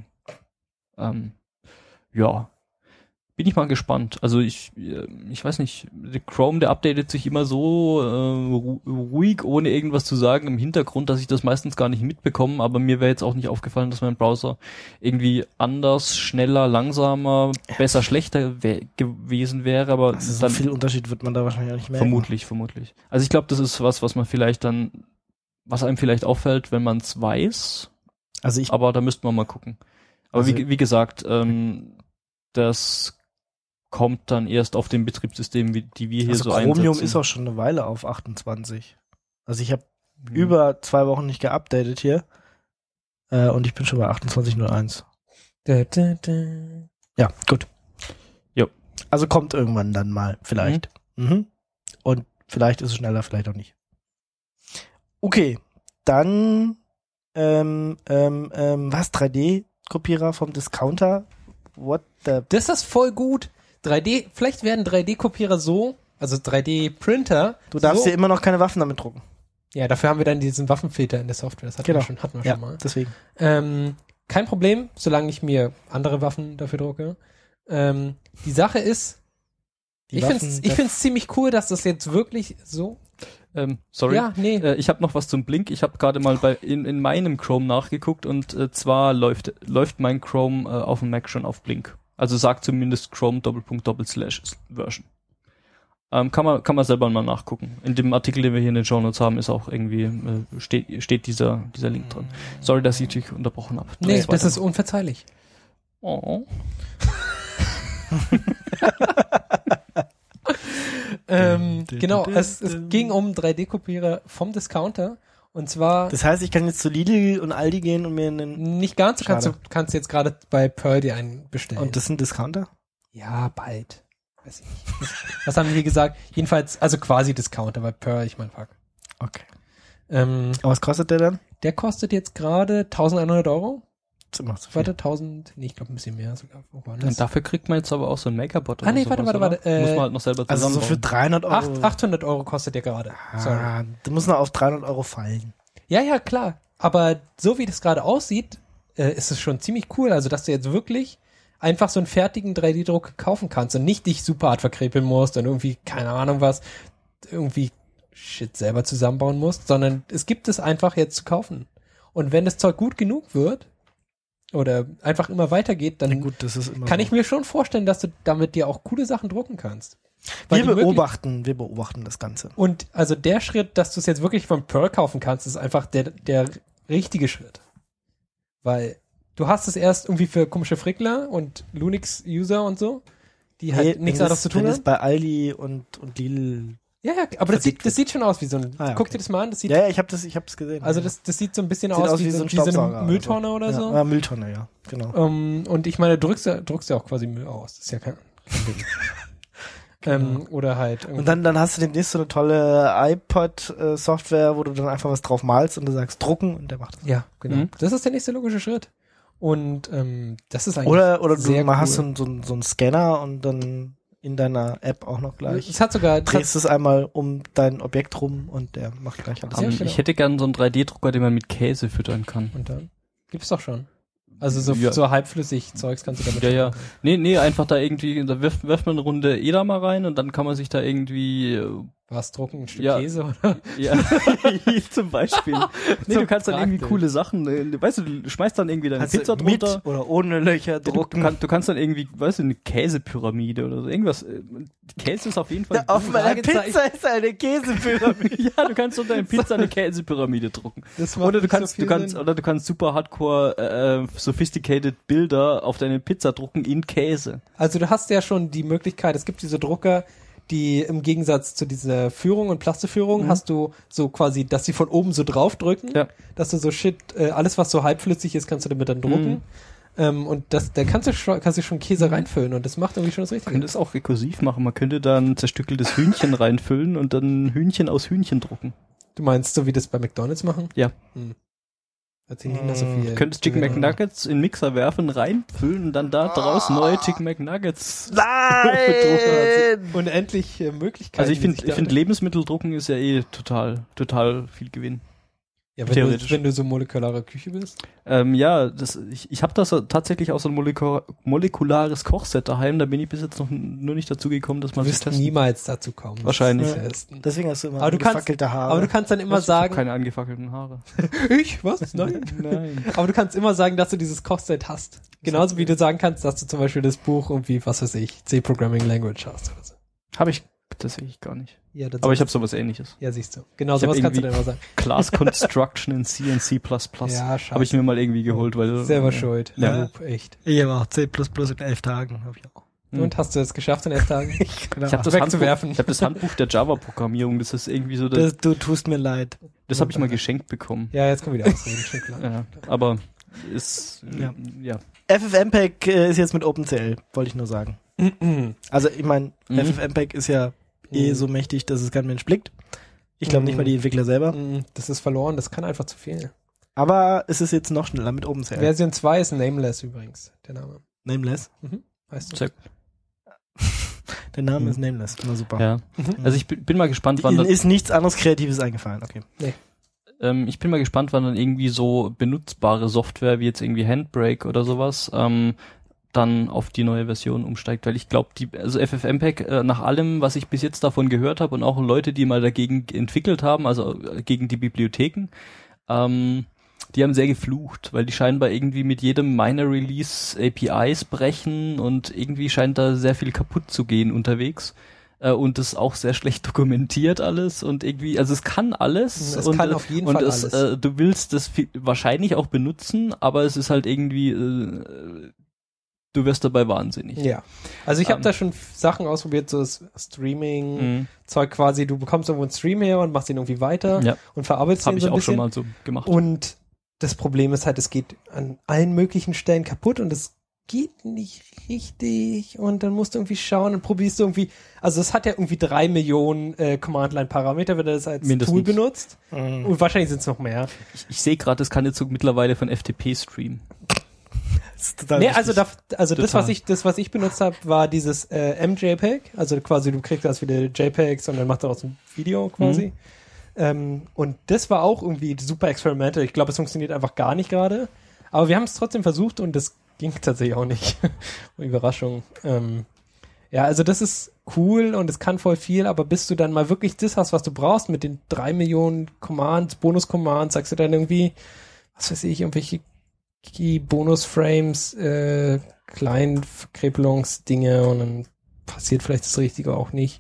Ja, bin ich mal gespannt. Also ich weiß nicht, der Chrome, der updatet sich immer so ruhig, ohne irgendwas zu sagen im Hintergrund, dass ich das meistens gar nicht mitbekomme, aber mir wäre jetzt auch nicht aufgefallen, dass mein Browser irgendwie anders, schneller, langsamer, besser, schlechter gewesen wäre, aber Also so dann viel Unterschied wird man da wahrscheinlich auch nicht merken. vermutlich. Also ich glaube, das ist was man vielleicht dann, was einem vielleicht auffällt, wenn man es weiß, Also ich aber da müssten wir mal gucken. Aber Also- wie gesagt, das kommt dann erst auf dem Betriebssystem, die wir hier Also so Chromium einsetzen. ist auch schon eine Weile auf 28. Also ich habe über 2 Wochen nicht geupdatet hier. Und ich bin schon bei 28.01. Da, da, da. Ja, gut. Jo. Also kommt irgendwann dann mal, vielleicht. Mhm. Und vielleicht ist es schneller, vielleicht auch nicht. Okay, dann was? 3D-Kopierer vom Discounter? What the... Das ist voll gut. Vielleicht werden 3D-Kopierer so, also 3D-Printer. Du darfst so, dir immer noch keine Waffen damit drucken. Ja, dafür haben wir dann diesen Waffenfilter in der Software. Das hatten Genau. wir Ja, schon mal. deswegen. Kein Problem, solange ich mir andere Waffen dafür drucke. Die Sache ist, Die ich Waffen- find's ziemlich cool, dass das jetzt wirklich so. Sorry. Ja, nee. Ich habe noch was zum Blink. Ich habe gerade mal in meinem Chrome nachgeguckt und zwar läuft mein Chrome auf dem Mac schon auf Blink. Also sagt zumindest Chrome //Version. Kann man selber mal nachgucken. In dem Artikel, den wir hier in den Shownotes haben, ist auch irgendwie steht dieser Link drin. Sorry, dass ich dich unterbrochen habe. Nee, das ist unverzeihlich. Oh. Genau, es ging um 3D-Kopierer vom Discounter. Und zwar Das heißt, ich kann jetzt zu Lidl und Aldi gehen und mir einen... nicht ganz, du Schade. kannst jetzt gerade bei Pearl dir einen bestellen. Und das ist ein Discounter? Ja, bald. Weiß ich nicht. Was haben die gesagt? Jedenfalls, also quasi Discounter, bei Pearl, ich mein, fuck. Okay. Aber was kostet der dann? der kostet jetzt gerade 1.100 €. Das ist immer so viel. Warte, 1.000, nee, ich glaube ein bisschen mehr sogar. Und dafür kriegt man jetzt aber auch so einen Make-up-Bot oder Ah, nee, sowas, warte. oder? Muss man halt noch selber Also so für zusammenbauen. 300 Euro. 800 € kostet der gerade. Sorry. Ah, du musst noch auf 300 Euro fallen. Ja, klar. Aber so wie das gerade aussieht, ist es schon ziemlich cool. Also, dass du jetzt wirklich einfach so einen fertigen 3D-Druck kaufen kannst und nicht dich super hart verkrepeln musst und irgendwie, keine Ahnung was, irgendwie Shit selber zusammenbauen musst, sondern es gibt es einfach jetzt zu kaufen. Und wenn das Zeug gut genug wird oder einfach immer weitergeht, dann Ja, gut, das ist immer kann so. ich mir schon vorstellen, dass du damit dir auch coole Sachen drucken kannst. Wir Weil die beobachten das Ganze. Und also der Schritt, dass du es jetzt wirklich von Pearl kaufen kannst, ist einfach der richtige Schritt. Weil du hast es erst irgendwie für komische Frickler und Lunix-User und so, die halt nichts anderes zu tun Wenn haben. es bei Aldi und Lidl... Ja, aber das sieht schon aus wie so ein, Ah, ja, guck okay. dir das mal an, das sieht, Ja, ich hab's gesehen. also ja. das sieht so ein bisschen Sieht aus wie so ein eine Staubsauger Mülltonne oder so. Ja, Mülltonne, ja, genau. Und ich meine, du druckst ja auch quasi Müll aus. Das ist ja kein Ding. Oder halt irgendwie. Und dann hast du demnächst so eine tolle iPod-Software, wo du dann einfach was drauf malst und du sagst drucken und der macht das. ja, genau. Mhm. Das ist der nächste logische Schritt. Und das ist eigentlich Oder du sehr hast cool. so einen Scanner und dann in deiner App auch noch gleich. Es hat sogar, Drehst es einmal um dein Objekt rum und der macht gleich alles. Ja, genau. Ich hätte gern so einen 3D-Drucker, den man mit Käse füttern kann. und dann gibt's doch schon. Also so, Ja. so halbflüssig Zeugs kannst du damit Ja. machen. Nee, einfach da irgendwie, da wirft man eine Runde Edamame rein und dann kann man sich da irgendwie Was drucken? Ein Stück Ja. Käse, oder? Ja, zum Beispiel. Nee, So du kannst dann irgendwie praktisch. coole Sachen, weißt du schmeißt dann irgendwie deine Kannst du Pizza mit drunter. oder ohne Löcher drucken. Du kannst dann irgendwie, weißt du, eine Käsepyramide oder so, irgendwas. Käse ist auf jeden Fall Auf gut. meiner Fragezeichen. Pizza ist eine Käsepyramide. Ja, du kannst unter deine Pizza eine Käsepyramide drucken. Das macht Oder du nicht so kannst, viel Sinn. du kannst super hardcore, sophisticated Bilder auf deine Pizza drucken in Käse. Also du hast ja schon die Möglichkeit, es gibt diese Drucker, die im Gegensatz zu dieser Führung und Plasteführung hast du so quasi, dass sie von oben so draufdrücken, Ja. dass du so alles was so halbflüssig ist, kannst du damit dann drucken. Und da kannst du schon Käse reinfüllen und das macht irgendwie schon das Man Richtige. könnte es auch rekursiv machen. Man könnte dann zerstückeltes Hühnchen reinfüllen und dann Hühnchen aus Hühnchen drucken. Du meinst, so wie das bei McDonald's machen? Ja. Hat sie nicht mehr so viel. Du könntest Chicken Ja. McNuggets in den Mixer werfen, reinfüllen und dann da draus neue Chicken McNuggets. Nein! Unendlich Möglichkeiten. Also ich die sich finde da- Lebensmitteldrucken ist ja total viel Gewinn. ja, theoretisch. wenn du so molekulare Küche bist. Ja, ich habe das tatsächlich auch so ein molekulares Kochset daheim, da bin ich bis jetzt noch nur nicht dazu gekommen, dass Du man wirst testen. niemals dazu kommen. Wahrscheinlich. Das ist das Erste. Deswegen hast du immer Aber du kannst- gefackelte Haare. Aber du kannst dann immer Ich hab sagen, keine angefackelten Haare. ich? Was? Nein. Nein. Aber du kannst immer sagen, dass du dieses Kochset hast. Genauso wie du sagen kannst, dass du zum Beispiel das Buch irgendwie, was weiß ich, C-Programming Language hast oder so. Habe ich tatsächlich gar nicht. Ja, das Aber ich habe sowas Ähnliches. ja, siehst du. Genau, Ich hab sowas kannst du dann irgendwie- immer sagen. Class Construction in C und C++. Ja, scheiße. Habe ich mir mal irgendwie geholt, weil Selber schuld. Ja. Noob, echt. Ich habe auch C++ in 11 Tagen. Hab ich auch. Und hast du es geschafft in 11 Tagen? Genau. Ich habe wegzuwerfen. Ich habe das Handbuch der Java-Programmierung. Das ist irgendwie so, das Du tust mir leid. habe ich mal geschenkt bekommen. Ja, jetzt kommen wieder ausreden, schon klar. Ja, aber ist ja. FFmpeg ist jetzt mit OpenCL, wollte ich nur sagen. Also ich meine, FFmpeg ist ja so mächtig, dass es kein Mensch blickt. Ich glaube nicht mal die Entwickler selber. Das ist verloren, das kann einfach zu viel. Aber es ist jetzt noch schneller mit OpenCL. Version 2 ist Nameless übrigens, der Name. Nameless. Weißt du? Sehr Der Name ist Nameless. Na super. Ja. Also ich bin mal gespannt, wann Ihnen dann, ist nichts anderes Kreatives eingefallen. Okay. ich bin mal gespannt, wann dann irgendwie so benutzbare Software wie jetzt irgendwie Handbrake oder sowas dann auf die neue Version umsteigt, weil ich glaube, also FFmpeg nach allem, was ich bis jetzt davon gehört habe und auch Leute, die mal dagegen entwickelt haben, also gegen die Bibliotheken, die haben sehr geflucht, weil die scheinbar irgendwie mit jedem Minor Release APIs brechen und irgendwie scheint da sehr viel kaputt zu gehen unterwegs. Und das auch sehr schlecht dokumentiert alles und irgendwie, also es kann alles. Es und, kann auf jeden und Fall es, alles. du willst das wahrscheinlich auch benutzen, aber es ist halt irgendwie, du wirst dabei wahnsinnig. Ja. Also ich habe da schon Sachen ausprobiert, so das Streaming-Zeug quasi, du bekommst irgendwo einen Stream her und machst ihn irgendwie weiter Ja. und verarbeitest Habe ihn ich so ein auch bisschen. schon mal so gemacht. Und das Problem ist halt, es geht an allen möglichen Stellen kaputt und es geht nicht richtig und dann musst du irgendwie schauen und probierst du irgendwie, also es hat ja irgendwie 3 Millionen Command-Line-Parameter, wenn du das als Mindestens. Tool benutzt und wahrscheinlich sind es noch mehr. Ich sehe gerade, das kann jetzt so mittlerweile von FTP streamen. Das ist total Nee, wichtig. also das, Total. was ich benutzt habe, war dieses MJPEG, also quasi du kriegst ganz viele JPEGs und dann macht er auch so ein Video quasi. Und das war auch irgendwie super experimental. Ich glaube, es funktioniert einfach gar nicht gerade. Aber wir haben es trotzdem versucht und das ging tatsächlich auch nicht. Überraschung. Ja, also das ist cool und es kann voll viel, aber bis du dann mal wirklich das hast, was du brauchst mit den 3 Millionen Commands, Bonus-Commands, sagst du dann irgendwie, was weiß ich, irgendwelche Bonus-Frames, kleinen Verkrebelungsdinge und dann passiert vielleicht das Richtige auch nicht.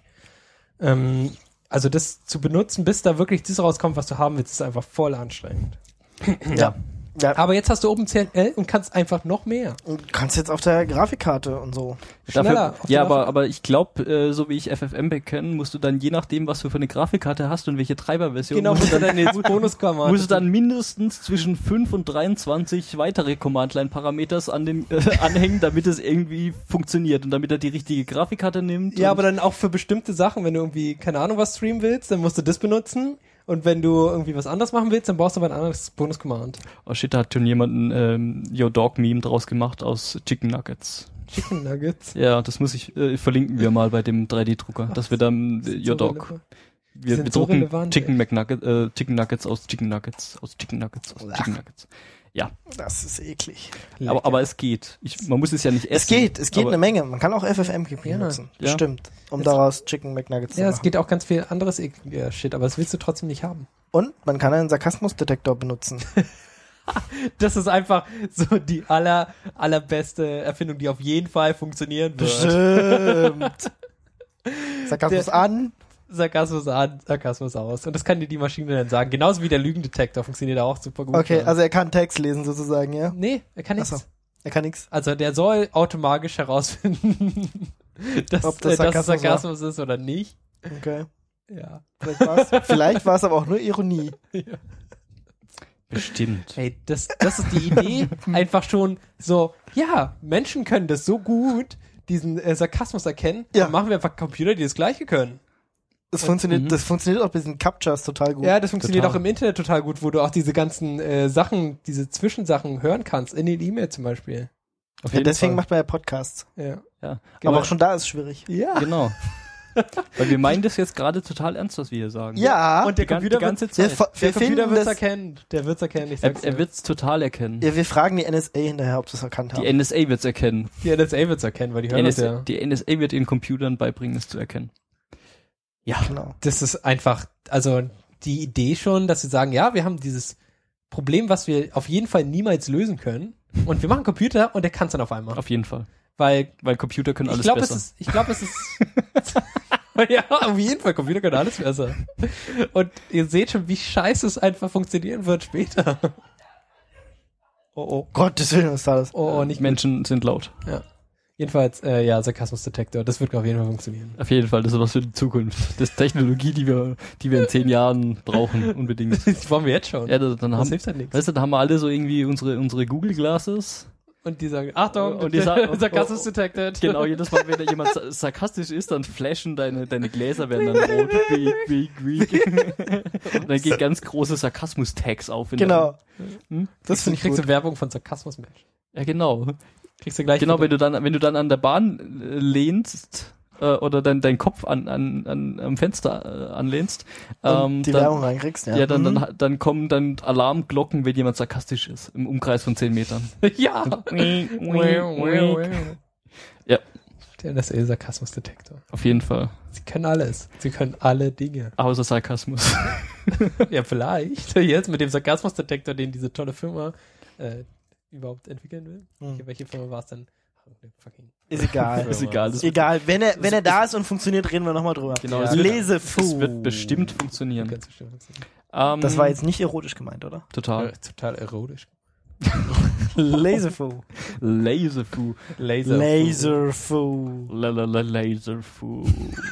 Also das zu benutzen, bis da wirklich das rauskommt, was du haben willst, ist einfach voll anstrengend. Ja. Aber jetzt hast du OpenCL und kannst einfach noch mehr. Und du kannst jetzt auf der Grafikkarte und so. Schneller. auf Ja, der Waffe. aber ich glaube, so wie ich FFmpeg kenne, musst du dann je nachdem, was du für eine Grafikkarte hast und welche Treiberversion, Genau, musst du dann jetzt Bonus-Command. musst du dann mindestens zwischen 5 und 23 weitere Command-Line-Parameters an dem anhängen, damit es irgendwie funktioniert und damit er die richtige Grafikkarte nimmt. Ja, und aber dann auch für bestimmte Sachen, wenn du irgendwie, keine Ahnung, was streamen willst, dann musst du das benutzen. Und wenn du irgendwie was anderes machen willst, dann brauchst du aber ein anderes Bonus-Command. oh shit, da hat schon jemand ein Yo Dog Meme draus gemacht aus Chicken Nuggets. Chicken Nuggets. Ja, das muss ich verlinken wir mal bei dem 3D-Drucker, dass wir dann Yo Dog. Wir sind so drucken relevant, Chicken Nuggets aus Chicken Nuggets aus Chicken Nuggets aus Chicken Nuggets. Das ist eklig. Aber es geht. Man muss es ja nicht essen. Es geht eine Menge. Man kann auch FFmpeg benutzen. Ja. Stimmt. Um daraus Chicken McNuggets zu Ja, machen. es geht auch ganz viel anderes ekliger Shit, aber das willst du trotzdem nicht haben. Und man kann einen Sarkasmusdetektor benutzen. Das ist einfach so die allerbeste Erfindung, die auf jeden Fall funktionieren wird. Bestimmt. Sarkasmus an. Sarkasmus an, Sarkasmus aus. Und das kann dir die Maschine dann sagen. Genauso wie der Lügendetektor funktioniert auch super gut. Okay, also er kann Text lesen sozusagen, ja? Nee, er kann nichts. Achso, er kann nichts. Also der soll automatisch herausfinden, dass Ob das das Sarkasmus ist oder nicht. Okay. Ja. Vielleicht war es aber auch nur Ironie. Bestimmt. Hey, das ist die Idee. Einfach schon so, ja, Menschen können das so gut, diesen Sarkasmus erkennen. Ja. Dann machen wir einfach Computer, die das Gleiche können. Das funktioniert auch bei diesen Captchas total gut. Ja, das funktioniert Total. auch im Internet total gut, wo du auch diese ganzen Sachen, diese Zwischensachen hören kannst, in den E-Mail zum Beispiel. Auf Ja, jeden deswegen Fall. macht man ja Podcasts. Ja. Ja. Aber auch schon da ist es schwierig. Ja. Genau. Weil wir meinen das jetzt gerade total ernst, was wir hier sagen. Ja, Und der Die Computer ganze wir, Zeit. wir der Computer finden wird's das, erkennen. Der wird's erkennen, ich sag's Er dir. wird's total erkennen. ja, wir fragen die NSA hinterher, ob sie es erkannt haben. Die NSA wird's erkennen. Die NSA wird's erkennen, weil die hören das ja. Die NSA wird ihren Computern beibringen, es zu erkennen. Ja. Genau. Das ist einfach, also die Idee schon, dass sie sagen, ja, wir haben dieses Problem, was wir auf jeden Fall niemals lösen können. Und wir machen einen Computer und der kann es dann auf einmal. Auf jeden Fall. Weil Weil Computer können alles ich glaube, besser. ich glaube, es ist ja, auf jeden Fall, Computer können alles besser. Und ihr seht schon, wie scheiße es einfach funktionieren wird später. Oh, Gottes Willen, was ist das? nicht Menschen sind laut. Ja. Jedenfalls, ja, Sarkasmus-Detektor, das wird auf jeden Fall funktionieren. Auf jeden Fall, das ist was für die Zukunft. Das ist Technologie, die wir in 10 Jahren brauchen, unbedingt. Das wollen wir jetzt schon. Ja, dann das haben, hilft halt nichts. weißt du, dann haben wir alle so irgendwie unsere Google Glasses. Und die sagen, Achtung, Und die sagen- Sarkasmus detected. Genau, jedes Mal, wenn da jemand sarkastisch ist, dann flashen deine Gläser werden dann rot. Und dann geht ganz große Sarkasmus-Tags auf. Genau. Hm? Das finde ich kriegst gut. du Werbung von Sarkasmus-Mensch. Ja, genau. Kriegst du gleich. Genau, wenn du dann an der Bahn lehnst, oder deinen Kopf am Fenster Und anlehnst, die dann, Werbung reinkriegst, ja. ja, dann kommen dann Alarmglocken, wenn jemand sarkastisch ist, im Umkreis von 10 Metern. ja. Ja. Der NSA-Sarkasmus-Detektor. Auf jeden Fall. Sie können alles. Sie können alle Dinge. Außer Sarkasmus. Ja, vielleicht. Jetzt mit dem Sarkasmus-Detektor, den diese tolle Firma überhaupt entwickeln will. Welche Firma war es denn? Fucking Ist egal. Ist egal. Das Egal, wenn er da ist und funktioniert, reden wir nochmal drüber. Genau, Ja, es Lesefu. wird bestimmt funktionieren. ganz bestimmt funktionieren. Das war jetzt nicht erotisch gemeint, oder? total. Total erotisch. Laserfu. Laserfu. Laserfu. Laserfu.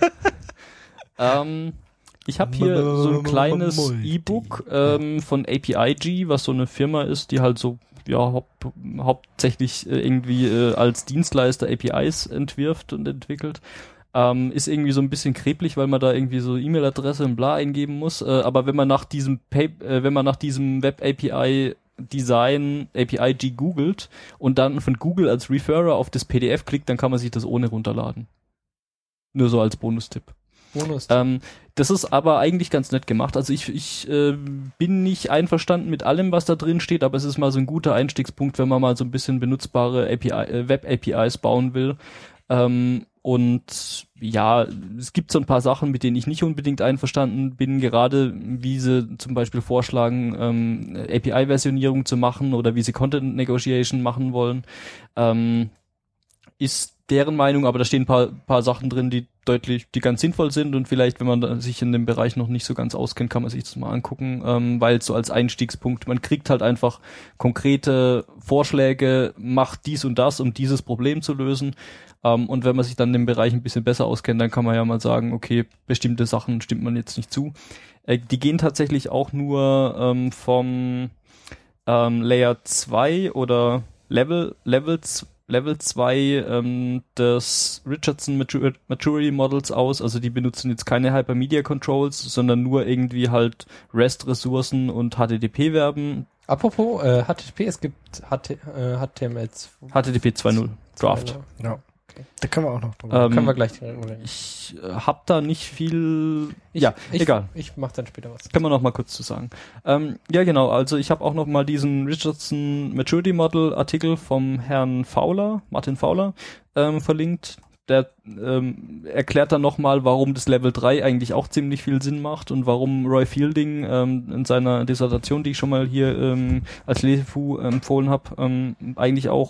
Ich habe hier so ein kleines E-Book von APIG, was so eine Firma ist, die halt so hauptsächlich irgendwie als Dienstleister APIs entwirft und entwickelt. Ist irgendwie so ein bisschen kreblich, weil man da irgendwie so E-Mail-Adresse und bla eingeben muss. Aber wenn man nach diesem Web API Design APIG googelt und dann von Google als Referrer auf das PDF klickt, dann kann man sich das ohne runterladen. Nur so als Bonustipp. Das ist aber eigentlich ganz nett gemacht. Also ich bin nicht einverstanden mit allem, was da drin steht, aber es ist mal so ein guter Einstiegspunkt, wenn man mal so ein bisschen benutzbare Web-APIs bauen will. Und ja, es gibt so ein paar Sachen, mit denen ich nicht unbedingt einverstanden bin, gerade wie sie zum Beispiel vorschlagen, API-Versionierung zu machen oder wie sie Content Negotiation machen wollen. Ist deren Meinung, aber da stehen ein paar Sachen drin, die ganz sinnvoll sind und vielleicht, wenn man sich in dem Bereich noch nicht so ganz auskennt, kann man sich das mal angucken, weil so als Einstiegspunkt, man kriegt halt einfach konkrete Vorschläge, macht dies und das, um dieses Problem zu lösen, und wenn man sich dann in dem Bereich ein bisschen besser auskennt, dann kann man ja mal sagen, okay, bestimmte Sachen stimmt man jetzt nicht zu. Die gehen tatsächlich auch nur vom Layer 2 oder Level 2 des Richardson Maturity Models aus, also die benutzen jetzt keine Hypermedia Controls, sondern nur irgendwie halt REST-Ressourcen und HTTP-Verben. Apropos HTTP, es gibt HTML2. HTTP 2.0 Draft. Ja. Okay. Da können wir auch noch drüber. Können wir gleich drüber reden. Ich habe da nicht viel... egal. Ich mach dann später was. Können wir noch mal kurz zu sagen. Ja, genau. Also ich habe auch noch mal diesen Richardson Maturity Model Artikel vom Herrn Fowler, Martin Fowler, verlinkt. Der erklärt dann noch mal, warum das Level 3 eigentlich auch ziemlich viel Sinn macht und warum Roy Fielding in seiner Dissertation, die ich schon mal hier als Lesefu empfohlen habe, eigentlich auch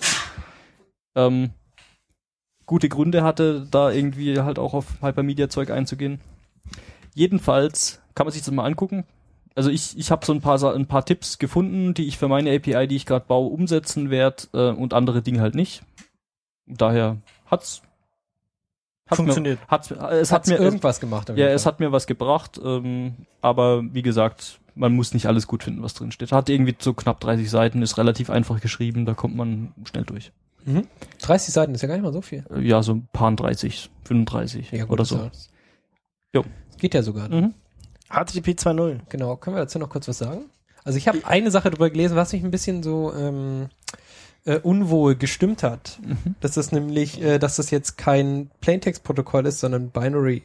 gute Gründe hatte, da irgendwie halt auch auf Hypermedia-Zeug einzugehen. Jedenfalls kann man sich das mal angucken. Also ich habe so ein paar Tipps gefunden, die ich für meine API, die ich gerade baue, umsetzen werde und andere Dinge halt nicht. Daher hat's funktioniert. Es hat mir irgendwas gemacht. Ja, es hat mir was gebracht, aber wie gesagt, man muss nicht alles gut finden, was drin steht. Hat irgendwie so knapp 30 Seiten, ist relativ einfach geschrieben, da kommt man schnell durch. 30 Seiten ist ja gar nicht mal so viel. Ja, so ein paar 30, 35 Ja, gut, oder so. Jo. Geht ja sogar. HTTP 2.0. Genau, können wir dazu noch kurz was sagen? Also ich habe eine Sache drüber gelesen, was mich ein bisschen so unwohl gestimmt hat. Das ist nämlich, dass das jetzt kein Plaintext-Protokoll ist, sondern Binary.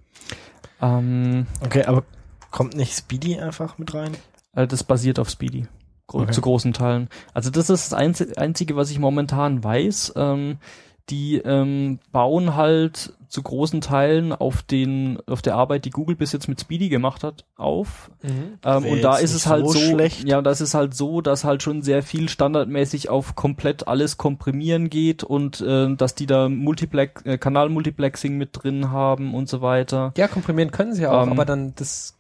Okay, aber kommt nicht Speedy einfach mit rein? Das basiert auf Speedy. Zu großen Teilen. Also das ist das Einzige, was ich momentan weiß. Die bauen halt zu großen Teilen auf der Arbeit, die Google bis jetzt mit Speedy gemacht hat, auf. Und da ist es halt so schlecht. Ja, das ist halt so, dass halt schon sehr viel standardmäßig auf komplett alles komprimieren geht und dass die da Kanal-Multiplexing mit drin haben und so weiter. Ja, komprimieren können sie auch, aber dann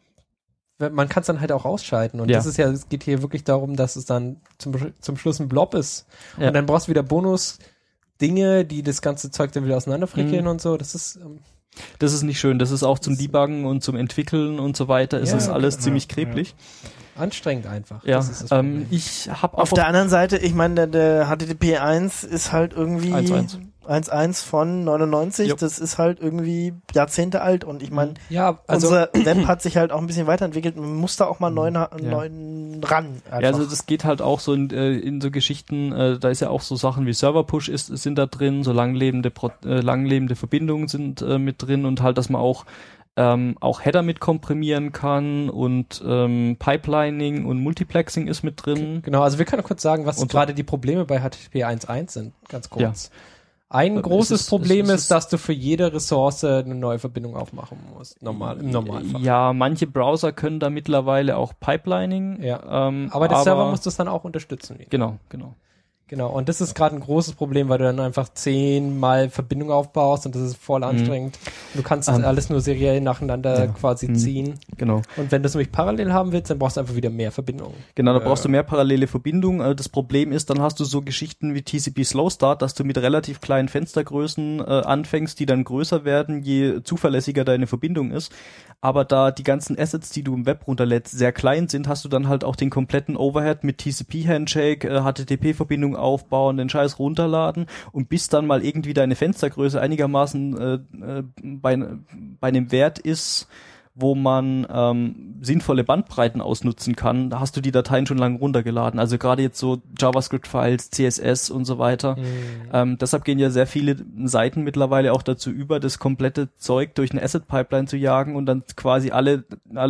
man kann es dann halt auch ausschalten und es geht hier wirklich darum, dass es dann zum Schluss ein Blob ist und dann brauchst du wieder Bonus-Dinge, die das ganze Zeug dann wieder auseinanderfrickeln und so. Das ist nicht schön. Das ist auch zum Debuggen und zum Entwickeln und so weiter. Es ist alles ziemlich kreblich. Anstrengend einfach. Ja, das ist das Problem. Ich habe auf der anderen Seite, ich meine, der HTTP 1 ist halt irgendwie 1.1 von 99, Yep. Das ist halt irgendwie Jahrzehnte alt und ich meine, also unser Web hat sich halt auch ein bisschen weiterentwickelt, man muss da auch mal neuen ran. Einfach. Ja, also das geht halt auch so in so Geschichten, da ist ja auch so Sachen wie Server-Push sind da drin, so langlebende Verbindungen sind mit drin und halt, dass man auch Header mit komprimieren kann und Pipelining und Multiplexing ist mit drin. Genau, also wir können kurz sagen, was gerade die Probleme bei HTTP 1.1 sind, ganz kurz. Ja. Ein großes Problem ist, dass du für jede Ressource eine neue Verbindung aufmachen musst, im Normalfall. Ja, manche Browser können da mittlerweile auch Pipelining. Ja, aber der Server muss das dann auch unterstützen. Genau. Genau, und das ist gerade ein großes Problem, weil du dann einfach 10-mal Verbindung aufbaust und das ist voll anstrengend. Du kannst das alles nur seriell nacheinander quasi ziehen. Genau. Und wenn du es nämlich parallel haben willst, dann brauchst du einfach wieder mehr Verbindungen. Genau, da brauchst du mehr parallele Verbindungen. Das Problem ist, dann hast du so Geschichten wie TCP Slow Start, dass du mit relativ kleinen Fenstergrößen anfängst, die dann größer werden, je zuverlässiger deine Verbindung ist. Aber da die ganzen Assets, die du im Web runterlädst, sehr klein sind, hast du dann halt auch den kompletten Overhead mit TCP-Handshake, HTTP-Verbindung aufbauen, den Scheiß runterladen und bis dann mal irgendwie deine Fenstergröße einigermaßen bei einem Wert ist, wo man sinnvolle Bandbreiten ausnutzen kann, da hast du die Dateien schon lange runtergeladen. Also gerade jetzt so JavaScript-Files, CSS und so weiter. Deshalb gehen ja sehr viele Seiten mittlerweile auch dazu über, das komplette Zeug durch eine Asset-Pipeline zu jagen und dann quasi alle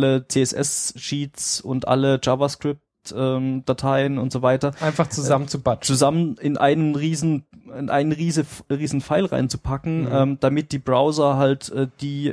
CSS-Sheets und alle JavaScript Dateien und so weiter einfach zusammen zu batschen. Zusammen in einen riesen File reinzupacken, damit die Browser halt die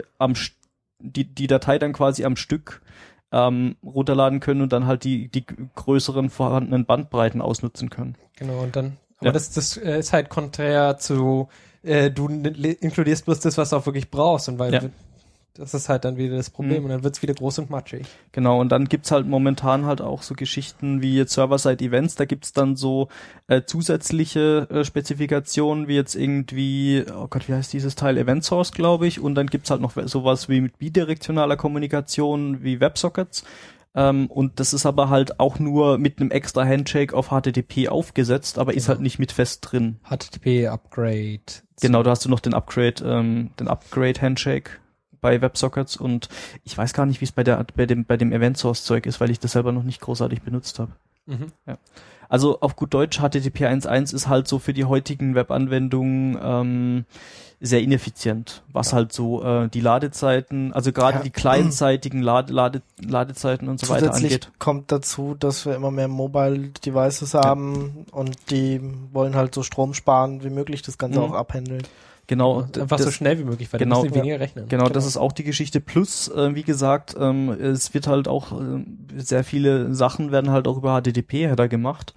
Datei dann quasi am Stück runterladen können und dann halt die größeren vorhandenen Bandbreiten ausnutzen können. Genau, und dann, aber das ist halt konträr zu, du inkludierst bloß das, was du auch wirklich brauchst und weil das ist halt dann wieder das Problem und dann wird's wieder groß und matschig. Genau, und dann gibt's halt momentan halt auch so Geschichten wie jetzt Server-Side-Events, da gibt's dann so zusätzliche Spezifikationen wie jetzt irgendwie, oh Gott, wie heißt dieses Teil? Event Source, glaube ich, und dann gibt's halt noch sowas wie mit bidirektionaler Kommunikation wie WebSockets. Und das ist aber halt auch nur mit einem extra Handshake auf HTTP aufgesetzt, aber ist halt nicht mit fest drin. HTTP-Upgrade. Genau, da hast du noch den Upgrade-Handshake bei WebSockets und ich weiß gar nicht, wie es bei dem Event Source Zeug ist, weil ich das selber noch nicht großartig benutzt habe. Mhm. Ja. Also auf gut Deutsch, HTTP 1.1 ist halt so für die heutigen Webanwendungen sehr ineffizient, was halt so die Ladezeiten, also gerade die kleinzeitigen Ladezeiten und so weiter Zusätzlich angeht. kommt dazu, dass wir immer mehr Mobile Devices haben und die wollen halt so Strom sparen wie möglich, das Ganze auch abhändeln. Genau. Einfach so schnell wie möglich, weil genau, die müssen weniger rechnen. Genau, das ist auch die Geschichte. Plus, wie gesagt, es wird halt auch, sehr viele Sachen werden halt auch über HTTP-Header gemacht.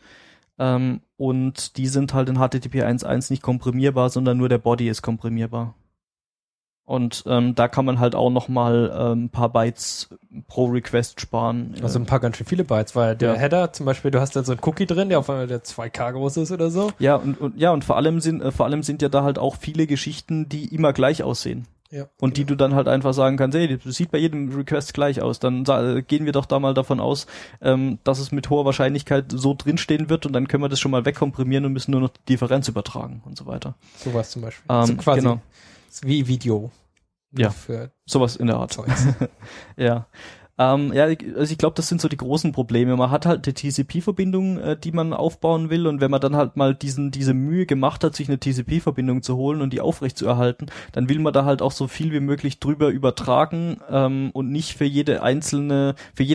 Und die sind halt in HTTP 1.1 nicht komprimierbar, sondern nur der Body ist komprimierbar. Und da kann man halt auch nochmal ein paar Bytes pro Request sparen. Also ein paar ganz schön viele Bytes, weil der Header zum Beispiel, du hast da so einen Cookie drin, der auf einmal der 2K groß ist oder so. Ja, und vor allem sind ja da halt auch viele Geschichten, die immer gleich aussehen. Ja, und die du dann halt einfach sagen kannst, hey, das sieht bei jedem Request gleich aus. Dann gehen wir doch da mal davon aus, dass es mit hoher Wahrscheinlichkeit so drinstehen wird und dann können wir das schon mal wegkomprimieren und müssen nur noch die Differenz übertragen und so weiter. Sowas zum Beispiel. Also quasi genau. Wie Video. Ja, für sowas in der Art. Ja. Also ich glaube, das sind so die großen Probleme. Man hat halt eine TCP-Verbindung, die man aufbauen will, und wenn man dann halt mal diese Mühe gemacht hat, sich eine TCP-Verbindung zu holen und die aufrecht zu erhalten, dann will man da halt auch so viel wie möglich drüber übertragen und nicht für jeden einzelnen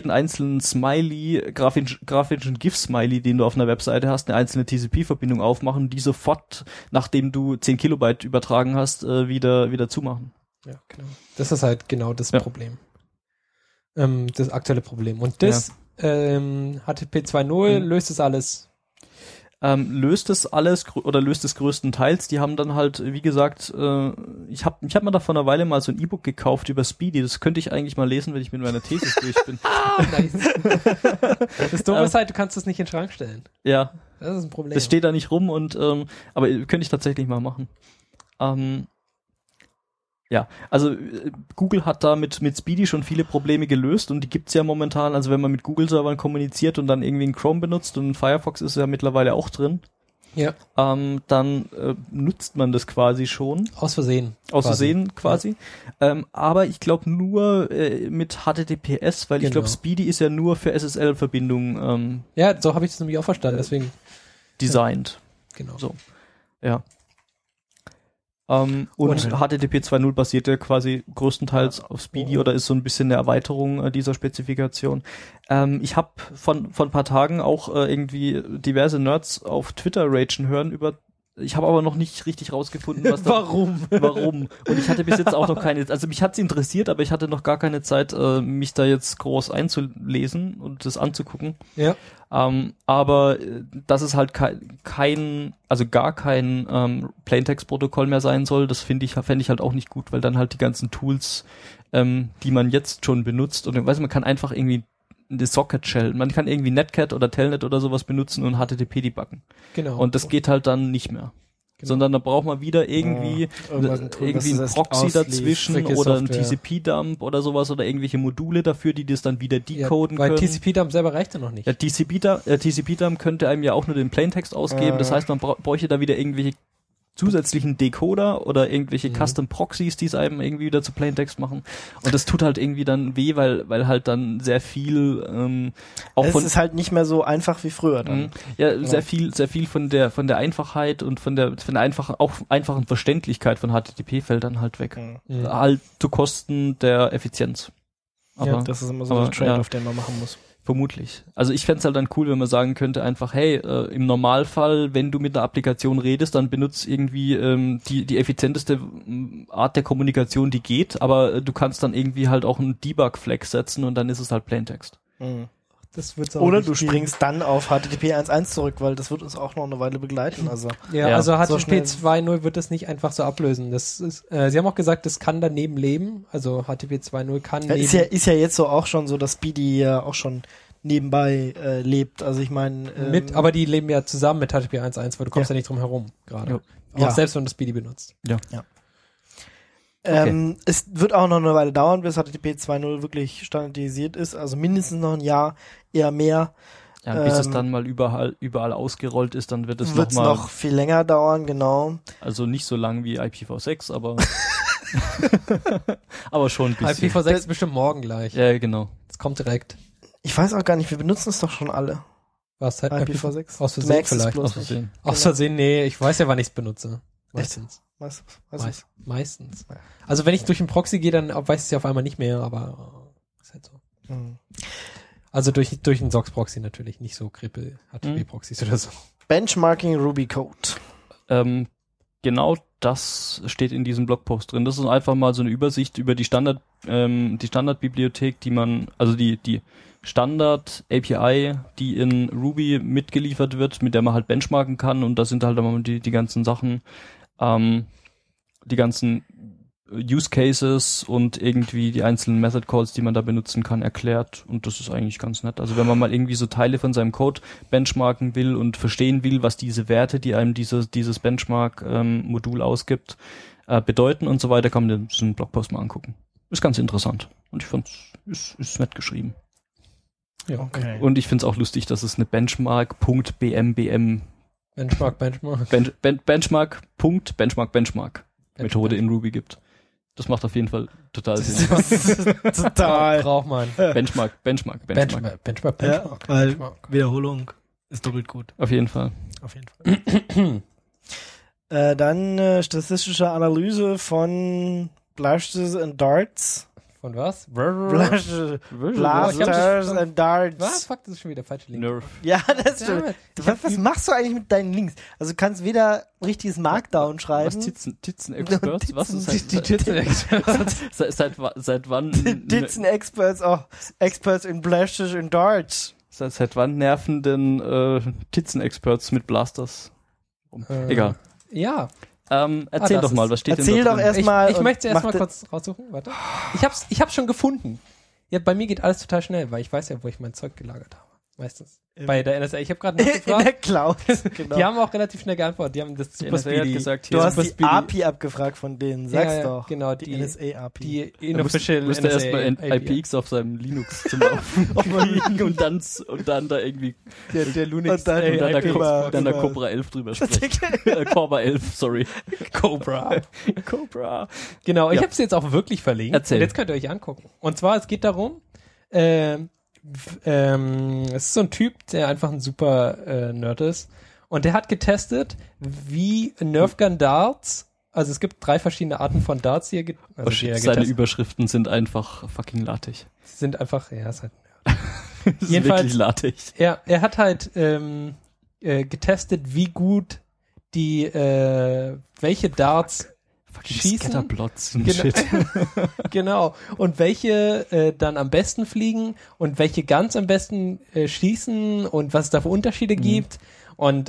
Smiley, grafischen GIF-Smiley, den du auf einer Webseite hast, eine einzelne TCP-Verbindung aufmachen, die sofort, nachdem du 10 Kilobyte übertragen hast, wieder zumachen. Ja, genau. Das ist halt genau das Problem. Das aktuelle Problem. Und das HTTP 2.0 löst es alles. Löst es alles oder löst es größtenteils. Die haben dann halt, wie gesagt, ich hab mir da vor einer Weile mal so ein E-Book gekauft über Speedy. Das könnte ich eigentlich mal lesen, wenn ich mit meiner Thesis durch bin. Nice. Das Dumme ist halt, du kannst das nicht in den Schrank stellen. Ja. Das ist ein Problem. Das steht da nicht rum und aber könnte ich tatsächlich mal machen. Ja, also Google hat da mit Speedy schon viele Probleme gelöst und die gibt's ja momentan, also wenn man mit Google-Servern kommuniziert und dann irgendwie einen Chrome benutzt und ein Firefox ist ja mittlerweile auch drin, dann nutzt man das quasi schon. Aus Versehen quasi. Aber ich glaube nur mit HTTPS, weil ich glaube Speedy ist ja nur für SSL-Verbindungen ja, so habe ich das nämlich auch verstanden, deswegen designt. Genau. So. Ja. Und HTTP 2.0 basiert ja quasi größtenteils auf Speedy oder ist so ein bisschen eine Erweiterung dieser Spezifikation. Ich habe von ein paar Tagen auch irgendwie diverse Nerds auf Twitter ragen hören ich habe aber noch nicht richtig rausgefunden, was Warum? Und ich hatte bis jetzt auch noch also mich hat's interessiert, aber ich hatte noch gar keine Zeit, mich da jetzt groß einzulesen und das anzugucken. Ja. Aber dass es halt gar kein Plaintext-Protokoll mehr sein soll, das fände ich halt auch nicht gut, weil dann halt die ganzen Tools, die man jetzt schon benutzt, und man kann einfach irgendwie eine Socket-Shell, man kann irgendwie Netcat oder Telnet oder sowas benutzen und HTTP debuggen. Genau. Und das geht halt dann nicht mehr. Genau. Sondern da braucht man wieder irgendwie ein Proxy dazwischen oder ein TCP-Dump oder sowas oder irgendwelche Module dafür, die das dann wieder decoden können. Weil TCP-Dump selber reicht ja noch nicht. Ja, TCP-Dump könnte einem ja auch nur den Plaintext ausgeben. Das heißt, man bräuchte da wieder irgendwelche zusätzlichen Decoder oder irgendwelche Custom Proxies, die es einem irgendwie wieder zu Plaintext machen. Und das tut halt irgendwie dann weh, weil halt dann sehr viel es ist halt nicht mehr so einfach wie früher dann. Sehr viel von der Einfachheit und von der einfachen Verständlichkeit von HTTP fällt dann halt weg. Halt zu Kosten der Effizienz. Aber das ist immer so ein Trade-off, den man machen muss. Vermutlich. Also ich fänd's halt dann cool, wenn man sagen könnte einfach, hey, im Normalfall, wenn du mit einer Applikation redest, dann benutzt irgendwie die effizienteste Art der Kommunikation, die geht, aber du kannst dann irgendwie halt auch einen Debug-Flag setzen und dann ist es halt Plaintext. Das wird's auch oder du springst dann auf HTTP 1.1 zurück, weil das wird uns auch noch eine Weile begleiten. Also also HTTP 2.0 wird das nicht einfach so ablösen. Das ist, Sie haben auch gesagt, das kann daneben leben. Also HTTP 2.0 kann ist ja jetzt so auch schon so, dass Speedy ja auch schon nebenbei lebt. Also ich meine aber die leben ja zusammen mit HTTP 1.1, weil du kommst ja nicht drum herum gerade. Auch selbst wenn du Speedy benutzt. Ja. Okay. Es wird auch noch eine Weile dauern, bis HTTP 2.0 wirklich standardisiert ist, also mindestens noch ein Jahr, eher mehr. Ja, bis es dann mal überall ausgerollt ist, dann wird es noch viel länger dauern, genau. Also nicht so lang wie IPv6, aber aber schon ein bisschen. IPv6 ist bestimmt morgen gleich. Ja, genau. Das kommt direkt. Ich weiß auch gar nicht, wir benutzen es doch schon alle. War es halt IPv6? Aus Du Versehen merkst es vielleicht. bloß Aus nicht. Versehen. Aus Versehen, nee, ich weiß ja, wann ich es benutze. Meistens. Was? Meistens. Ja. Also wenn ich durch den Proxy gehe, dann weiß ich es ja auf einmal nicht mehr, aber ist halt so. Hm. Also durch den SOX-Proxy natürlich, nicht so Krippel, HTTP-Proxys oder so. Benchmarking Ruby Code. Genau das steht in diesem Blogpost drin. Das ist einfach mal so eine Übersicht über die Standardbibliothek, die man, also die Standard API, die in Ruby mitgeliefert wird, mit der man halt benchmarken kann, und da sind halt immer die ganzen Sachen, die ganzen Use Cases und irgendwie die einzelnen Method Calls, die man da benutzen kann, erklärt, und das ist eigentlich ganz nett. Also wenn man mal irgendwie so Teile von seinem Code benchmarken will und verstehen will, was diese Werte, die einem dieses Benchmark-Modul ausgibt, bedeuten und so weiter, kann man diesen Blogpost mal angucken. Ist ganz interessant und ich fand es ist nett geschrieben. Ja, Okay. Und ich finde es auch lustig, dass es eine Benchmark.bmbm Benchmark Methode in Ruby gibt. Das macht auf jeden Fall total Sinn. Total. Braucht man. Benchmark. Benchmark. Ja, weil Wiederholung ist doppelt gut. Auf jeden Fall. Auf jeden Fall. Dann statistische Analyse von Blasters and Darts. Von was? Blasters Was? and Darts. Was? Fuck, das ist schon wieder falsche Link. Nerf. Ja, das stimmt. Damit. Was machst du eigentlich mit deinen Links? Also du kannst weder richtiges Markdown schreiben. Was Titzen Experts? Was ist Die seit wann? Titzen Experts, Experts in Blasters and Darts. Seit wann nerven denn Titzen Experts mit Blasters? Egal. Ja. Erzähl das doch mal, ist- was steht Erzähl denn da doch drin? erstmal. Ich möchte erst mal mach kurz raussuchen. Warte. Ich hab's schon gefunden. Ja, bei mir geht alles total schnell, weil ich weiß ja, wo ich mein Zeug gelagert habe. Meistens. Bei der NSA. Ich habe gerade in der nachgefragt. Cloud. Genau. Die haben auch relativ schnell geantwortet. Die haben das Die super NSA hat speedy. gesagt, Du hier, hast die Speedy. API abgefragt von denen. Sag's Ja, ja, doch. genau, Die die NSA-API. Die da inofficial musste NSA erstmal API. IPX auf seinem Linux zum Laufen kriegen und dann da irgendwie Der Linux Und dann- und dann API. da über- Cobra 11 drüber sprechen. Cobra 11, sorry. Cobra. Cobra. Genau, ich Ja. habe es jetzt auch wirklich verlinkt. Erzähl. Und jetzt könnt ihr euch angucken. Und zwar, es geht darum, es ist so ein Typ, der einfach ein super Nerd ist. Und der hat getestet, wie Nerfgun Darts, also es gibt 3 verschiedene Arten von Darts, die er, Oh shit, er seine getestet Überschriften sind einfach fucking latig. sind einfach, ja, ist halt Das ist Jedenfalls- wirklich latig. er hat halt getestet, wie gut die welche Darts Fucking schießen. Scatterblots und Genau. shit. Genau. Und welche dann am besten fliegen und welche ganz am besten schießen und was es da für Unterschiede gibt. Und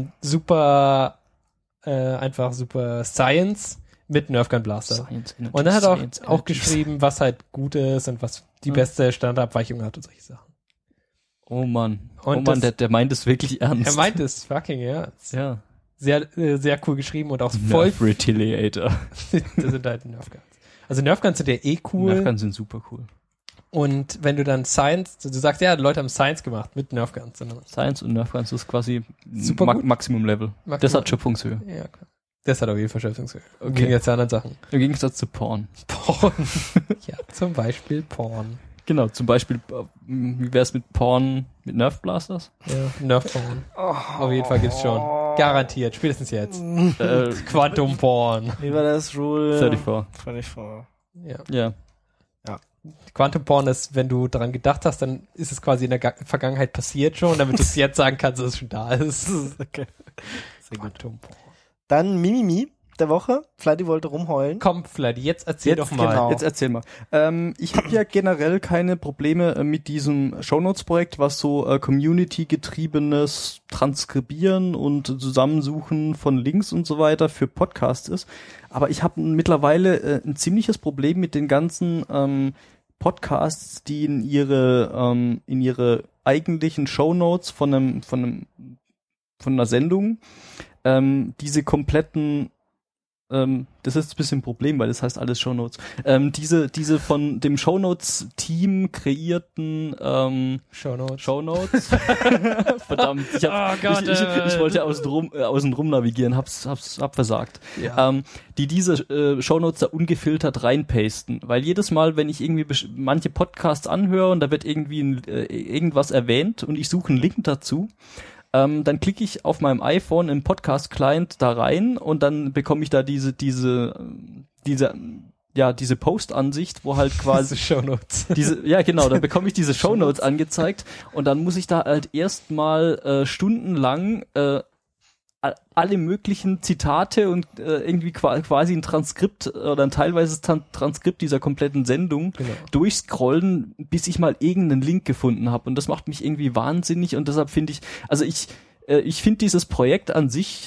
einfach super Science mit Nerfgun Blaster. Science Energy, Und dann hat er Science auch Energy. geschrieben, was halt gut ist und was die beste Standardabweichung hat und solche Sachen. Oh Mann. Und oh Mann, das- der meint es wirklich ernst. Er meint es fucking, ja. ja. Sehr cool geschrieben und auch voll, Nerf Retaliator. das sind halt Nerfguns. Also Nerfguns sind ja eh cool. Nerfguns sind super cool. Und wenn du dann Science, du sagst, ja, Leute haben Science gemacht mit Nerfguns. Science und Nerfguns ist quasi Super gut. Maximum-Level. Das hat Schöpfungshöhe. Ja, klar. Das hat auf jeden Fall Schöpfungshöhe. Okay. Gegen jetzt anderen Sachen. Im Gegensatz zu Porn. Porn. Ja, zum Beispiel Porn. Genau, zum Beispiel, wie wär's mit Porn mit Nerf-Blasters? Ja, Nerf-Porn. Auf jeden Fall gibt's schon. Garantiert, spätestens jetzt. Quantum-Porn. Wie war das? Rule 34. 24. Ja. Ja. Quantum-Porn ist, wenn du daran gedacht hast, dann ist es quasi in der Vergangenheit passiert schon, damit du es jetzt sagen kannst, dass es schon da ist. Okay. Sehr gut. Quantum-Porn. Dann Mimimi der Woche. Flighty wollte rumheulen. Komm, Flat, jetzt erzähl Jetzt doch mal. genau. Jetzt erzähl mal. Ich habe ja generell keine Probleme mit diesem Shownotes-Projekt, was so Community-getriebenes Transkribieren und Zusammensuchen von Links und so weiter für Podcasts ist. Aber ich habe mittlerweile ein ziemliches Problem mit den ganzen Podcasts, die in ihre eigentlichen Shownotes von einer Sendung diese kompletten das ist ein bisschen ein Problem, weil das heißt alles Shownotes. Diese von dem Shownotes-Team kreierten Shownotes. Verdammt, ich wollte außenrum navigieren, hab versagt. Ja. Die diese Shownotes da ungefiltert reinpasten, weil jedes Mal, wenn ich irgendwie manche Podcasts anhöre und da wird irgendwie irgendwas erwähnt und ich suche einen Link dazu, dann klicke ich auf meinem iPhone im Podcast-Client da rein und dann bekomme ich da diese Post-Ansicht, wo halt quasi Shownotes. da bekomme ich diese Shownotes angezeigt und dann muss ich da halt erstmal stundenlang alle möglichen Zitate und irgendwie quasi ein Transkript oder ein teilweises Transkript dieser kompletten Sendung durchscrollen, bis ich mal irgendeinen Link gefunden habe. Und das macht mich irgendwie wahnsinnig und deshalb finde ich finde dieses Projekt an sich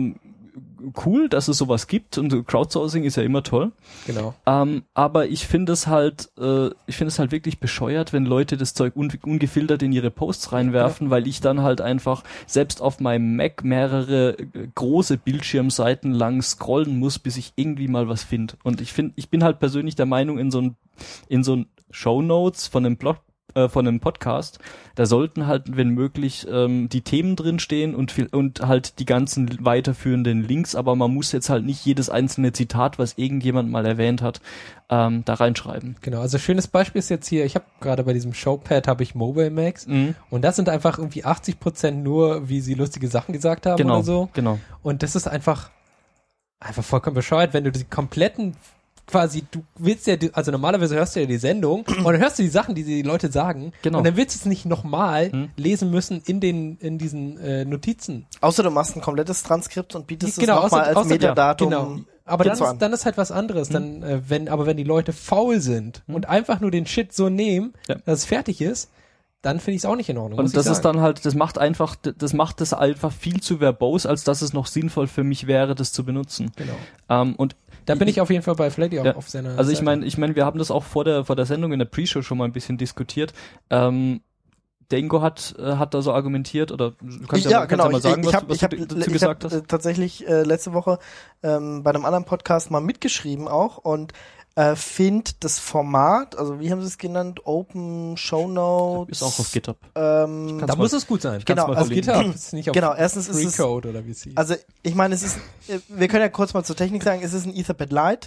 cool, dass es sowas gibt und Crowdsourcing ist ja immer toll. Genau. Aber ich finde es halt wirklich bescheuert, wenn Leute das Zeug ungefiltert in ihre Posts reinwerfen, weil ich dann halt einfach selbst auf meinem Mac mehrere große Bildschirmseiten lang scrollen muss, bis ich irgendwie mal was finde. Und ich bin halt persönlich der Meinung, in so ein Shownotes von einem Blog, von einem Podcast, da sollten halt, wenn möglich, die Themen drin stehen und halt die ganzen weiterführenden Links, aber man muss jetzt halt nicht jedes einzelne Zitat, was irgendjemand mal erwähnt hat, da reinschreiben. Genau, also schönes Beispiel ist jetzt hier, ich habe gerade bei diesem Showpad habe ich Mobile Max und das sind einfach irgendwie 80% nur, wie sie lustige Sachen gesagt haben oder so. Genau. Und das ist einfach vollkommen bescheuert, wenn du die kompletten quasi, du willst ja, also normalerweise hörst du ja die Sendung und dann hörst du die Sachen, die Leute sagen und dann willst du es nicht nochmal lesen müssen in diesen Notizen. Außer du machst ein komplettes Transkript und bietest es nochmal als Metadatum. Genau. Aber dann ist halt was anderes. Dann, wenn die Leute faul sind und einfach nur den Shit so nehmen, dass es fertig ist, dann finde ich es auch nicht in Ordnung. Und das ist dann halt, das macht das einfach viel zu verbose, als dass es noch sinnvoll für mich wäre, das zu benutzen. Genau. Und da bin ich auf jeden Fall bei Freddy auch auf seiner Also Seite. ich meine, wir haben das auch vor der Sendung in der Pre-Show schon mal ein bisschen diskutiert. Der Ingo hat da so argumentiert, oder du kannst ja mal sagen, was du dazu gesagt hast. Ich habe tatsächlich letzte Woche bei einem anderen Podcast mal mitgeschrieben auch und finde das Format, also wie haben sie es genannt, Open Shownotes. Ist auch auf GitHub. Da muss es gut sein. Genau, auf GitHub, ist nicht auf erstens ist es Freecode oder wie es hieß. Also ich meine, wir können ja kurz mal zur Technik sagen, es ist ein Etherpad Lite.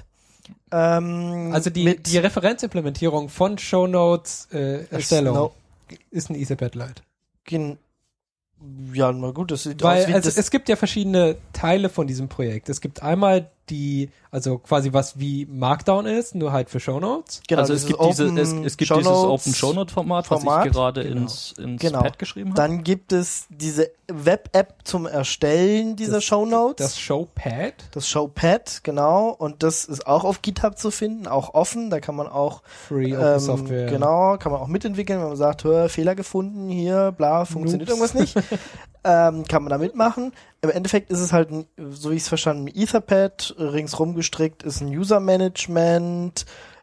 Also die Referenzimplementierung von Shownotes Erstellung ist ein Etherpad Lite. Ja, na gut, das sieht aus wie es gibt ja verschiedene Teile von diesem Projekt. Es gibt einmal also quasi was wie Markdown ist, nur halt für Shownotes. Genau, also es gibt dieses Open Shownote Format, was ich gerade ins Pad geschrieben habe. Dann gibt es diese Web-App zum Erstellen dieser Shownotes. Das Showpad. Das Showpad, genau. Und das ist auch auf GitHub zu finden, auch offen. Da kann man auch Free Open Software. Genau, kann man auch mitentwickeln, wenn man sagt, Fehler gefunden, hier, bla, funktioniert irgendwas nicht. Kann man da mitmachen. Im Endeffekt ist es halt, so wie ich es verstanden, ein Etherpad, ringsrum gestrickt ist ein User-Management,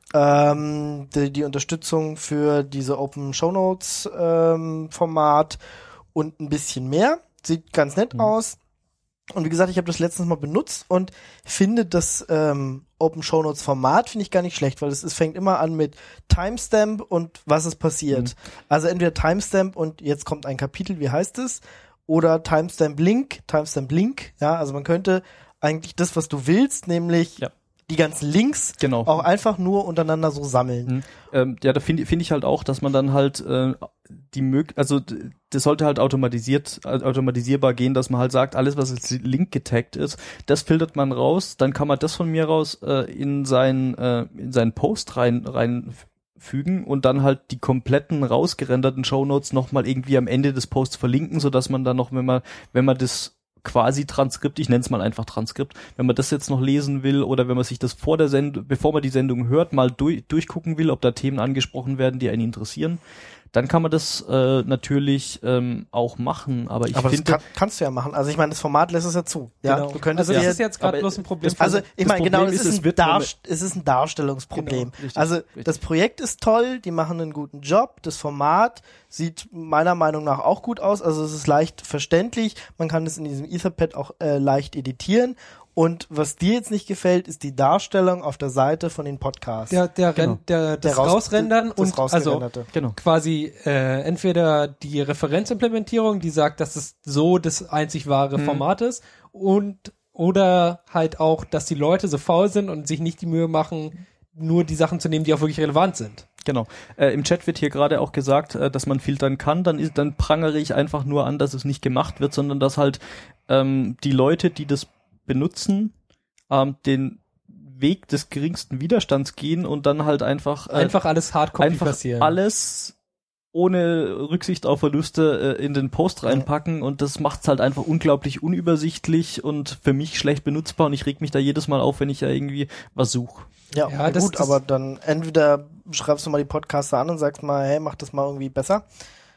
die Unterstützung für diese Open Shownotes Format und ein bisschen mehr. Sieht ganz nett aus. Und wie gesagt, ich habe das letztens mal benutzt und finde das Open Shownotes Format finde ich gar nicht schlecht, weil es fängt immer an mit Timestamp und was ist passiert. Also entweder Timestamp und jetzt kommt ein Kapitel, wie heißt es? Oder Timestamp Link, ja, also man könnte eigentlich das, was du willst, nämlich die ganzen Links auch einfach nur untereinander so sammeln. Da finde ich halt auch, dass man dann halt das sollte halt automatisierbar gehen, dass man halt sagt, alles, was als Link getaggt ist, das filtert man raus, dann kann man das von mir raus in seinen Post reinfügen und dann halt die kompletten rausgerenderten Shownotes nochmal irgendwie am Ende des Posts verlinken, sodass man dann noch, wenn man das quasi Transkript, ich nenne es mal einfach Transkript, wenn man das jetzt noch lesen will oder wenn man sich das bevor man die Sendung hört, mal durchgucken will, ob da Themen angesprochen werden, die einen interessieren, dann kann man das natürlich auch machen, aber ich finde... das kannst du ja machen. Also ich meine, das Format lässt es ja zu. Ja? Genau. Du könntest das ist jetzt gerade bloß ein Problem. Also ich meine, genau, es ist ein Darstellungsproblem. Genau, richtig, also richtig. Das Projekt ist toll, die machen einen guten Job, das Format sieht meiner Meinung nach auch gut aus, also es ist leicht verständlich, man kann es in diesem Etherpad auch leicht editieren Und was dir jetzt nicht gefällt, ist die Darstellung auf der Seite von den Podcasts. Das Rausrendern das und Rausgerenderte. Genau. quasi entweder die Referenzimplementierung, die sagt, dass es so das einzig wahre Format ist, oder halt auch, dass die Leute so faul sind und sich nicht die Mühe machen, nur die Sachen zu nehmen, die auch wirklich relevant sind. Genau. Im Chat wird hier gerade auch gesagt, dass man filtern kann. Dann prangere ich einfach nur an, dass es nicht gemacht wird, sondern dass halt die Leute, die das benutzen, den Weg des geringsten Widerstands gehen und dann halt einfach alles Hardcopy passieren. Alles ohne Rücksicht auf Verluste in den Post reinpacken und das macht's halt einfach unglaublich unübersichtlich und für mich schlecht benutzbar und ich reg mich da jedes Mal auf, wenn ich ja irgendwie was suche. Ja, Ja, gut, aber dann entweder schreibst du mal die Podcaster an und sagst mal, hey, mach das mal irgendwie besser.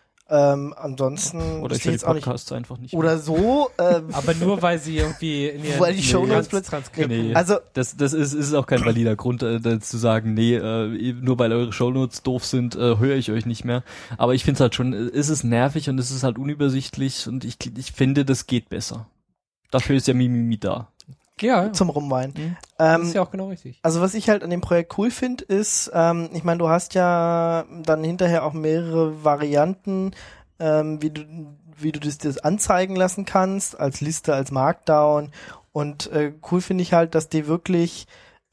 Ansonsten Oder ich verstehe will jetzt die auch nicht. Podcasts einfach nicht. Oder so. Aber nur, weil sie irgendwie in ihren Weil die Shownotes Nee, Also das ist auch kein valider Grund, zu sagen, nee, nur weil eure Shownotes doof sind, höre ich euch nicht mehr. Aber ich finde es halt schon, es ist nervig und es ist halt unübersichtlich und ich finde, das geht besser. Dafür ist ja Mimimi da. Ja, zum Rumweinen. das ist ja auch genau richtig. Also was ich halt an dem Projekt cool finde, ist, ich meine, du hast ja dann hinterher auch mehrere Varianten, wie du das anzeigen lassen kannst, als Liste, als Markdown. Und cool finde ich halt, dass die wirklich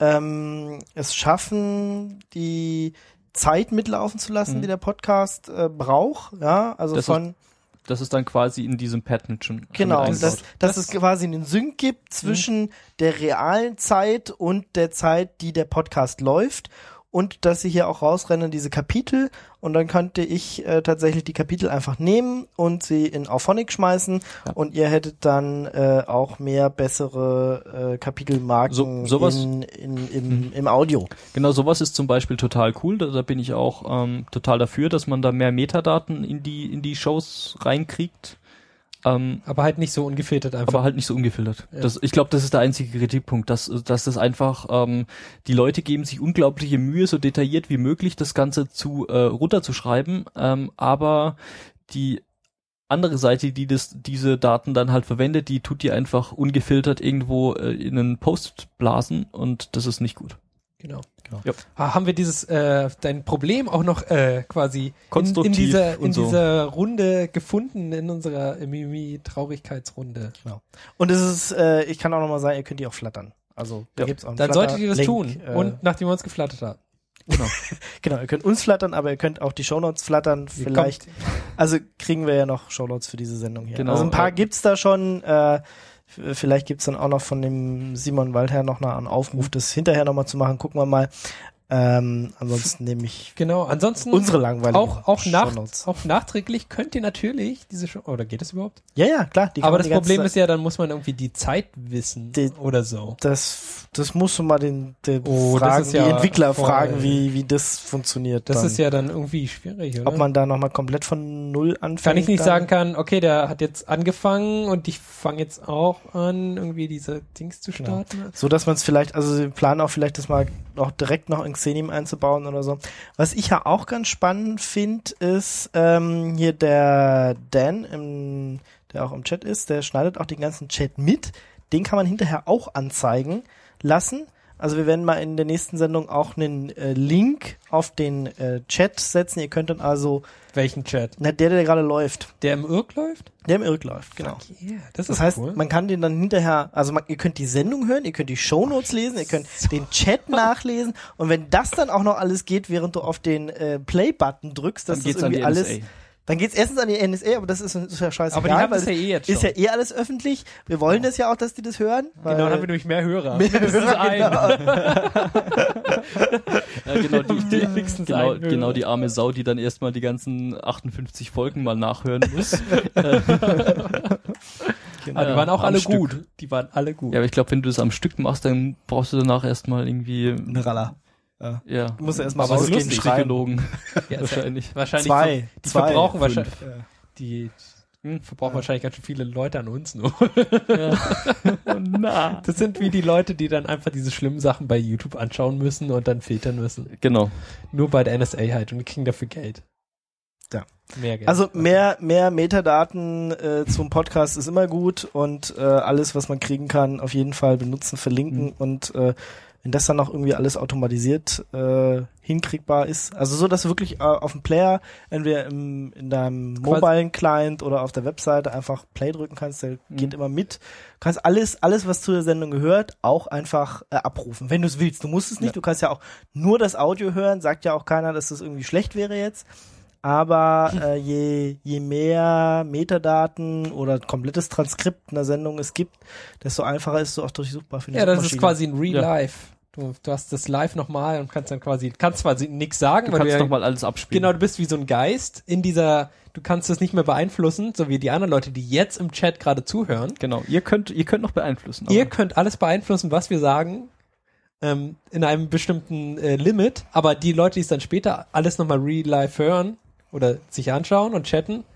es schaffen, die Zeit mitlaufen zu lassen, die der Podcast braucht. Ja, also Das ist dann quasi in diesem Pattern schon genau, mit eingebaut. dass es quasi einen Sync gibt zwischen der realen Zeit und der Zeit, die der Podcast läuft und dass sie hier auch rausrennen, diese Kapitel und dann könnte ich tatsächlich die Kapitel einfach nehmen und sie in Auphonic schmeißen und ihr hättet dann auch mehr bessere Kapitelmarken im Audio. Genau, sowas ist zum Beispiel total cool. Da bin ich auch total dafür, dass man da mehr Metadaten in die Shows reinkriegt. Aber halt nicht so ungefiltert einfach. Aber halt nicht so ungefiltert. Ja. Ich glaube, das ist der einzige Kritikpunkt, dass das einfach, die Leute geben sich unglaubliche Mühe, so detailliert wie möglich das Ganze runterzuschreiben, aber die andere Seite, die diese Daten dann halt verwendet, die tut die einfach ungefiltert irgendwo in einen Post blasen und das ist nicht gut. Genau. Ja. Haben wir dein Problem auch noch quasi Konstruktiv in dieser Runde gefunden, in unserer Mimi-Traurigkeitsrunde. Genau. Und es ist, ich kann auch nochmal sagen, ihr könnt die auch flattern. Also da gibt's auch einen Dann solltet ihr das Flutter-Link, tun. Und nachdem wir uns geflattert haben. Genau, ihr könnt uns flattern, aber ihr könnt auch die Shownotes flattern. Vielleicht, also kriegen wir ja noch Shownotes für diese Sendung hier. Genau, also ein paar gibt's da schon. Vielleicht gibt's dann auch noch von dem Simon Waldherr noch einen Aufruf, das hinterher nochmal zu machen. Gucken wir mal. Ansonsten nehme ich ansonsten unsere langweiligen Shownotes. auch nachträglich könnt ihr natürlich diese Show, oder geht das überhaupt? Ja, klar. Aber das Problem ist ja, dann muss man irgendwie die Zeit wissen oder so. Das musst du mal die ja Entwickler voll. fragen, wie das funktioniert. Das dann. ist ja dann irgendwie schwierig, oder? Ob man da nochmal komplett von Null anfängt. Kann ich nicht dann? sagen kann, okay, der hat jetzt angefangen und ich fange jetzt auch an, irgendwie diese Dings zu starten. Genau. So, dass man es vielleicht, also sie planen auch vielleicht das mal auch direkt noch in Xenim einzubauen oder so. Was ich ja auch ganz spannend finde, ist hier der Dan, der auch im Chat ist, der schneidet auch den ganzen Chat mit. Den kann man hinterher auch anzeigen lassen. Also wir werden mal in der nächsten Sendung auch einen Link auf den Chat setzen. Ihr könnt dann also... Welchen Chat? Na, der gerade läuft. Der im Irk läuft? Der im Irk läuft, genau. Fuck yeah, das heißt, cool. man kann den dann hinterher, also ihr könnt die Sendung hören, ihr könnt die Shownotes lesen, ihr könnt den Chat nachlesen und wenn das dann auch noch alles geht, während du auf den Play-Button drückst, dass Dann geht's das irgendwie an die alles... NSA. Dann geht's erstens an die NSA, aber das ist ja scheißegal. Aber die haben weil das ja eh jetzt ist schon. ja alles öffentlich. Wir wollen das ja auch, dass die das hören. Genau, dann haben wir nämlich mehr Hörer. Mehr Hörer, Genau, die arme Sau, die dann erstmal die ganzen 58 Folgen mal nachhören muss. Genau. Aber die waren auch alle Stück. gut. Die waren alle gut. Ja, aber ich glaube, wenn du das am Stück machst, dann brauchst du danach erstmal irgendwie Eine Raller. ja, Du musst ja erstmal Aber es ist rausgehen, lustig. schreiben. Psychologen Ja, wahrscheinlich. Wahrscheinlich. Die verbrauchen fünf. wahrscheinlich. Die verbrauchen wahrscheinlich ganz schön viele Leute an uns nur. Na. Das sind wie die Leute, die dann einfach diese schlimmen Sachen bei YouTube anschauen müssen und dann filtern müssen. Genau. Nur bei der NSA halt und die kriegen dafür Geld. Mehr Geld. Also mehr Metadaten zum Podcast ist immer gut und alles, was man kriegen kann, auf jeden Fall benutzen, verlinken und wenn das dann auch irgendwie alles automatisiert hinkriegbar ist, also so, dass du wirklich auf dem Player, entweder in deinem mobilen Client oder auf der Webseite einfach Play drücken kannst, der geht immer mit. Du kannst alles, was zu der Sendung gehört, auch einfach abrufen, wenn du es willst. Du musst es nicht, du kannst ja auch nur das Audio hören, sagt ja auch keiner, dass das irgendwie schlecht wäre jetzt. Aber je mehr Metadaten oder komplettes Transkript einer Sendung es gibt, desto einfacher ist es auch durchsuchbar für die ja, das Suchmaschine. ist quasi ein Real Life. Du hast das live nochmal und kannst zwar nichts sagen, Du weil kannst du nochmal alles abspielen. genau, du bist wie so ein Geist du kannst das nicht mehr beeinflussen, so wie die anderen Leute, die jetzt im Chat gerade zuhören. Genau, ihr könnt noch beeinflussen. Ihr könnt alles beeinflussen, was wir sagen, in einem bestimmten Limit, aber die Leute, die es dann später alles nochmal real life hören oder sich anschauen und chatten,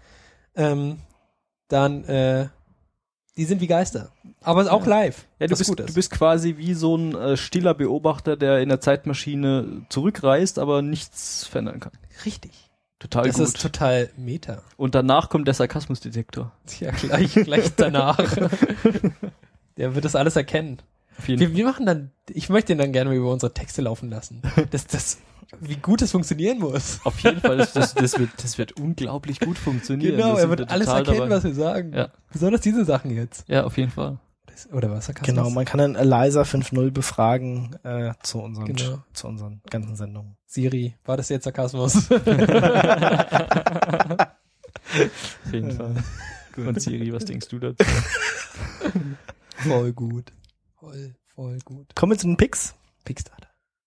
dann die sind wie Geister. Aber auch live. Ja, du bist quasi wie so ein stiller Beobachter, der in der Zeitmaschine zurückreist, aber nichts verändern kann. Richtig. Total Das gut. ist total Meta. Und danach kommt der Sarkasmusdetektor. Ja, gleich danach. Der wird das alles erkennen. Auf jeden Fall. Wir machen dann, ich möchte ihn dann gerne über unsere Texte laufen lassen. Wie gut es funktionieren muss. Auf jeden Fall, das wird unglaublich gut funktionieren. Genau, Das er sind wird wir alles total erkennen, dabei. was wir sagen. Ja. Besonders diese Sachen jetzt. Ja, auf jeden Fall. Oder was? Genau, man kann dann Eliza 5.0 befragen zu unseren ganzen Sendungen. Siri, war das jetzt Sarkasmus? Auf jeden Fall. Und Siri, was denkst du dazu? Voll gut. Voll gut. Kommen wir zu den Picks. Pickstarter.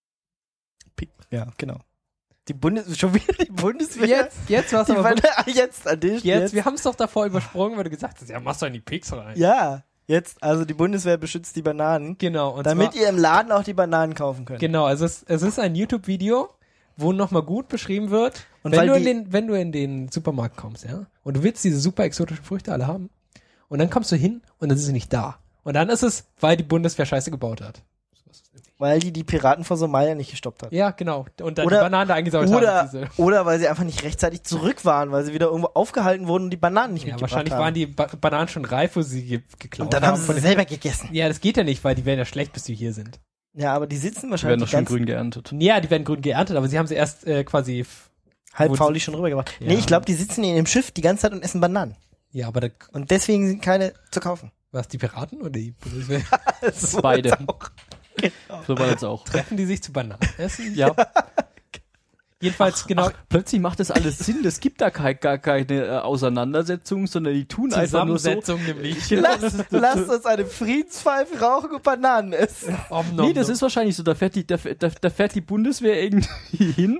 Ja, genau. Schon wieder die Bundeswehr. Jetzt war's aber jetzt an dich. jetzt. Wir haben es doch davor übersprungen, weil du gesagt hast, ja, machst du in die Picks rein. Ja, jetzt, also die Bundeswehr beschützt die Bananen, Genau. Und damit zwar, ihr im Laden auch die Bananen kaufen könnt. genau, also es ist ein YouTube-Video, wo nochmal gut beschrieben wird, Und wenn weil du in den Supermarkt kommst, ja, und du willst diese super exotischen Früchte alle haben, und dann kommst du hin und dann sind sie nicht da. Und dann ist es, weil die Bundeswehr Scheiße gebaut hat. Weil die Piraten vor Somalia nicht gestoppt hat. Ja, genau. Und dann Oder- die Bananen da eingesammelt haben. Oder weil sie einfach nicht rechtzeitig zurück waren, weil sie wieder irgendwo aufgehalten wurden und die Bananen nicht Ja, mitgebracht wahrscheinlich haben. waren die Bananen schon reif, wo sie geklaut Und dann haben von sie den- selber gegessen. Ja, das geht ja nicht, weil die werden ja schlecht, bis sie hier sind. Ja, aber die sitzen Die werden wahrscheinlich noch die schön ganzen grün geerntet. Ja, die werden grün geerntet, aber sie haben sie erst quasi... halb wo- faulig schon rübergebracht. Ja. Nee, ich glaube, die sitzen in dem Schiff die ganze Zeit und essen Bananen. Ja, aber Und deswegen sind keine zu kaufen. was, die Piraten oder die Bundeswehr? So Beide. jetzt auch. So war jetzt auch. Treffen die sich zu Bananen essen? Ja. Jedenfalls, genau, Ach, plötzlich macht das alles Sinn. Es gibt da gar keine Auseinandersetzung, sondern die tun einfach nur so. Zusammensetzung nämlich. Lasst uns eine Friedenspfeife rauchen und Bananen essen. Nee, das ist wahrscheinlich so. Da fährt die Bundeswehr irgendwie hin.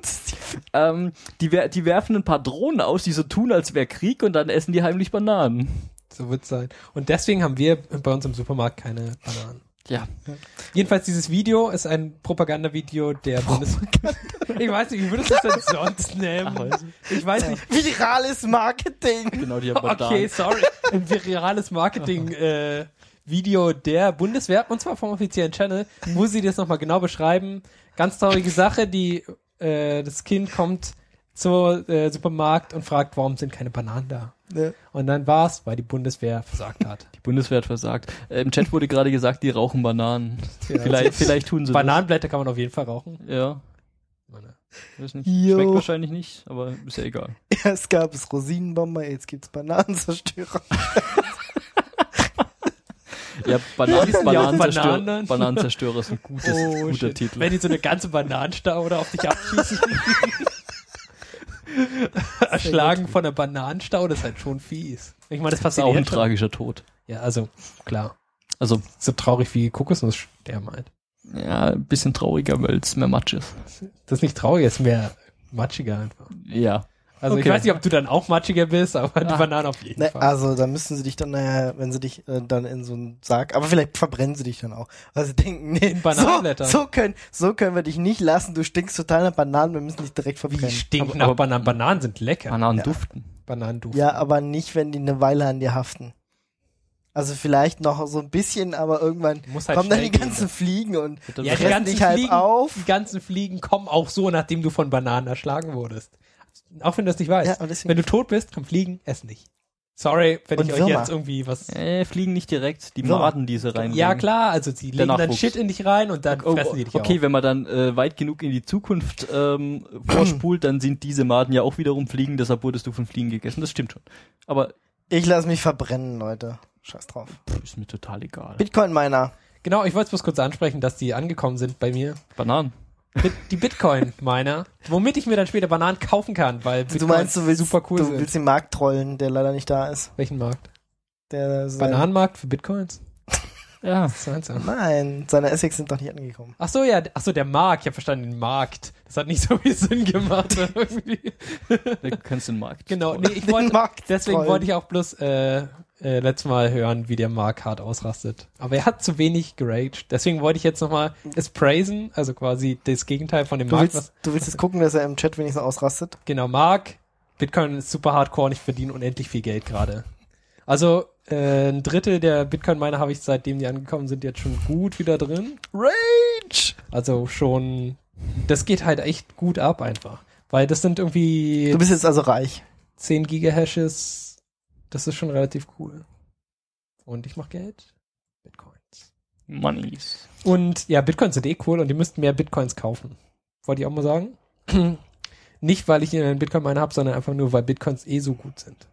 Die werfen ein paar Drohnen aus, die so tun, als wäre Krieg, und dann essen die heimlich Bananen. So wird's sein. Und deswegen haben wir bei uns im Supermarkt keine Bananen. Ja. Jedenfalls, dieses Video ist ein Propagandavideo der Bundeswehr. Ich weiß nicht, wie würdest du es denn sonst nennen? Ich weiß nicht. Virales Marketing. Genau, die haben Bananen. Okay, sorry. Ein virales Marketing-Video der Bundeswehr, und zwar vom offiziellen Channel, wo sie das nochmal genau beschreiben. Ganz traurige Sache, das Kind kommt zum Supermarkt und fragt, warum sind keine Bananen da? Ja. Und dann war's, weil die Bundeswehr versagt hat. Die Bundeswehr hat versagt. Im Chat wurde gerade gesagt, die rauchen Bananen. Ja, Vielleicht tun sie Bananenblätter kann man auf jeden Fall rauchen. das. Ja. Weiß nicht. Jo. Schmeckt wahrscheinlich nicht, aber ist ja egal. Erst gab es Rosinenbomber, jetzt gibt's Bananenzerstörer. Ja, Hießen die auch Bananen? Bananenzerstörer ist ein guter shit. Titel. Wenn die so eine ganze Bananenstaude auf dich abschießen. Erschlagen von einer Bananenstaude, das ist halt schon fies. Ich meine, das Das ist passiert auch ein jetzt schon. tragischer Tod. Ja, also, klar. Also, So traurig wie Kokosnusssterben halt. ja, ein bisschen trauriger, weil es mehr Matsch ist. Das ist nicht traurig, das ist mehr matschiger einfach. Ja. Also Okay. ich weiß nicht, ob du dann auch matschiger bist, aber die Banane auf jeden Ne, Fall. also da müssten sie dich dann, wenn sie dich dann in so einen Sarg, aber vielleicht verbrennen sie dich dann auch. Weil sie denken, nee, In Bananenblättern. so können wir dich nicht lassen, du stinkst total nach Bananen, wir müssen dich direkt Wie verbrennen. stinken Aber- nach aber- Bananen. Bananen sind lecker. Bananen Ja. duften. Bananenduft. Ja, aber nicht, wenn die eine Weile an dir haften. Also vielleicht noch so ein bisschen, aber irgendwann Muss halt kommen dann schnell die gehen. ganzen Fliegen und Ja, Ja, fressen dich halb auf. die ganzen Fliegen kommen auch so, nachdem du von Bananen erschlagen wurdest. Auch wenn du das nicht weißt. Ja, aber deswegen- Wenn du tot bist, komm fliegen, ess nicht. Sorry, wenn Und ich euch Würmer. jetzt irgendwie was... Fliegen nicht direkt, die So. Maden, die sie rein. Ja klar, also sie legen dann Nachwuchs. Shit in dich rein und dann fressen die dich okay, auf. wenn man dann weit genug in die Zukunft vorspult, dann sind diese Maden ja auch wiederum Fliegen, deshalb wurdest du von Fliegen gegessen, das stimmt schon. Aber Ich lasse mich verbrennen, Leute. Scheiß drauf. ist mir total egal. Bitcoin-Miner. Genau, ich wollte es bloß kurz ansprechen, dass die angekommen sind bei mir. Bananen. Die Bitcoin-Miner, womit ich mir dann später Bananen kaufen kann, weil Du meinst, du willst, super cool du sind. willst den Markt trollen, der leider nicht da ist. Welchen Markt? Der Bananenmarkt für Bitcoins? Ja. Was meinst du? Nein, seine Essex sind doch nicht angekommen. Ach so, ja, der Markt. Ich habe verstanden, den Markt. Das hat nicht so viel Sinn gemacht irgendwie. Du kannst den Markt. Genau, nee, ich wollte, Markt deswegen trollen. wollte ich auch bloß letztes Mal hören, wie der Mark hart ausrastet. Aber er hat zu wenig geraged. Deswegen wollte ich jetzt nochmal es praisen, also quasi das Gegenteil von dem Du Mark. willst jetzt gucken, dass er im Chat wenigstens ausrastet? Genau, Mark, Bitcoin ist super hardcore und ich verdiene unendlich viel Geld gerade. Also ein Drittel der Bitcoin-Miner habe ich, seitdem die angekommen sind, jetzt schon gut wieder drin. Rage! Also schon, das geht halt echt gut ab einfach. Weil das sind irgendwie Du bist jetzt also reich. 10 Gigahashes. Das ist schon relativ cool. Und ich mache Geld. Bitcoins. Moneys. Und ja, Bitcoins sind cool und die müssten mehr Bitcoins kaufen. Wollte ich auch mal sagen. Nicht, weil ich einen Bitcoin-Miner habe, sondern einfach nur, weil Bitcoins so gut sind.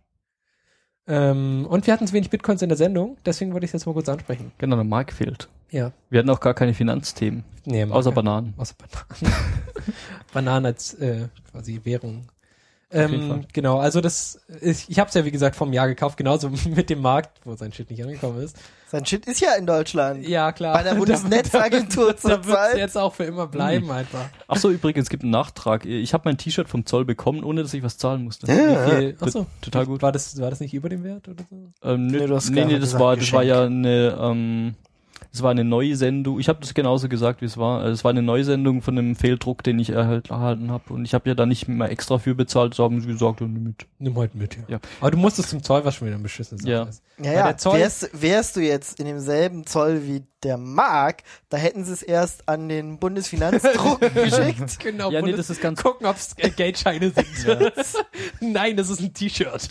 Und wir hatten zu wenig Bitcoins in der Sendung, deswegen wollte ich das mal kurz ansprechen. Genau, der Markt fehlt. Ja. Wir hatten auch gar keine Finanzthemen. Nee, Außer Bananen. Außer Bananen. Bananen als quasi Währung. jeden Fall. Genau, also ich habe es ja wie gesagt vom Jahr gekauft, genauso mit dem Markt, wo sein Shit nicht angekommen ist. Sein Shit ist ja in Deutschland. Ja, klar. Bei der Bundesnetzagentur Da wird's zurzeit. jetzt auch für immer bleiben einfach. Ach so, übrigens, es gibt einen Nachtrag. Ich habe mein T-Shirt vom Zoll bekommen, ohne dass ich was zahlen musste. Ja. Wie viel? Achso, Total gut. War das nicht über dem Wert oder so? Nee, du hast nee, gerade das gesagt, war Geschenk. ja eine, das war eine Neusendung. Ich habe das genauso gesagt, wie es war. Es war eine Neusendung von einem Fehldruck, den ich erhalten habe. Und ich habe ja da nicht mehr extra für bezahlt, so haben sie gesagt, nimm mit. Nimm heute mit, ja. Ja. Aber du musstest zum Zoll, was schon wieder ein beschissenes Sache Ja. ist. Ja, Weil ja. der Zoll- Wärst du jetzt in demselben Zoll wie der Mark, da hätten sie es erst an den Bundesfinanzdruck geschickt. Genau, Ja, nee, das ist ganz... gucken, ob es Geldscheine sind. Nein, das ist ein T-Shirt.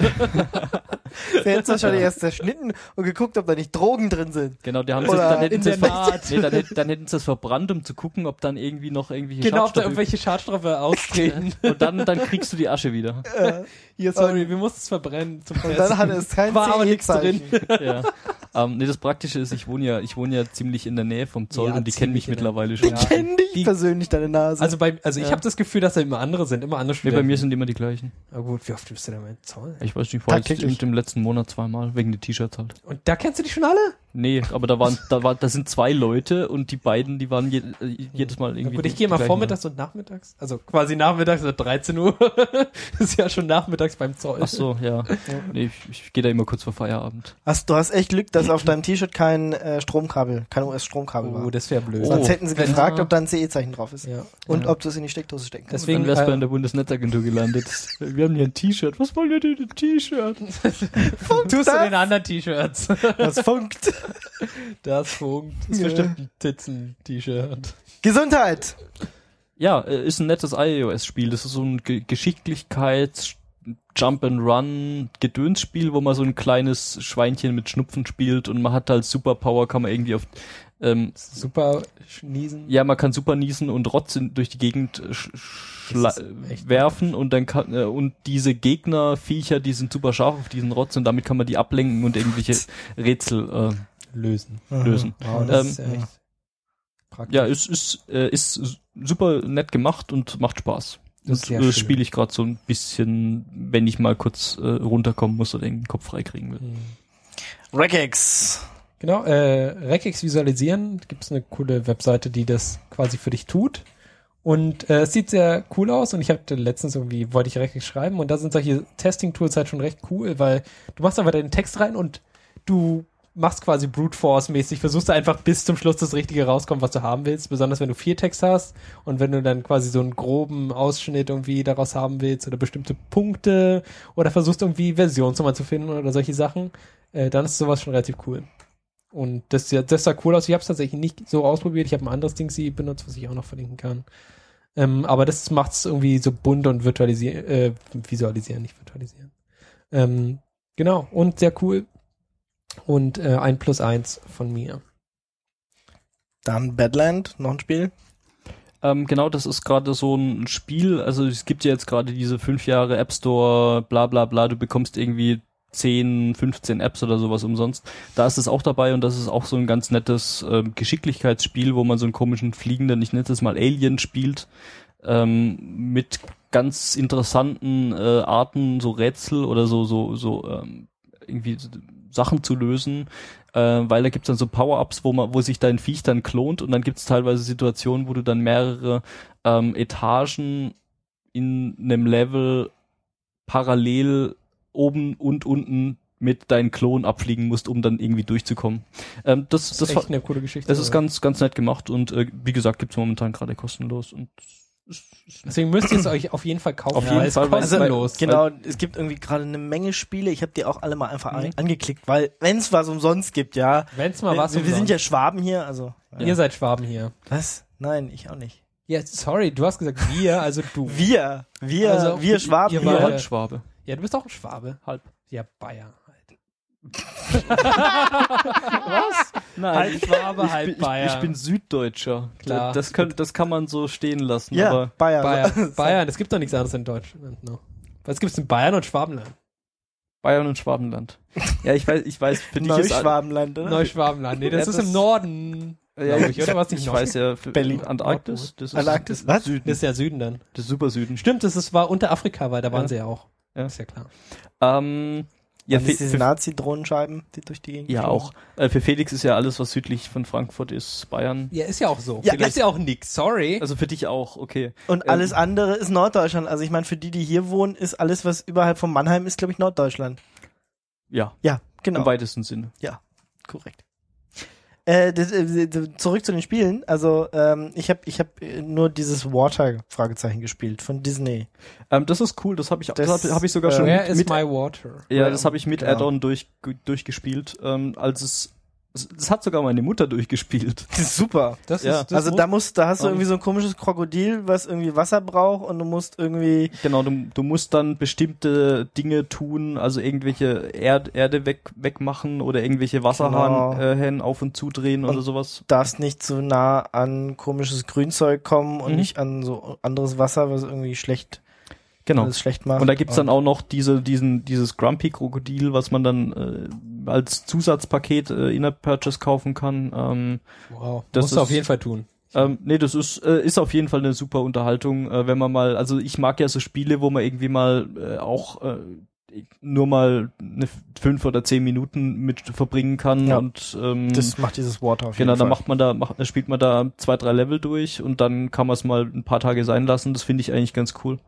Sie hätten es wahrscheinlich erst zerschnitten und geguckt, ob da nicht Drogen drin sind. Genau, die haben Oder dann hätten in sie der es ver- Naht. nee, dann hätten sie es verbrannt, um zu gucken, ob dann irgendwie noch irgendwelche Genau, ob da Schadstoffe- irgendwelche Schadstoffe austreten. Und dann kriegst du die Asche wieder. Hier, sorry, wir mussten es verbrennen zum Und dann hat es kein War aber nichts CE-Zeichen. Ja. Nee, das Praktische ist, ich wohne ja ziemlich in der Nähe vom Zoll Ja, und die kennen mich ziemlich in der- mittlerweile schon. Ja. Ich kenne dich Die- persönlich, deine Nase. Also ich Ja. habe das Gefühl, dass da immer andere sind, immer andere Nee, Studenten. bei mir sind immer die gleichen. Na gut, wie oft bist du denn beim Zoll? Ich weiß nicht, war jetzt Tagtäglich. im letzten Monat zweimal, wegen der T-Shirts halt. Und da kennst du die schon alle? Nee, aber da sind zwei Leute und die beiden, die waren jedes Mal Na irgendwie. gut, ich die gehe mal gleichen. vormittags und nachmittags. Also quasi nachmittags, also 13 Uhr. Ist ja schon nachmittags beim Zoll. Ach so, ja. Nee, ich gehe da immer kurz vor Feierabend. Du hast echt Glück, dass auf deinem T-Shirt kein Stromkabel, kein US-Stromkabel Oh, war. das wäre blöd. Sonst hätten sie Wenn- gefragt, ob da ein CE-Zeichen drauf ist. Ja. Und Ja. ob du es in die Steckdose stecken kannst. Deswegen, Dann wär's bei der Bundesnetzagentur gelandet. Wir haben hier ein T-Shirt. Was wollen wir denn mit dem T-Shirt? tust du den anderen T-Shirts. Das funkt. Das funkt. Das ist Ja. bestimmt ein Titzen-T-Shirt. Gesundheit! Ja, ist ein nettes iOS-Spiel. Das ist so ein Jump-and-Run-Gedönsspiel, wo man so ein kleines Schweinchen mit Schnupfen spielt und man hat halt Superpower, kann man irgendwie auf Super niesen. ja, man kann super niesen und Rotz durch die Gegend Das ist echt werfen und dann kann und diese Gegnerviecher, die sind super scharf auf diesen Rotz und damit kann man die ablenken und irgendwelche Rätsel Lösen. lösen. Wow, das ist ja echt praktisch. Ja, ist super nett gemacht und macht Spaß. Das ist Und sehr das schön. spiele ich gerade so ein bisschen, wenn ich mal kurz runterkommen muss oder den Kopf freikriegen will. Regex. Genau, Regex visualisieren, gibt es eine coole Webseite, die das quasi für dich tut. Und es sieht sehr cool aus und ich hatte letztens irgendwie, wollte ich Regex schreiben und da sind solche Testing-Tools halt schon recht cool, weil du machst einfach deinen Text rein und du machst quasi Brute Force-mäßig, versuchst du einfach bis zum Schluss das Richtige rauskommt, was du haben willst, besonders wenn du 4 Text hast und wenn du dann quasi so einen groben Ausschnitt irgendwie daraus haben willst oder bestimmte Punkte oder versuchst irgendwie Versionsnummer zu finden oder solche Sachen, dann ist sowas schon relativ cool. Und das sah cool aus. Ich habe es tatsächlich nicht so ausprobiert. Ich habe ein anderes Ding benutzt, was ich auch noch verlinken kann. Aber das macht es irgendwie so bunt und visualisieren, nicht virtualisieren. Genau, und sehr cool. Und 1+1 von mir. Dann Badland, noch ein Spiel. Genau, das ist gerade so ein Spiel, also es gibt ja jetzt gerade diese 5 Jahre App Store, bla bla bla, du bekommst irgendwie 10, 15 Apps oder sowas umsonst. Da ist es auch dabei und das ist auch so ein ganz nettes Geschicklichkeitsspiel, wo man so einen komischen fliegenden, ich nenne es mal Alien spielt, mit ganz interessanten Arten, so Rätsel oder so irgendwie Sachen zu lösen, weil da gibt's dann so Power-Ups, wo sich dein Viech dann klont und dann gibt's teilweise Situationen, wo du dann mehrere Etagen in einem Level parallel oben und unten mit deinen Klon abfliegen musst, um dann irgendwie durchzukommen. Das ist echt eine coole Geschichte. Das ist ganz nett gemacht und wie gesagt, gibt's momentan gerade kostenlos und deswegen müsst ihr es euch auf jeden Fall kaufen. Auf jeden Fall, weil- kostenlos. Genau, es gibt irgendwie gerade eine Menge Spiele. Ich habe die auch alle mal einfach angeklickt, weil wenn es was umsonst gibt, ja. Wenn's mal was wir sind umsonst. ja Schwaben hier, also. Ihr seid Schwaben hier. Was? Nein, ich auch nicht. Ja, sorry, du hast gesagt wir, also du. Wir Also, Schwaben ihr hier. beide. halb Schwabe. Ja, du bist auch ein Schwabe. Halb. Ja, Bayer halt. Nein, Halb Schwabe, halb ich Bayer. bin Süddeutscher. Klar. Das kann man so stehen lassen, Ja, aber Bayern. Bayern, es gibt doch nichts anderes in Deutschland noch. Was gibt's in Bayern und Schwabenland? Bayern und Schwabenland. Ja, ich weiß, für dich ist Neuschwabenland, oder? Neuschwabenland. Nee, das Ja, ist das- im Norden. ja, glaub ich, oder was nicht ich Norden? weiß ja, für Berlin. Antarktis. Das ist Antarktis, das was? Süden. Das ist ja Süden dann. Das ist super Süden. Stimmt, war unter Afrika, weil da waren Ja. sie ja auch. Ja. Ist ja klar. Ja, Diese Nazi-Drohnenscheiben, die durch die Gegend ja fliegen. auch. Für Felix ist ja alles, was südlich von Frankfurt ist, Bayern. Ja, ist ja auch so. Ja, Vielleicht ist ja auch nix, sorry. Also für dich auch, okay. Und alles andere ist Norddeutschland. Also ich meine, für die hier wohnen, ist alles, was überhalb von Mannheim ist, glaube ich, Norddeutschland. Ja, Ja, genau. im weitesten Sinne. Korrekt. Zurück zu den Spielen. Also ich hab nur dieses Water-Fragezeichen gespielt von Disney. Das ist cool, das habe ich sogar schon Where is mit my water? ja, das habe ich mit Genau. Add-on durchgespielt, als es hat sogar meine Mutter durchgespielt. Das ist super. Das Ja. ist, das Also muss- da hast du irgendwie so ein komisches Krokodil, was irgendwie Wasser braucht und du musst irgendwie Genau, du musst dann bestimmte Dinge tun, also irgendwelche Erde wegmachen oder irgendwelche Wasserhähne auf und zudrehen oder Und sowas. darfst nicht zu nah an komisches Grünzeug kommen und Mhm. nicht an so anderes Wasser, was irgendwie Genau. alles schlecht macht. Und da gibt's dann auch noch dieses Grumpy-Krokodil, was man dann als Zusatzpaket In-App-Purchase kaufen kann. wow, das musst du auf ist- jeden Fall tun. Nee, das ist auf jeden Fall eine super Unterhaltung, wenn man mal, also ich mag ja so Spiele, wo man irgendwie mal auch nur mal 5 oder 10 Minuten mit verbringen kann Ja. und das macht dieses Water auf jeden genau, Fall. dann spielt man da 2, 3 Level durch und dann kann man es mal ein paar Tage sein lassen. Das finde ich eigentlich ganz cool.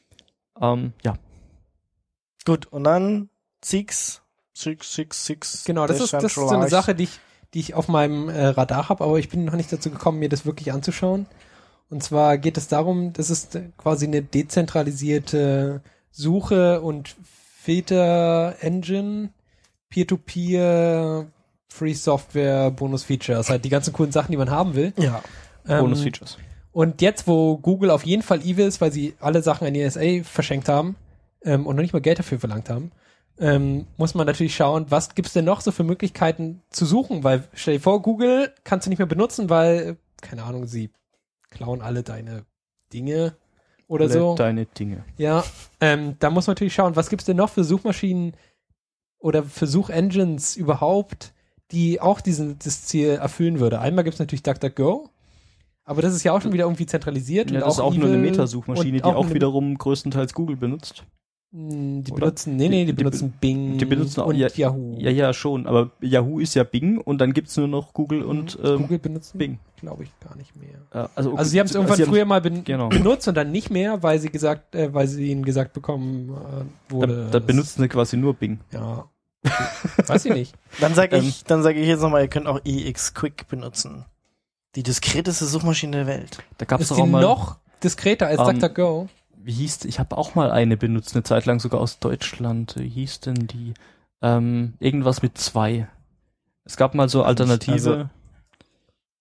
Ja. Gut, und dann Six. Genau, das ist so eine Sache, die ich auf meinem Radar habe, aber ich bin noch nicht dazu gekommen, mir das wirklich anzuschauen. Und zwar geht es darum, das ist quasi eine dezentralisierte Suche und Filter-Engine, Peer-to-Peer, Free Software, Bonus-Features, halt die ganzen coolen Sachen, die man haben will. Ja. Bonus-Features. Und jetzt, wo Google auf jeden Fall evil ist, weil sie alle Sachen an die NSA verschenkt haben und noch nicht mal Geld dafür verlangt haben, muss man natürlich schauen, was gibt's denn noch so für Möglichkeiten zu suchen, weil stell dir vor, Google kannst du nicht mehr benutzen, weil, keine Ahnung, sie klauen alle deine Dinge oder so. Deine Dinge. Ja, da muss man natürlich schauen, was gibt's denn noch für Suchmaschinen oder für Suchengines überhaupt, die auch das Ziel erfüllen würde. Einmal gibt's natürlich DuckDuckGo, aber das ist ja auch schon wieder irgendwie zentralisiert. Ja, und das ist auch nur eine evil Metasuchmaschine, und die auch eine- wiederum größtenteils Google benutzt. Die Oder? benutzen, die Die benutzen Bing die benutzen auch- und ja, Yahoo. Ja, schon, aber Yahoo ist ja Bing und dann gibt's nur noch Google und Google benutzen, Bing. glaube ich, gar nicht mehr. Also Also sie haben es irgendwann sie haben- früher mal genau. benutzt und dann nicht mehr, weil sie ihnen gesagt bekommen wurde. Da benutzen sie quasi nur Bing. ja. Weiß ich nicht. Dann sage ich jetzt nochmal, ihr könnt auch EXQuick benutzen. Die diskreteste Suchmaschine der Welt. Da gab's Ist doch die auch mal, noch diskreter als DuckDuckGo? wie hieß, ich habe auch mal eine benutzt, eine Zeit lang sogar aus Deutschland. Wie hieß denn die? Irgendwas mit 2. Es gab mal so Alternative. Also,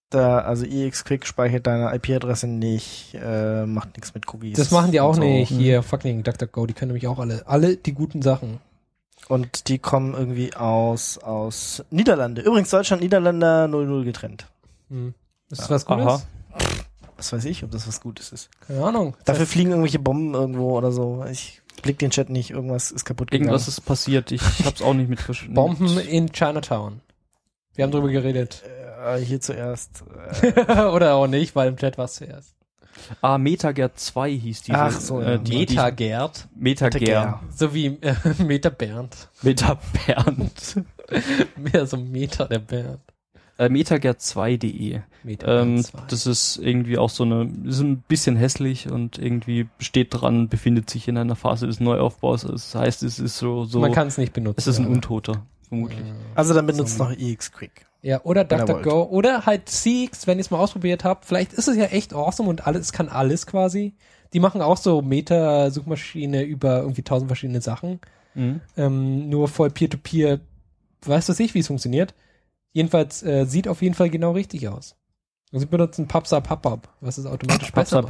Also EXQuick speichert deine IP-Adresse nicht, macht nichts mit Cookies. Das machen die auch und so. nicht. Hier, fucking DuckDuckGo, die können nämlich auch alle die guten Sachen. Und die kommen irgendwie aus Niederlande. Übrigens Deutschland, Niederländer 0-0 getrennt. Ist das was Gutes? Aha. Was weiß ich, ob das was Gutes ist. Keine Ahnung. Dafür fliegen irgendwelche Bomben irgendwo oder so. Ich blick den Chat nicht, irgendwas ist kaputt gegangen. Irgendwas ist passiert. Ich hab's auch nicht mitverstanden. Bomben in Chinatown. Wir haben drüber geredet. Hier zuerst. Oder auch nicht, weil im Chat war es zuerst. Metagerd 2 hieß diese. Ach so, ja. Metagerd. Metagerd. So wie Meta Bernd. Metabernd. Mehr so Meta der Bernd. Metagerd2.de. Das ist irgendwie auch ist ein bisschen hässlich und irgendwie steht dran, befindet sich in einer Phase des Neuaufbaus. Das heißt, es ist so. Man kann es nicht benutzen. Es ist ein Untoter, vermutlich. Also dann benutzt noch EXQuick. Ja, oder Wenn ihr DuckDuckGo oder halt Seeks, wenn ihr es mal ausprobiert habt. Vielleicht ist es ja echt awesome und es kann alles quasi. Die machen auch so Meta-Suchmaschine über irgendwie 1000 verschiedene Sachen. Nur voll Peer-to-Peer. Weißt du wie es funktioniert? Jedenfalls sieht auf jeden Fall genau richtig aus. Und sie benutzen PubSub, was ist automatisch besser.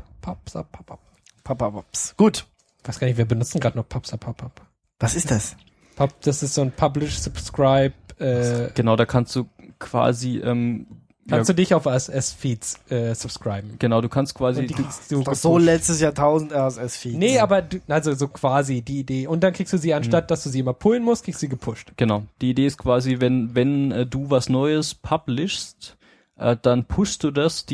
PubSub. Gut. Ich weiß gar nicht, wir benutzen gerade noch PubSub. Was ist das? Das ist so ein Publish, Subscribe. Genau, da kannst du quasi Kannst du dich auf RSS-Feeds subscriben. Genau, du kannst quasi Und die kriegst du Doch so letztes Jahr 1000 RSS-Feeds. Nee, aber also so quasi die Idee. Und dann kriegst du sie, anstatt dass du sie immer pullen musst, kriegst du sie gepusht. Genau. Die Idee ist quasi, wenn du was Neues publishst, dann pushst du dass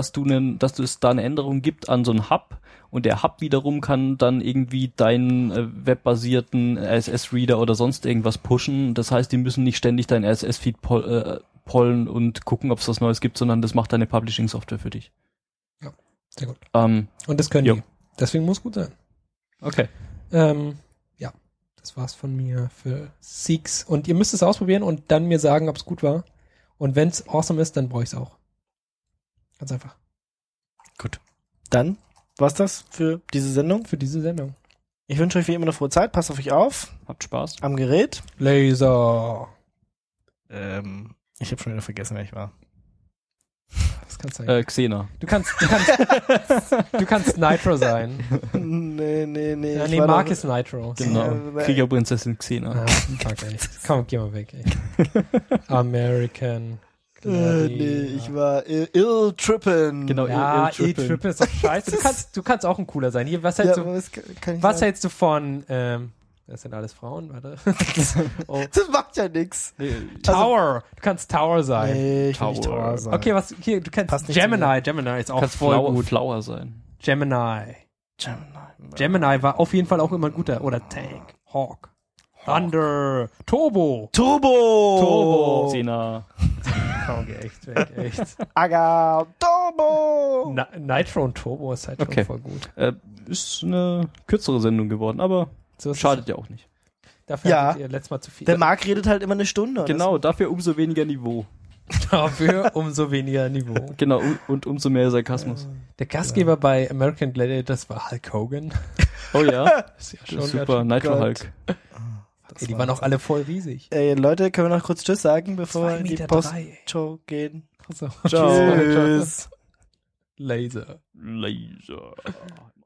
es da eine Änderung gibt an so einen Hub und der Hub wiederum kann dann irgendwie deinen webbasierten RSS-Reader oder sonst irgendwas pushen. Das heißt, die müssen nicht ständig deinen RSS-Feed pollen und gucken, ob es was Neues gibt, sondern das macht deine Publishing-Software für dich. Ja, sehr gut. Und das können die. Deswegen muss gut sein. Okay. Ja, das war's von mir für Seeks. Und ihr müsst es ausprobieren und dann mir sagen, ob es gut war. Und wenn es awesome ist, dann brauche ich es auch. Ganz einfach. Gut. Dann war's das für diese Sendung. Für diese Sendung. Ich wünsche euch wie immer eine frohe Zeit. Passt auf euch auf. Habt Spaß. Am Gerät. Laser. Ich habe schon wieder vergessen, wer ich war. Das kannst du Xena. Du kannst Nitro sein. Nee. Ja, ich nee, war Mark doch- ist Nitro. Genau. Ja, Kriegerprinzessin Xena. Ah, fuck, ey. Komm, geh mal weg, ey. American. nee, ich war Ill Trippin. Genau, Ja, Trippin. E-Trip ist doch scheiße. Du kannst auch ein cooler sein. Hier, was Ja, hältst du, aber was kann ich was sagen? hältst du von, das sind alles Frauen, warte. Oh. Das macht ja nix. Tower. Du kannst Tower sein. Nee, ich will nicht Tower. Tower sein. Okay, was, hier, du kannst Passt nicht zu Gemini. Gemini ist auch Kannst voll Flower, gut. Flower sein. Gemini. Gemini. Gemini war auf jeden Fall auch immer ein guter. Oder Tank. Hawk. Thunder. Turbo. Turbo. Xena. Okay, echt, weg, echt. Aga. Turbo. Nitro und Turbo ist halt Okay. schon voll gut. Ist eine kürzere Sendung geworden, aber So ist schadet ja auch nicht. Dafür Ja. hattet ihr letztes Mal zu viel. Der Marc redet halt immer eine Stunde. Genau, dafür umso weniger Niveau. Dafür umso weniger Niveau. Genau, und umso mehr Sarkasmus. Der Gastgeber bei American Gladiators war Hulk Hogan. Oh ja, Das ist ja das schon ist super. ganz- Nitro Gott. Hulk. Ey, die waren auch alle voll riesig. Leute, können wir noch kurz Tschüss sagen, bevor wir 2,3 in die Meter. Post-Show gehen? So. Tschüss. Laser. Laser.